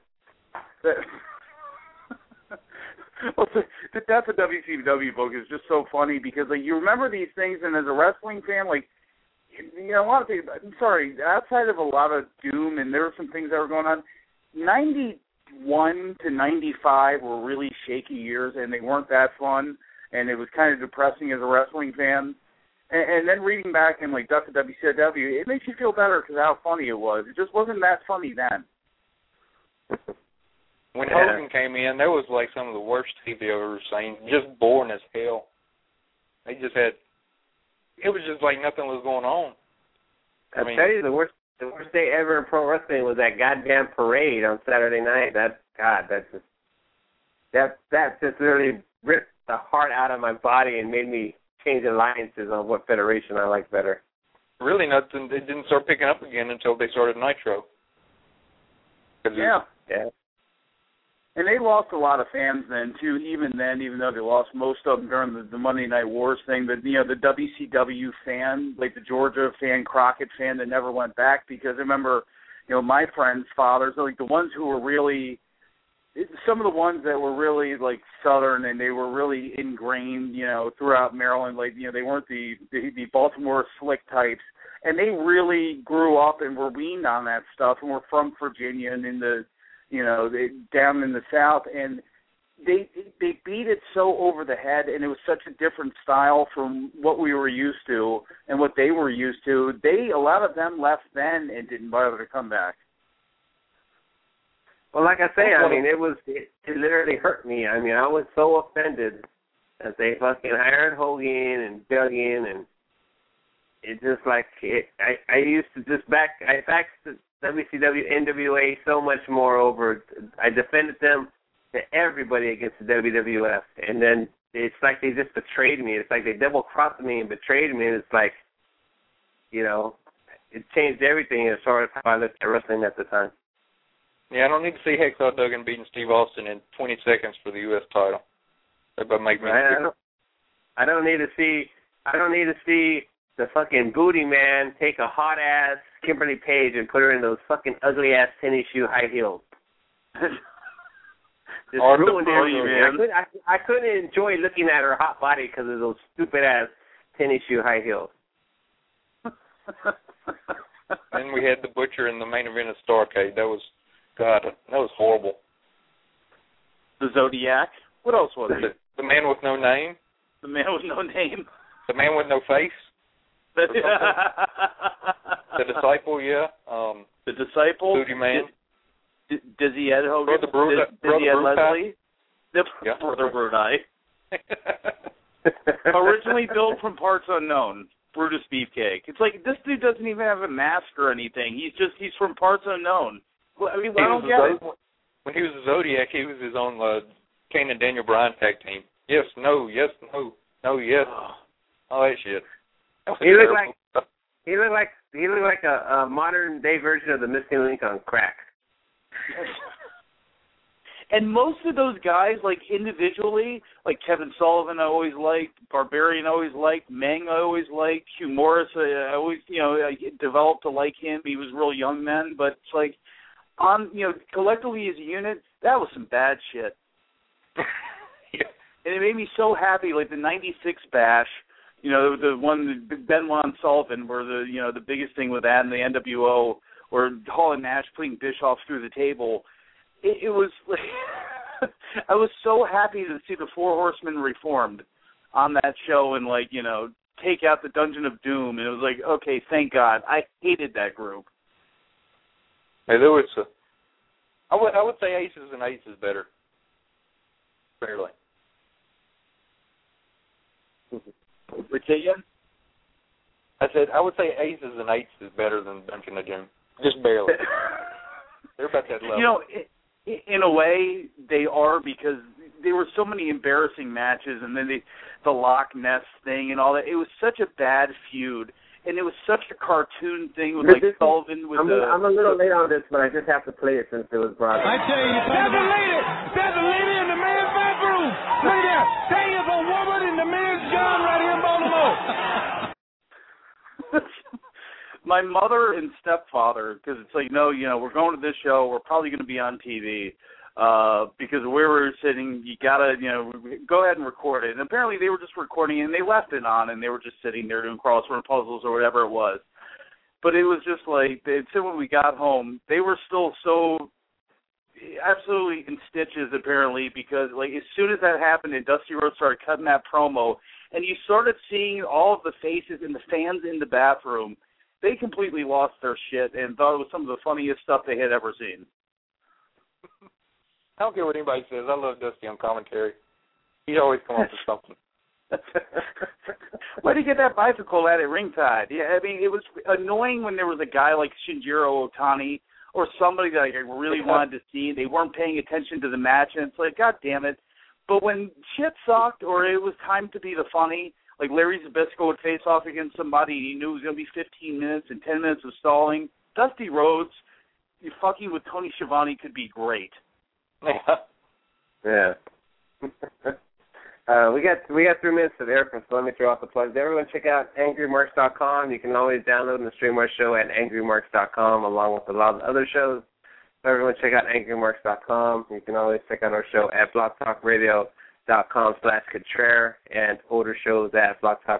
Speaker 4: Well, the Death of WCW book is just so funny because, like, you remember these things, and as a wrestling fan, like, you know, a lot of things, outside of a lot of doom, and there were some things that were going on, 91 to 95 were really shaky years, and they weren't that fun, and it was kind of depressing as a wrestling fan. And then reading back in, like, Death of WCW, it makes you feel better because of how funny it was. It just wasn't that funny then.
Speaker 3: When Hogan came in, there was like some of the worst TV I've ever seen. Just boring as hell. They just had, it was just like nothing was going on.
Speaker 2: I tell you, the worst day ever in pro wrestling was that goddamn parade on Saturday night. That just really ripped the heart out of my body and made me change alliances on what federation I like better.
Speaker 3: Really nothing. It didn't start picking up again until they started Nitro.
Speaker 4: Yeah.
Speaker 2: Yeah.
Speaker 4: And they lost a lot of fans then, too, even though they lost most of them during the Monday Night Wars thing. But, you know, the WCW fan, like the Georgia fan, Crockett fan that never went back, because I remember, you know, my friends' fathers, like the ones who were really, some of the ones that were really, like, Southern and they were really ingrained, you know, throughout Maryland. Like, you know, they weren't the Baltimore slick types. And they really grew up and were weaned on that stuff and were from Virginia and in the, you know, down in the South, and they beat it so over the head, and it was such a different style from what we were used to and what they were used to. A lot of them left then and didn't bother to come back.
Speaker 2: Well, like I say, I mean, it literally hurt me. I mean, I was so offended that they fucking hired Hogan and dug in, and it just like I used to just I faxed WCW, NWA so much more over. I defended them to everybody against the WWF, and then it's like they just betrayed me. It's like they double-crossed me and betrayed me, and it's like, you know, it changed everything as far as how I looked at wrestling at the time.
Speaker 3: Yeah, I don't need to see Hacksaw Duggan beating Steve Austin in 20 seconds for the U.S. title. That would make me.
Speaker 2: I don't need to see the fucking booty man take a hot-ass Kimberly Page and put her in those fucking ugly-ass tennis shoe high heels. Just ruined everything. I couldn't enjoy looking at her hot body because of those stupid-ass tennis shoe high heels.
Speaker 3: Then we had the Butcher in the main event of Starrcade. That was horrible.
Speaker 4: The Zodiac? What else was it?
Speaker 3: The man with no name?
Speaker 4: The man with no name.
Speaker 3: The man with no face? The Disciple, yeah.
Speaker 4: The Disciple.
Speaker 3: Booty Man.
Speaker 4: Dizzy Ed Hogan.
Speaker 3: Brother
Speaker 4: Dizzy Ed Leslie.
Speaker 3: Yeah.
Speaker 4: Brother Brunei. Originally built from parts unknown. Brutus Beefcake. It's like, this dude doesn't even have a mask or anything. He's from parts unknown. Well, I mean, I don't get it.
Speaker 3: When he was a Zodiac, he was his own Kane and Daniel Bryan tag team. Yes, no, yes, no, no, yes. All that shit.
Speaker 2: He looked like a modern day version of the Missing Link on crack.
Speaker 4: And most of those guys, like individually, like Kevin Sullivan, I always liked. Barbarian, I always liked. Meng, I always liked. Hugh Morris, I always, I developed to like him. He was real young then, but it's like, collectively as a unit, that was some bad shit.
Speaker 2: Yeah.
Speaker 4: And it made me so happy, like the '96 Bash. The one Benoit and Sullivan were the biggest thing with that, and the NWO, or Hall and Nash putting Bischoff through the table. It was like I was so happy to see the Four Horsemen reformed on that show, and take out the Dungeon of Doom, and it was like, okay, thank God. I hated that group.
Speaker 3: Hey, there was I would say Aces and Eights is better. Barely.
Speaker 4: Which again?
Speaker 3: I said I would say Aces and Eights is better than Dungeon of Doom. Just barely. They're about that level.
Speaker 4: In a way, they are, because there were so many embarrassing matches, and then the Loch Ness thing and all that. It was such a bad feud, and it was such a cartoon thing with Sullivan with
Speaker 2: I'm a little late on this, but I just have to play it since it was brought up.
Speaker 5: I tell you, there's a lady in the men's bathroom. Look at that. There is a woman in the men's job right here in Baltimore.
Speaker 4: My mother and stepfather, because it's like, no, we're going to this show. We're probably going to be on TV because where we were sitting, you got to, go ahead and record it. And apparently they were just recording it, and they left it on, and they were just sitting there doing crossword puzzles or whatever it was. But it was just like, they said when we got home, they were still so absolutely in stitches, apparently, because as soon as that happened and Dusty Rhodes started cutting that promo, and you started seeing all of the faces and the fans in the bathroom, they completely lost their shit and thought it was some of the funniest stuff they had ever seen.
Speaker 3: I don't care what anybody says. I love Dusty on commentary. He always comes up with something.
Speaker 4: Where did he get that bicycle at ringside? Yeah, I mean, it was annoying when there was a guy like Shinjiro Otani or somebody that I really wanted to see. They weren't paying attention to the match, and it's like, God damn it. But when shit sucked or it was time to be the funny, like Larry Zbyszko would face off against somebody, and he knew it was going to be 15 minutes and 10 minutes of stalling. Dusty Rhodes, you fucking with Tony Schiavone could be great.
Speaker 2: Yeah. We got 3 minutes of air, so let me throw out the plugs. Everyone check out angrymarks.com. You can always download and stream our show at angrymarks.com along with a lot of other shows. So everyone check out angrymarks.com. You can always check out our show at blogtalkradio.com/Contraire and older shows at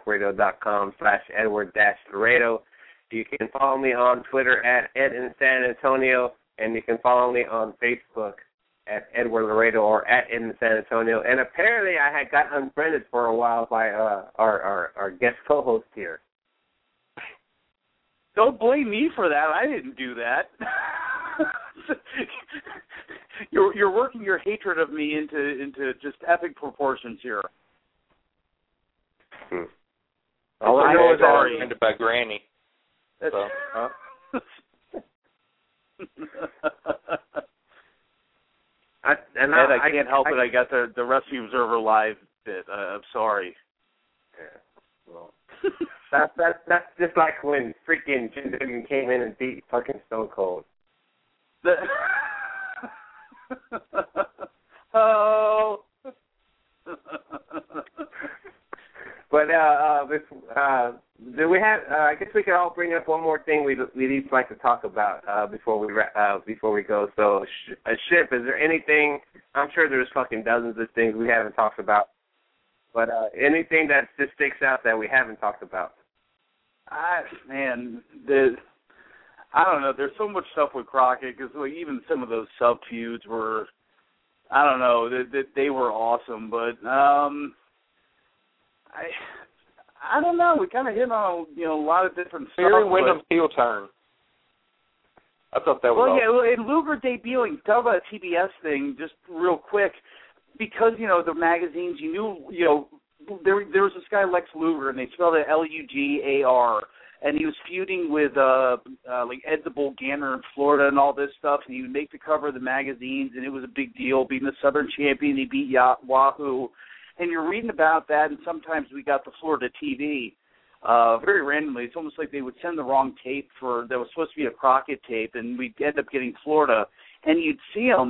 Speaker 2: blogtalkradio.com/Edward-Laredo. You can follow me on Twitter at Ed in San Antonio, and you can follow me on Facebook at Edward Laredo or at Ed in San Antonio. And apparently I had got unfriended for a while by our guest co-host here.
Speaker 4: Don't blame me for that. I didn't do that. You're working your hatred of me into just epic proportions here.
Speaker 3: All I know is I was offended by Granny. So.
Speaker 4: I can't help it. I got the Wrestling Observer Live bit. I'm sorry.
Speaker 2: Yeah. Well, that's just like when freaking Jim Duggan came in and beat fucking Stone Cold.
Speaker 4: Oh.
Speaker 2: But do we have? I guess we could all bring up one more thing we'd each like to talk about before we go. So, Ship, is there anything? I'm sure there's fucking dozens of things we haven't talked about, but anything that just sticks out that we haven't talked about?
Speaker 4: I don't know. There's so much stuff with Crockett because even some of those sub feuds were, I don't know, they were awesome. But I don't know. We kind of hit on a lot of different stuff.
Speaker 3: Barry Windham's heel turn. I thought that was
Speaker 4: and Luger debuting. Talk about a TBS thing just real quick, because the magazines. There was this guy Lex Luger, and they spelled it Lugar, and he was feuding with like Ed the Bull Ganner in Florida and all this stuff, and he would make the cover of the magazines, and it was a big deal being the Southern champion. He beat Wahoo. And you're reading about that, and sometimes we got the Florida TV very randomly. It's almost like they would send the wrong tape that was supposed to be a Crockett tape, and we'd end up getting Florida. And you'd see them,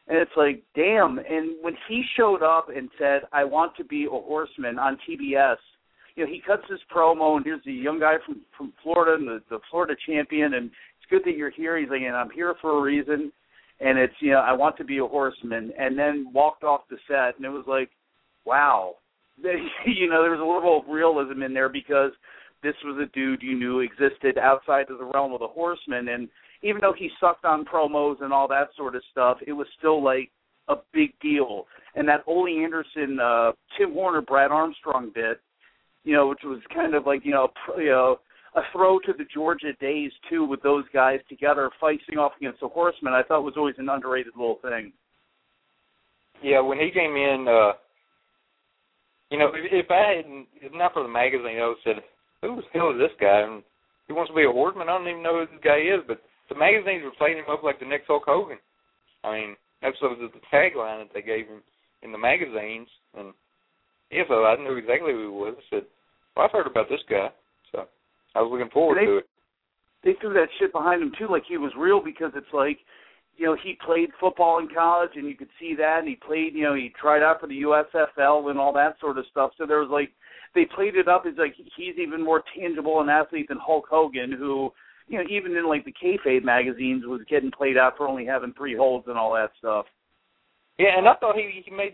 Speaker 4: And it's like, damn. And when he showed up and said, I want to be a horseman on TBS, you know, he cuts his promo, and here's the young guy from Florida, and the Florida champion, and it's good that you're here. He's like, and I'm here for a reason, and it's, you know, I want to be a horseman. And then walked off the set, and it was like, wow. You know, there was a little realism in there because this was a dude you knew existed outside of the realm of the horseman, and even though he sucked on promos and all that sort of stuff, it was still like a big deal. And that Ole Anderson, Tim Warner, Brad Armstrong bit, you know, which was kind of like, you know, a throw to the Georgia days, too, with those guys together fighting off against the Horsemen, I thought was always an underrated little thing.
Speaker 3: Yeah, when he came in, you know, if I hadn't, if not for the magazine, I would have said, who the hell is this guy? And he wants to be a horseman? I don't even know who this guy is, but the magazines were playing him up like the next Hulk Hogan. I mean, that's the tagline that they gave him in the magazines. And yeah, so I knew exactly who he was. I said, well, I've heard about this guy. So I was looking forward to it.
Speaker 4: They threw that shit behind him, too, like he was real, because it's like, you know, he played football in college, and you could see that, and he played, you know, he tried out for the USFL and all that sort of stuff. So there was like, they played it up as like he's even more tangible an athlete than Hulk Hogan, who, you know, even in like the kayfabe magazines was getting played out for only having 3 holds and all that stuff.
Speaker 3: Yeah, and I thought he made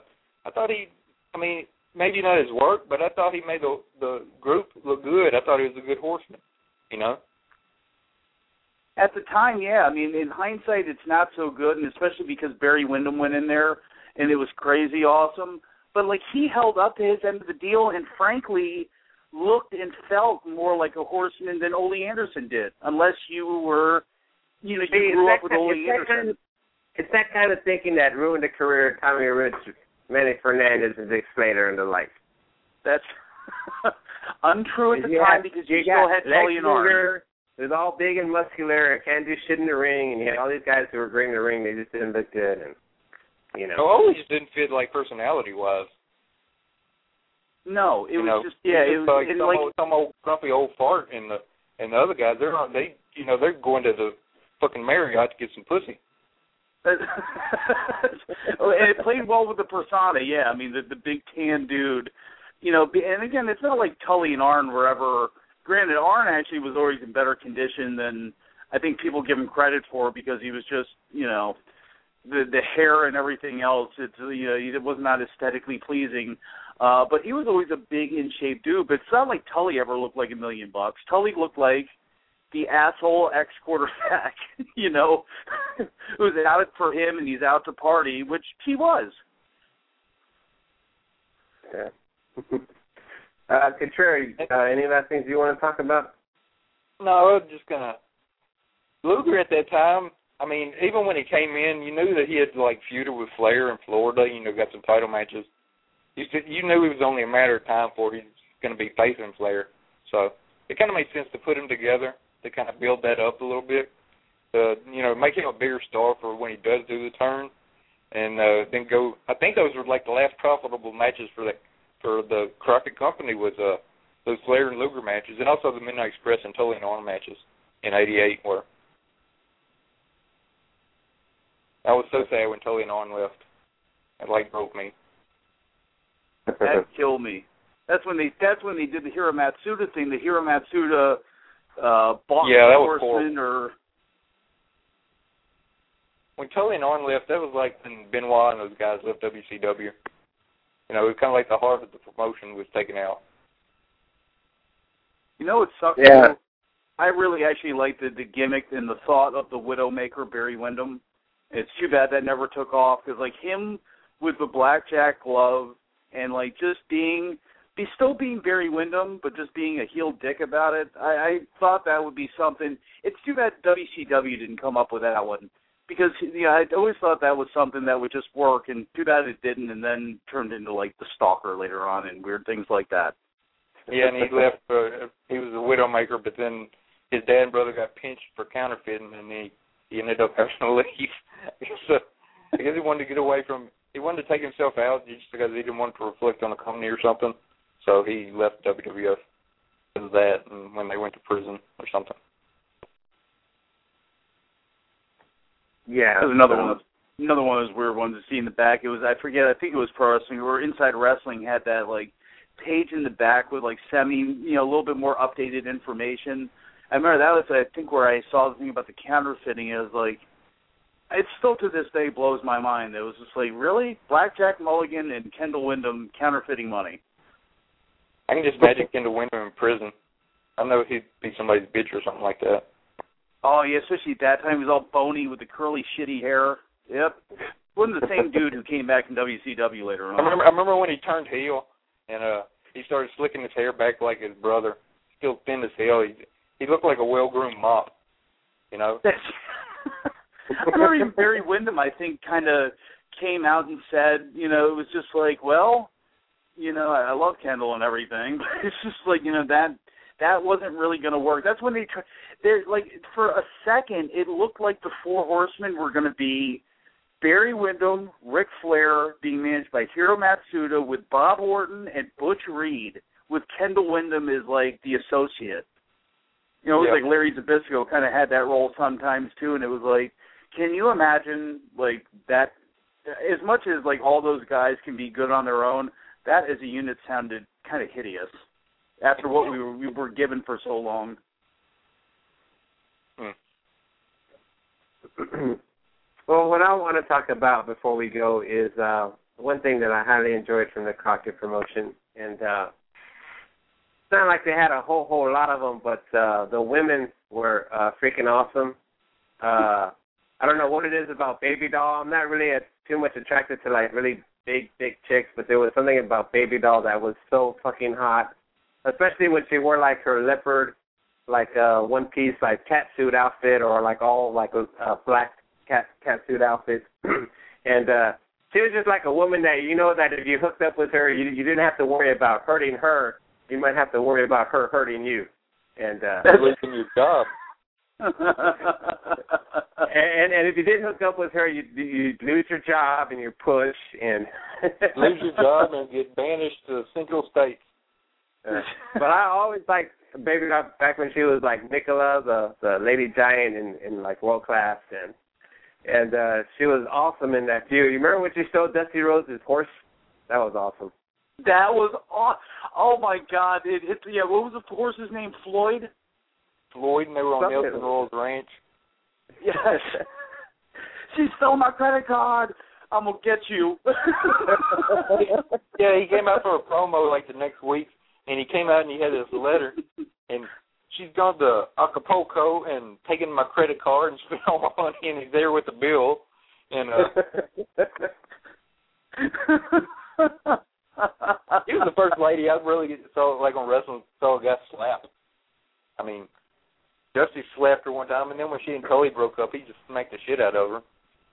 Speaker 3: I mean, maybe not his work, but I thought he made the group look good. I thought he was a good horseman, you know?
Speaker 4: At the time, yeah. I mean, in hindsight, it's not so good, and especially because Barry Windham went in there, and it was crazy awesome. But, like, he held up to his end of the deal and, frankly, looked and felt more like a horseman than Ole Anderson did, unless you were, you know, you grew up with Ole Anderson.
Speaker 2: It's that kind of thinking that ruined the career of Tommy Rich, Manny Fernandez, and Dick Slater and the like.
Speaker 4: That's untrue at the time because you still had Tully and Arn.
Speaker 2: It was all big and muscular and can't do shit in the ring, and you had all these guys who were great in the ring. They just didn't look good, and you know.
Speaker 3: Ole just didn't fit like personality-wise.
Speaker 4: No, it was just
Speaker 3: it was some old grumpy old fart, and the other guys they're going to the fucking Marriott to get some pussy.
Speaker 4: It played well with the persona, yeah. I mean, the big tan dude, you know. And again, it's not like Tully and Arn were ever. Granted, Arn actually was always in better condition than I think people give him credit for because he was just, you know, the hair and everything else. It's, you know, it was not aesthetically pleasing. But he was always a big, in-shape dude. But it's not like Tully ever looked like $1 million. Tully looked like the asshole ex-quarterback, you know, who's out for him and he's out to party, which he was.
Speaker 2: Yeah. Contrary, any last things you want to talk about?
Speaker 3: No, I was just going to... Luger at that time, I mean, even when he came in, you knew that he had, like, feuded with Flair in Florida, you know, got some title matches. You knew it was only a matter of time before he's going to be facing Flair. So it kind of made sense to put them together, to kind of build that up a little bit, you know, make him a bigger star for when he does do the turn, and then go. I think those were like the last profitable matches for the Crockett Company was those Flair and Luger matches, and also the Midnight Express and Tully and Arn matches in '88 were. I was so sad when Tully and Arn left. It like broke me.
Speaker 4: That killed me. That's when they did the Hiro Matsuda thing. The Hiro Matsuda bought
Speaker 3: that
Speaker 4: was
Speaker 3: Horseman or when Tully and Arn left, that was like when Benoit and those guys left WCW. You know, it was kind of like the heart of the promotion was taken out.
Speaker 4: You know what sucks?
Speaker 2: Yeah.
Speaker 4: I really actually liked the gimmick and the thought of the Widowmaker, Barry Windham. It's too bad that never took off because, like, him with the blackjack glove and, like, just still being Barry Windham, but just being a heel dick about it, I thought that would be something. It's too bad WCW didn't come up with that one because, you know, I always thought that was something that would just work, and too bad it didn't, and then turned into, like, the Stalker later on and weird things like that.
Speaker 3: Yeah, and he left. He was a Widowmaker, but then his dad and brother got pinched for counterfeiting, and he ended up having to leave. So I guess he wanted to get away from. He wanted to take himself out just because he didn't want to reflect on the company or something. So he left WWF because of that, and when they went to prison or something.
Speaker 2: Yeah,
Speaker 4: there's another one. another one of those weird ones to see in the back. It was, I think it was Pro Wrestling, or Inside Wrestling had that, like, page in the back with, like, a little bit more updated information. I remember that was, I think, where I saw the thing about the counterfeiting. It was like, it still to this day blows my mind. It was just like, really? Blackjack Mulligan and Kendall Windham counterfeiting money.
Speaker 3: I can just imagine Kendall Windham in prison. I know he'd be somebody's bitch or something like that.
Speaker 4: Oh, yeah, especially at that time. He was all bony with the curly, shitty hair. Yep. Wasn't the same dude who came back in WCW later on.
Speaker 3: I remember when he turned heel and he started slicking his hair back like his brother. Still thin as hell. He looked like a well-groomed mop, you know?
Speaker 4: I remember even Barry Windham, I think, kind of came out and said, you know, it was just like, well, you know, I love Kendall and everything, but it's just like, you know, that wasn't really going to work. That's when they're like, for a second, it looked like the Four Horsemen were going to be Barry Windham, Ric Flair, being managed by Hiro Matsuda, with Bob Orton and Butch Reed, with Kendall Windham as, like, the associate. You know, it was like Larry Zbyszko kind of had that role sometimes, too, and it was like, can you imagine, like, that, as much as, like, all those guys can be good on their own, that as a unit sounded kind of hideous after what we were given for so long.
Speaker 2: Well, what I want to talk about before we go is one thing that I highly enjoyed from the Crockett promotion, and it's not like they had a whole lot of them, but the women were freaking awesome. I don't know what it is about Baby Doll. I'm not really too much attracted to, like, really big chicks, but there was something about Baby Doll that was so fucking hot, especially when she wore, like, her leopard, like, one-piece, like, catsuit outfit, or, like, all, like, black catsuit outfit. And she was just like a woman that, you know, that if you hooked up with her, you didn't have to worry about hurting her. You might have to worry about her hurting you. And
Speaker 3: that's losing your job.
Speaker 2: and if you did hook up with her, you'd lose your job and your push, and
Speaker 3: lose your job and get banished to Central States.
Speaker 2: But I always liked Baby Doll back when she was like Nicola, the Lady Giant in like World Class, and she was awesome in that feud. You remember when she stole Dusty Rhodes' horse? That was awesome.
Speaker 4: That was awesome. Oh my God! What was the horse's name? Floyd.
Speaker 3: Floyd, and they were on Nelson Royals Ranch.
Speaker 4: Yes. She stole my credit card. I'm going to get you.
Speaker 3: Yeah, he came out for a promo like the next week, and he came out and he had this letter, and she's gone to Acapulco and taken my credit card and spent all my money, and he's there with the bill. And he was the first lady I really saw, like, on wrestling, saw a guy slap. I mean, Dusty slapped her one time, and then when she and Cody broke up, he just smacked the shit out of her.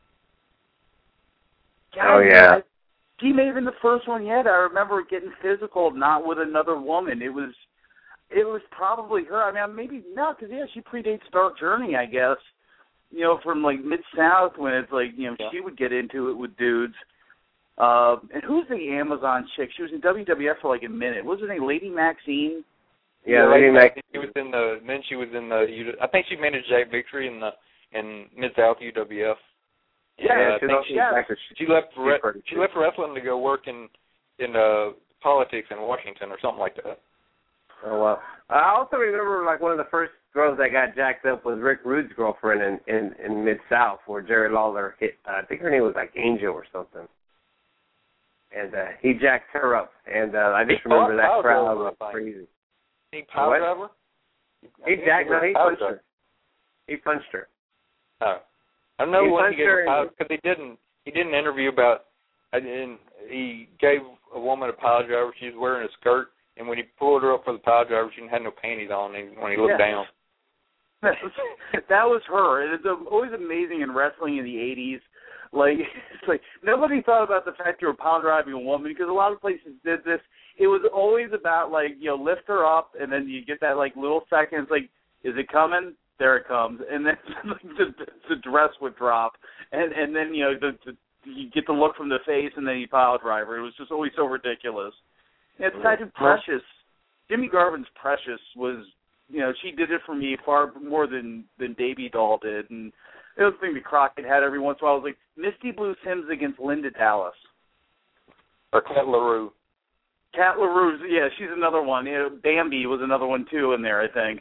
Speaker 2: Oh, yeah.
Speaker 4: He may have been the first one yet. I remember getting physical, not with another woman. It was probably her. I mean, maybe not, because, yeah, she predates Dark Journey, I guess. You know, from, like, Mid-South, when it's like, you know, she would get into it with dudes. And who's the Amazon chick? She was in WWF for, like, a minute. What was her name? Lady Maxine?
Speaker 2: Yeah, Lady Maxine.
Speaker 3: She was in the. Then she was in the. I think she managed Jack Victory in Mid-South UWF.
Speaker 2: Yeah,
Speaker 3: she left wrestling to go work in politics in Washington or something like that.
Speaker 2: Oh, well. I also remember, like, one of the first girls that got jacked up was Rick Rude's girlfriend in Mid-South, where Jerry Lawler hit, I think her name was, like, Angel or something. And he jacked her up, and I just remember that crowd was crazy.
Speaker 3: He power driver?
Speaker 2: He punched her. He punched her.
Speaker 3: Oh. I don't know what he gave her, because he did an interview about, and he gave a woman a pile driver. She was wearing a skirt, and when he pulled her up for the pile driver, she didn't have no panties on when he looked down.
Speaker 4: That was her. It's always amazing in wrestling in the 80s. Like, it's like nobody thought about the fact you were pile driving a woman, because a lot of places did this. It was always about, like, you know, lift her up, and then you get that, like, little second. It's like, is it coming? There it comes. And then the dress would drop. And then, you know, you get the look from the face, and then you pile driver. It was just always so ridiculous. And it's kind of Precious. Jimmy Garvin's Precious was, you know, she did it for me far more than Baby Doll did. And It was the thing that Crockett had every once in a while. I was like, Misty Blue Sims against Linda Dallas.
Speaker 3: Or Cat LaRue.
Speaker 4: Cat LaRue, yeah, she's another one. Bambi was another one, too, in there, I think.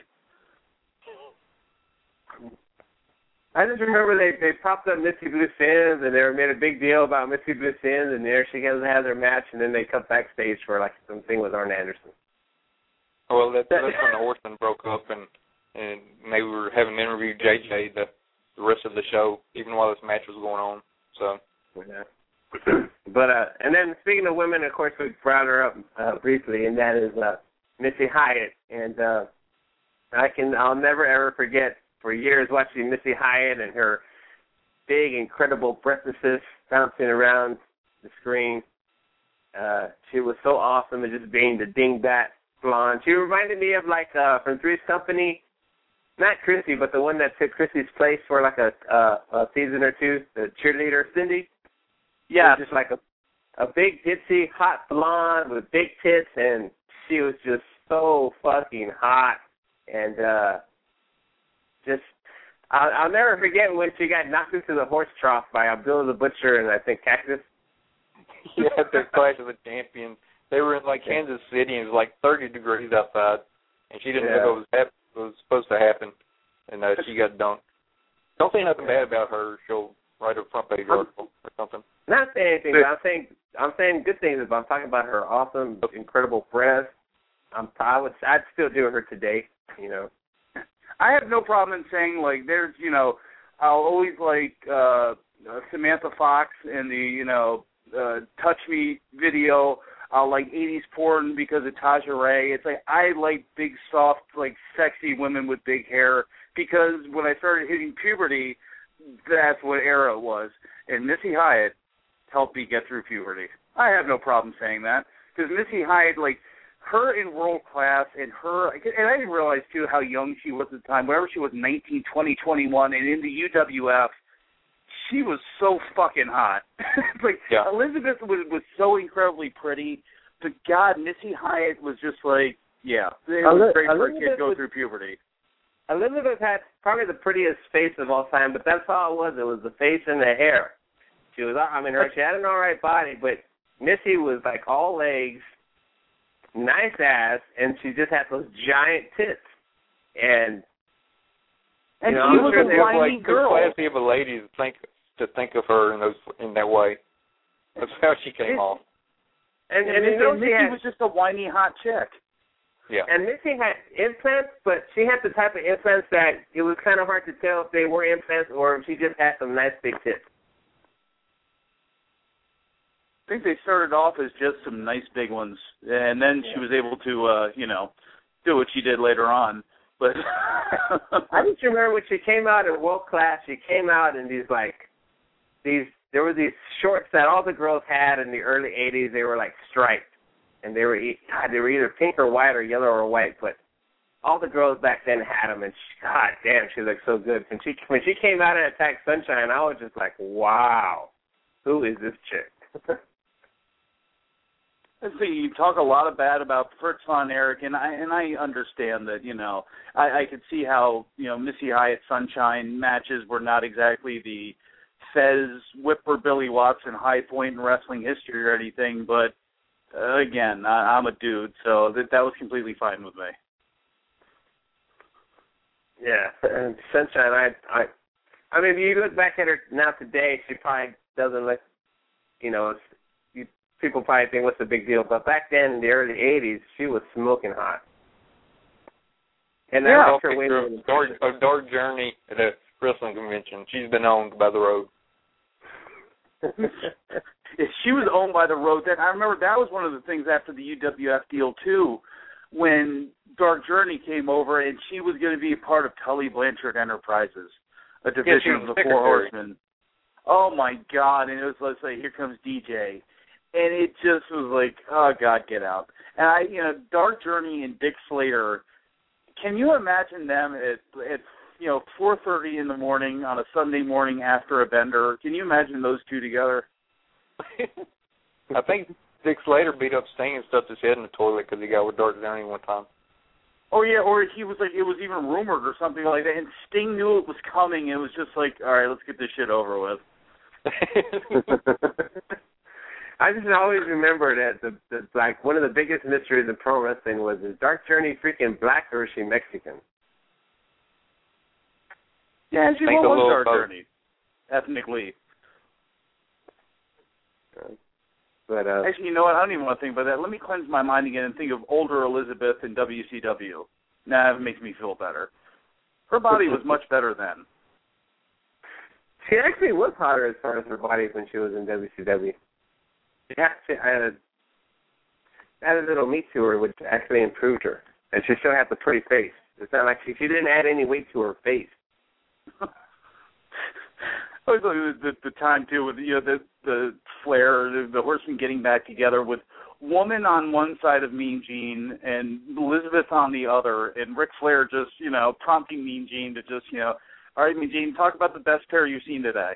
Speaker 2: I just remember they popped up Misty Blue Sims, and they made a big deal about Misty Blue Sims, and there she has their match, and then they cut backstage for like something with Arn Anderson.
Speaker 3: Well, that's when the Horsemen broke up, and they were having to interview JJ the rest of the show, even while this match was going on. So.
Speaker 2: Yeah. But and then speaking of women, of course, we brought her up briefly, and that is Missy Hyatt, and I'll never ever forget. For years watching Missy Hyatt and her big, incredible breastises bouncing around the screen. She was so awesome at just being the dingbat blonde. She reminded me of like from Three's Company, not Chrissy, but the one that took Chrissy's place for like a season or two, the cheerleader, Cindy.
Speaker 4: Yeah.
Speaker 2: Just like a big, ditzy, hot blonde with big tits, and she was just so fucking hot. And I'll never forget when she got knocked into the horse trough by Abdullah the Butcher and I think Cactus.
Speaker 3: Yeah, at the Clash of the Champions. They were in like Kansas City and it was like 30 degrees outside, and she didn't know what was supposed to happen, and she got dunked. Don't say nothing bad about her. She'll write a front page article or something.
Speaker 2: Not saying anything, but I'm saying good things. But I'm talking about her awesome, incredible breast. I'd still do her today, you know.
Speaker 4: I have no problem in saying, like, there's, you know, I'll always like Samantha Fox in the, Touch Me video. I'll like 80s porn because of Tasha Ray. It's like I like big, soft, like sexy women with big hair because when I started hitting puberty, that's what era it was. And Missy Hyatt helped me get through puberty. I have no problem saying that because Missy Hyatt, like, her in World Class and I didn't realize, too, how young she was at the time. Whenever she was 19, 20, 21, and in the UWF, she was so fucking hot. Like, yeah. Elizabeth was so incredibly pretty, but God, Missy Hyatt was just like, yeah, it was great for a kid to go through puberty.
Speaker 2: Elizabeth had probably the prettiest face of all time, but that's all it was. It was the face and the hair. She had an all right body, but Missy was like all legs, nice ass, and she just had those giant tits. And
Speaker 4: she was a whiny girl.
Speaker 3: Classy of a lady to think of her in that way. That's how she came off.
Speaker 4: And Missy was just a whiny hot chick.
Speaker 3: Yeah.
Speaker 2: And Missy had implants, but she had the type of implants that it was kind of hard to tell if they were implants or if she just had some nice big tits.
Speaker 4: I think they started off as just some nice big ones, and then she was able to, do what she did later on. But
Speaker 2: I just remember when she came out in World Class, she came out in there were these shorts that all the girls had in the early 80s. They were like striped, and they were either pink or white or yellow or white, but all the girls back then had them, and God damn, she looked so good. When she came out in Attack Sunshine, I was just like, wow, who is this chick?
Speaker 4: So you talk a lot of bad about Fritz von Erich, and I understand that, I could see how, Missy Hyatt Sunshine matches were not exactly the Fez, Whipper, Billy Watson high point in wrestling history or anything, but again, I'm a dude, so that was completely fine with me.
Speaker 2: Yeah, and Sunshine, I mean, if you look back at her now today, she probably doesn't look, people probably think, what's the big deal? But back then, in the early 80s, she was smoking hot. And
Speaker 3: yeah, a dark journey at a wrestling convention. She's been owned by the Road.
Speaker 4: If she was owned by the Road, then I remember that was one of the things after the UWF deal, too, when Dark Journey came over and she was going to be a part of Tully Blanchard Enterprises, a division of the Four Horsemen. Oh, my God. And it was, let's say, here comes DJ. And it just was like, oh, God, get out. And Dark Journey and Dick Slater, can you imagine them at 4:30 in the morning on a Sunday morning after a bender? Can you imagine those two together?
Speaker 3: I think Dick Slater beat up Sting and stuffed his head in the toilet because he got with Dark Journey one time.
Speaker 4: Or he was like, it was even rumored or something like that, and Sting knew it was coming, and it was just like, all right, let's get this shit over with.
Speaker 2: I just always remember that the like one of the biggest mysteries of pro wrestling was, is Dark Journey freaking black or is she Mexican?
Speaker 4: Yeah, she was Dark Journey, ethnically.
Speaker 2: But
Speaker 4: actually, you know what? I don't even want to think about that. Let me cleanse my mind again and think of older Elizabeth in WCW. Nah, that makes me feel better. Her body was much better then.
Speaker 2: She actually was hotter as far as her body when she was in WCW. She had a little meat to her, which actually improved her. And she still had the pretty face. It's not like she didn't add any weight to her face.
Speaker 4: I was like the time too with the Flair, the Horsemen getting back together with Woman on one side of Mean Gene and Elizabeth on the other, and Ric Flair just prompting Mean Gene to just all right, Mean Gene, talk about the best pair you've seen today.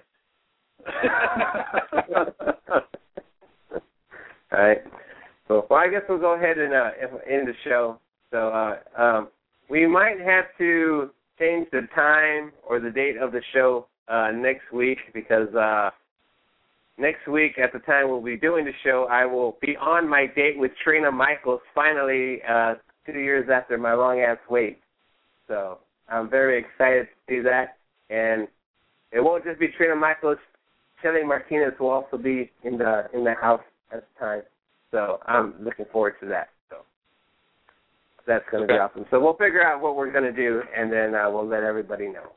Speaker 2: All right. Well, I guess we'll go ahead and end the show. So we might have to change the time or the date of the show next week, because next week at the time we'll be doing the show, I will be on my date with Trina Michaels finally 2 years after my long-ass wait. So I'm very excited to do that. And it won't just be Trina Michaels. Shelly Martinez will also be in the house at the time. So I'm looking forward to that. So that's going to be awesome. So we'll figure out what we're going to do, and then we'll let everybody know.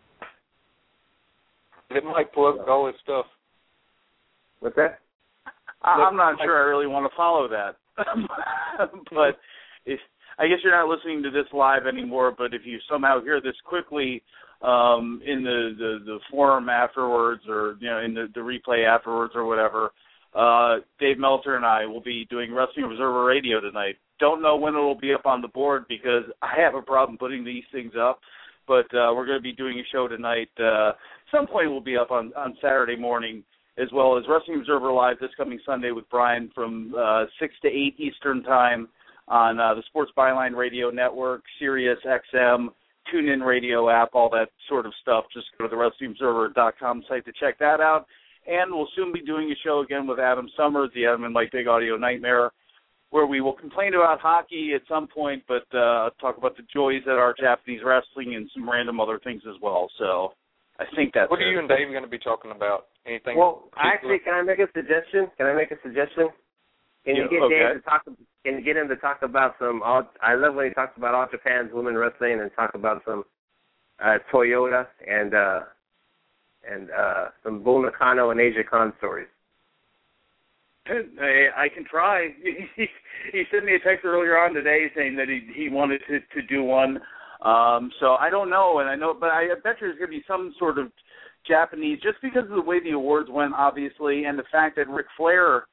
Speaker 3: It might plug all his stuff.
Speaker 2: What's that?
Speaker 4: I'm not sure I really want to follow that. But I guess you're not listening to this live anymore, but if you somehow hear this quickly in the forum afterwards, or in the replay afterwards or whatever, Dave Meltzer and I will be doing Wrestling Observer Radio tonight. Don't know when it will be up on the board because I have a problem putting these things up, but we're going to be doing a show tonight. Some point will be up on Saturday morning, as well as Wrestling Observer Live this coming Sunday with Brian from 6 to 8 Eastern Time on the Sports Byline Radio Network, Sirius XM, TuneIn Radio app, all that sort of stuff. Just go to the WrestlingObserver.com site to check that out. And we'll soon be doing a show again with Adam Summers, the Adam and Mike Big Audio Nightmare, where we will complain about hockey at some point, but talk about the joys that are Japanese wrestling and some random other things as well. So I think that's
Speaker 3: What are you and Dave going to be talking about? Anything?
Speaker 2: Well, actually, can I make a suggestion? Can you get Dave to talk? Can you get him to talk about some? I love when he talks about All Japan's women wrestling and talk about some Toyota and some Bull Nakano and Asia Khan stories.
Speaker 4: I can try. He sent me a text earlier on today saying that he wanted to do one. So I don't know, but I bet there's going to be some sort of Japanese, just because of the way the awards went, obviously, and the fact that Ric Flair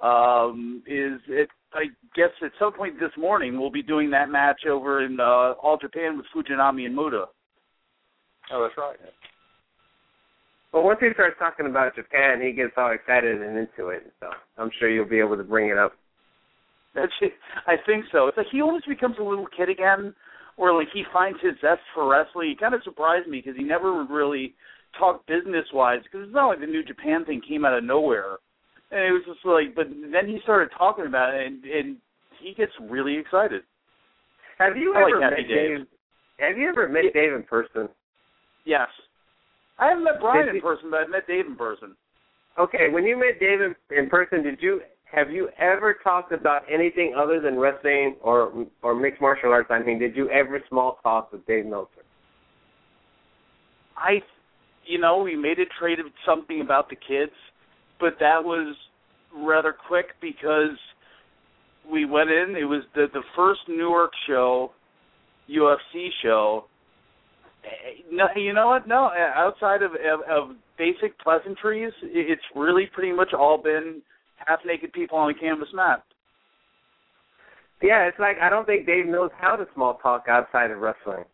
Speaker 4: I guess at some point this morning we'll be doing that match over in All Japan with Fujinami and Muta.
Speaker 3: Oh, that's right.
Speaker 2: Well, once he starts talking about Japan, he gets all excited and into it. So I'm sure you'll be able to bring it up.
Speaker 4: I think so. It's like he almost becomes a little kid again, or like he finds his zest for wrestling. He kind of surprised me because he never really talked business-wise, because it's not like the New Japan thing came out of nowhere. And it was just like, but then he started talking about it, and he gets really excited.
Speaker 2: Have you ever met Dave? Have you ever met Dave in person?
Speaker 4: Yes. I haven't met Brian in person, but I've met Dave in person.
Speaker 2: Okay, when you met Dave in person, have you ever talked about anything other than wrestling or mixed martial arts? I mean, did you ever small talk with Dave Meltzer?
Speaker 4: We made a trade of something about the kids, but that was rather quick because we went in. It was the first Newark show, UFC show. No, you know what? No, outside of basic pleasantries, it's really pretty much all been half-naked people on a canvas mat.
Speaker 2: Yeah, it's like I don't think Dave knows how to small talk outside of wrestling.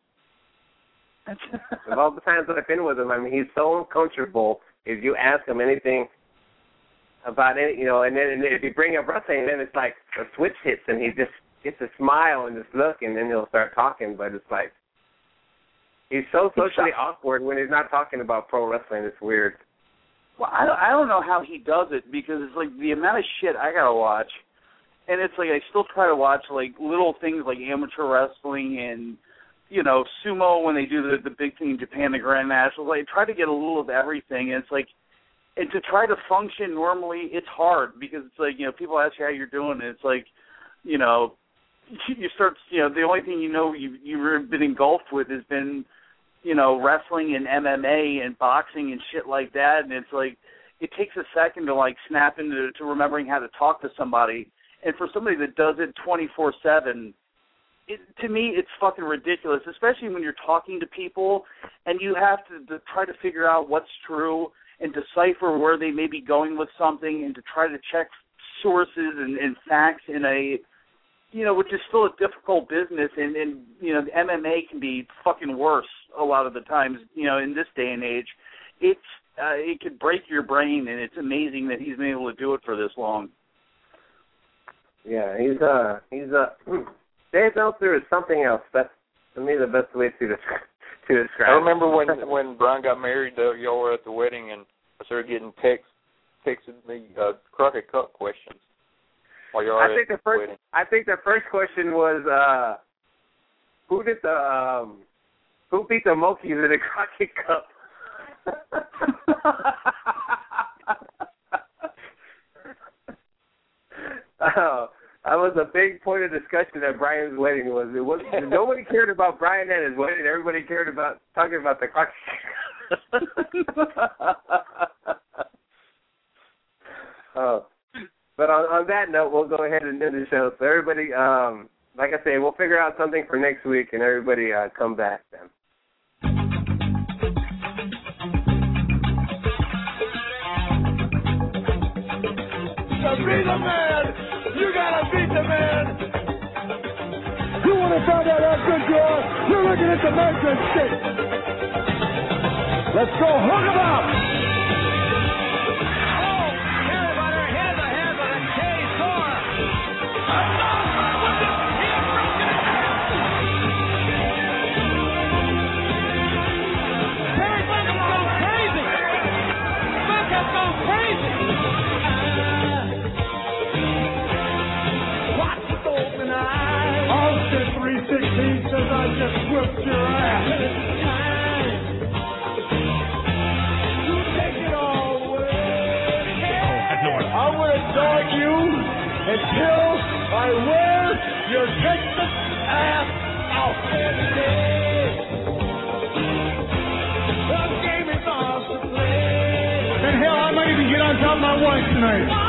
Speaker 2: Of all the times that I've been with him, I mean, he's so uncomfortable if you ask him anything about it, and then if you bring up wrestling, then it's like a switch hits and he just gets a smile and this look, and then he'll start talking. But it's like he's so socially awkward when he's not talking about pro wrestling. It's weird.
Speaker 4: Well, I don't know how he does it, because it's like the amount of shit I gotta watch, and it's like I still try to watch like little things like amateur wrestling and, you know, sumo when they do the big thing in Japan, the Grand Nationals. Like, I try to get a little of everything, and it's like, and to try to function normally, it's hard, because it's like, you know, people ask you how you're doing, and it's like, you know, you start, you know, the only thing you know you've been engulfed with has been, you know, wrestling and MMA and boxing and shit like that, and it's like, it takes a second to like snap into remembering how to talk to somebody, and for somebody that does it 24/7, to me it's fucking ridiculous, especially when you're talking to people and you have to try to figure out what's true and decipher where they may be going with something, and to try to check sources and facts in a, you know, which is still a difficult business, and you know, the MMA can be fucking worse a lot of the times, you know, in this day and age. It could break your brain, and it's amazing that he's been able to do it for this long.
Speaker 2: Yeah, he's Dave Meltzer is something else. That's, to me, the best way to describe.
Speaker 3: I remember when Brian got married, y'all were at the wedding, and I started getting texting the Crockett Cup questions while y'all were at the wedding.
Speaker 2: I think the first question was who beat the Mokies in the Crockett Cup? That was a big point of discussion at Brian's wedding. Nobody cared about Brian at his wedding. Everybody cared about talking about the Crockett Cup. But on that note, we'll go ahead and end the show. So everybody, like I say, we'll figure out something for next week, and everybody come back then.
Speaker 5: To be the man, you gotta beat the man. You want to find out how good you are? You're looking at the measuring stick. Let's go, hook 'em up. Oh, everybody, here's the head of the K-Star. Terry Funk has gone crazy. Funk has gone crazy. Austin 316 says I just whipped your ass. You take it all away. I will dog you until I wear your Texas ass out. The game is off to play. And hell, I might even get on top of my wife tonight.